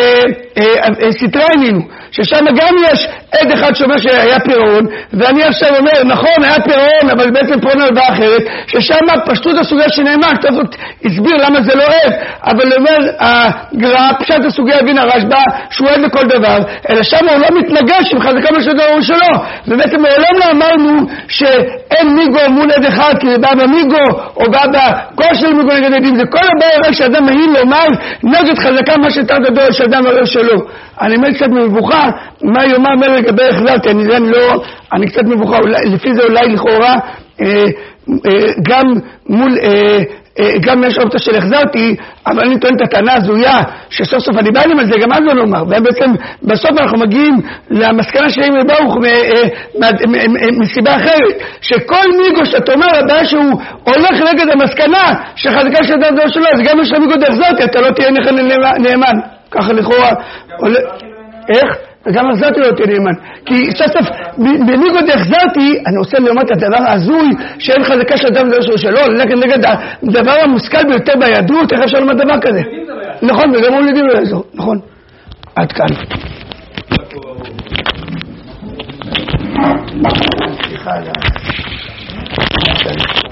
סיטריינינו, ששם גם יש עד אחד שאומר שהיה פירעון, ואני עכשיו אומר נכון היה פירעון, אבל בעצם פרעון הלוואה אחרת, ששם פשטות הסוגיה שנאמר, טוב הסביר למה זה לא עד, אבל אומר הגר"א פשט הסוגיה הבין הרשב"א שהוא עד לכל דבר, אלא שם הוא לא מתנגש עם חזקה משודרו שלו, ובעצם מעולם לא אמרנו שאין מיגו מול עד אחד, כי זה בא במיגו או בא בכל של מיגו נגד עדים, זה כל הבעיה רק שאדם מהין לומר נגד חזקה מה שתר גדול של אדם הרי שלו. אני אומר קצת מבוכה, מה יאמר מר לגבי החזרתי, אני, אני לא, אני קצת מבוכה, לפי זה אולי לכאורה, אה, אה, גם מול, אה, אה, גם יש אופציה של החזרתי, אבל אני טוען את הטענה הזויה, שסוף סוף אני בא להם על זה, גם אז לא לומר, ובעצם בסוף אנחנו מגיעים למסקנה שלהם לברוך מסיבה אחרת, שכל מיגו שאתה אומר, הבעיה שהוא הולך נגד המסקנה, שחזקה של דבר שלו, אז גם יש למיגו דחזרתי, אתה לא תהיה נאמן. ככה לכאורה, איך? וגם החזרתי לא תהיה נאמן. כי סוף סוף, במיגו דחזרתי, אני עושה לומר את הדבר הזוי, שאין חזקה של אדם דבר שלו, ללכת נגד הדבר המושכל ביותר ביהדות, איך אפשר לומר דבר כזה? נכון, וגם הוא יודעים לעזור, נכון. עד כאן. סליחה,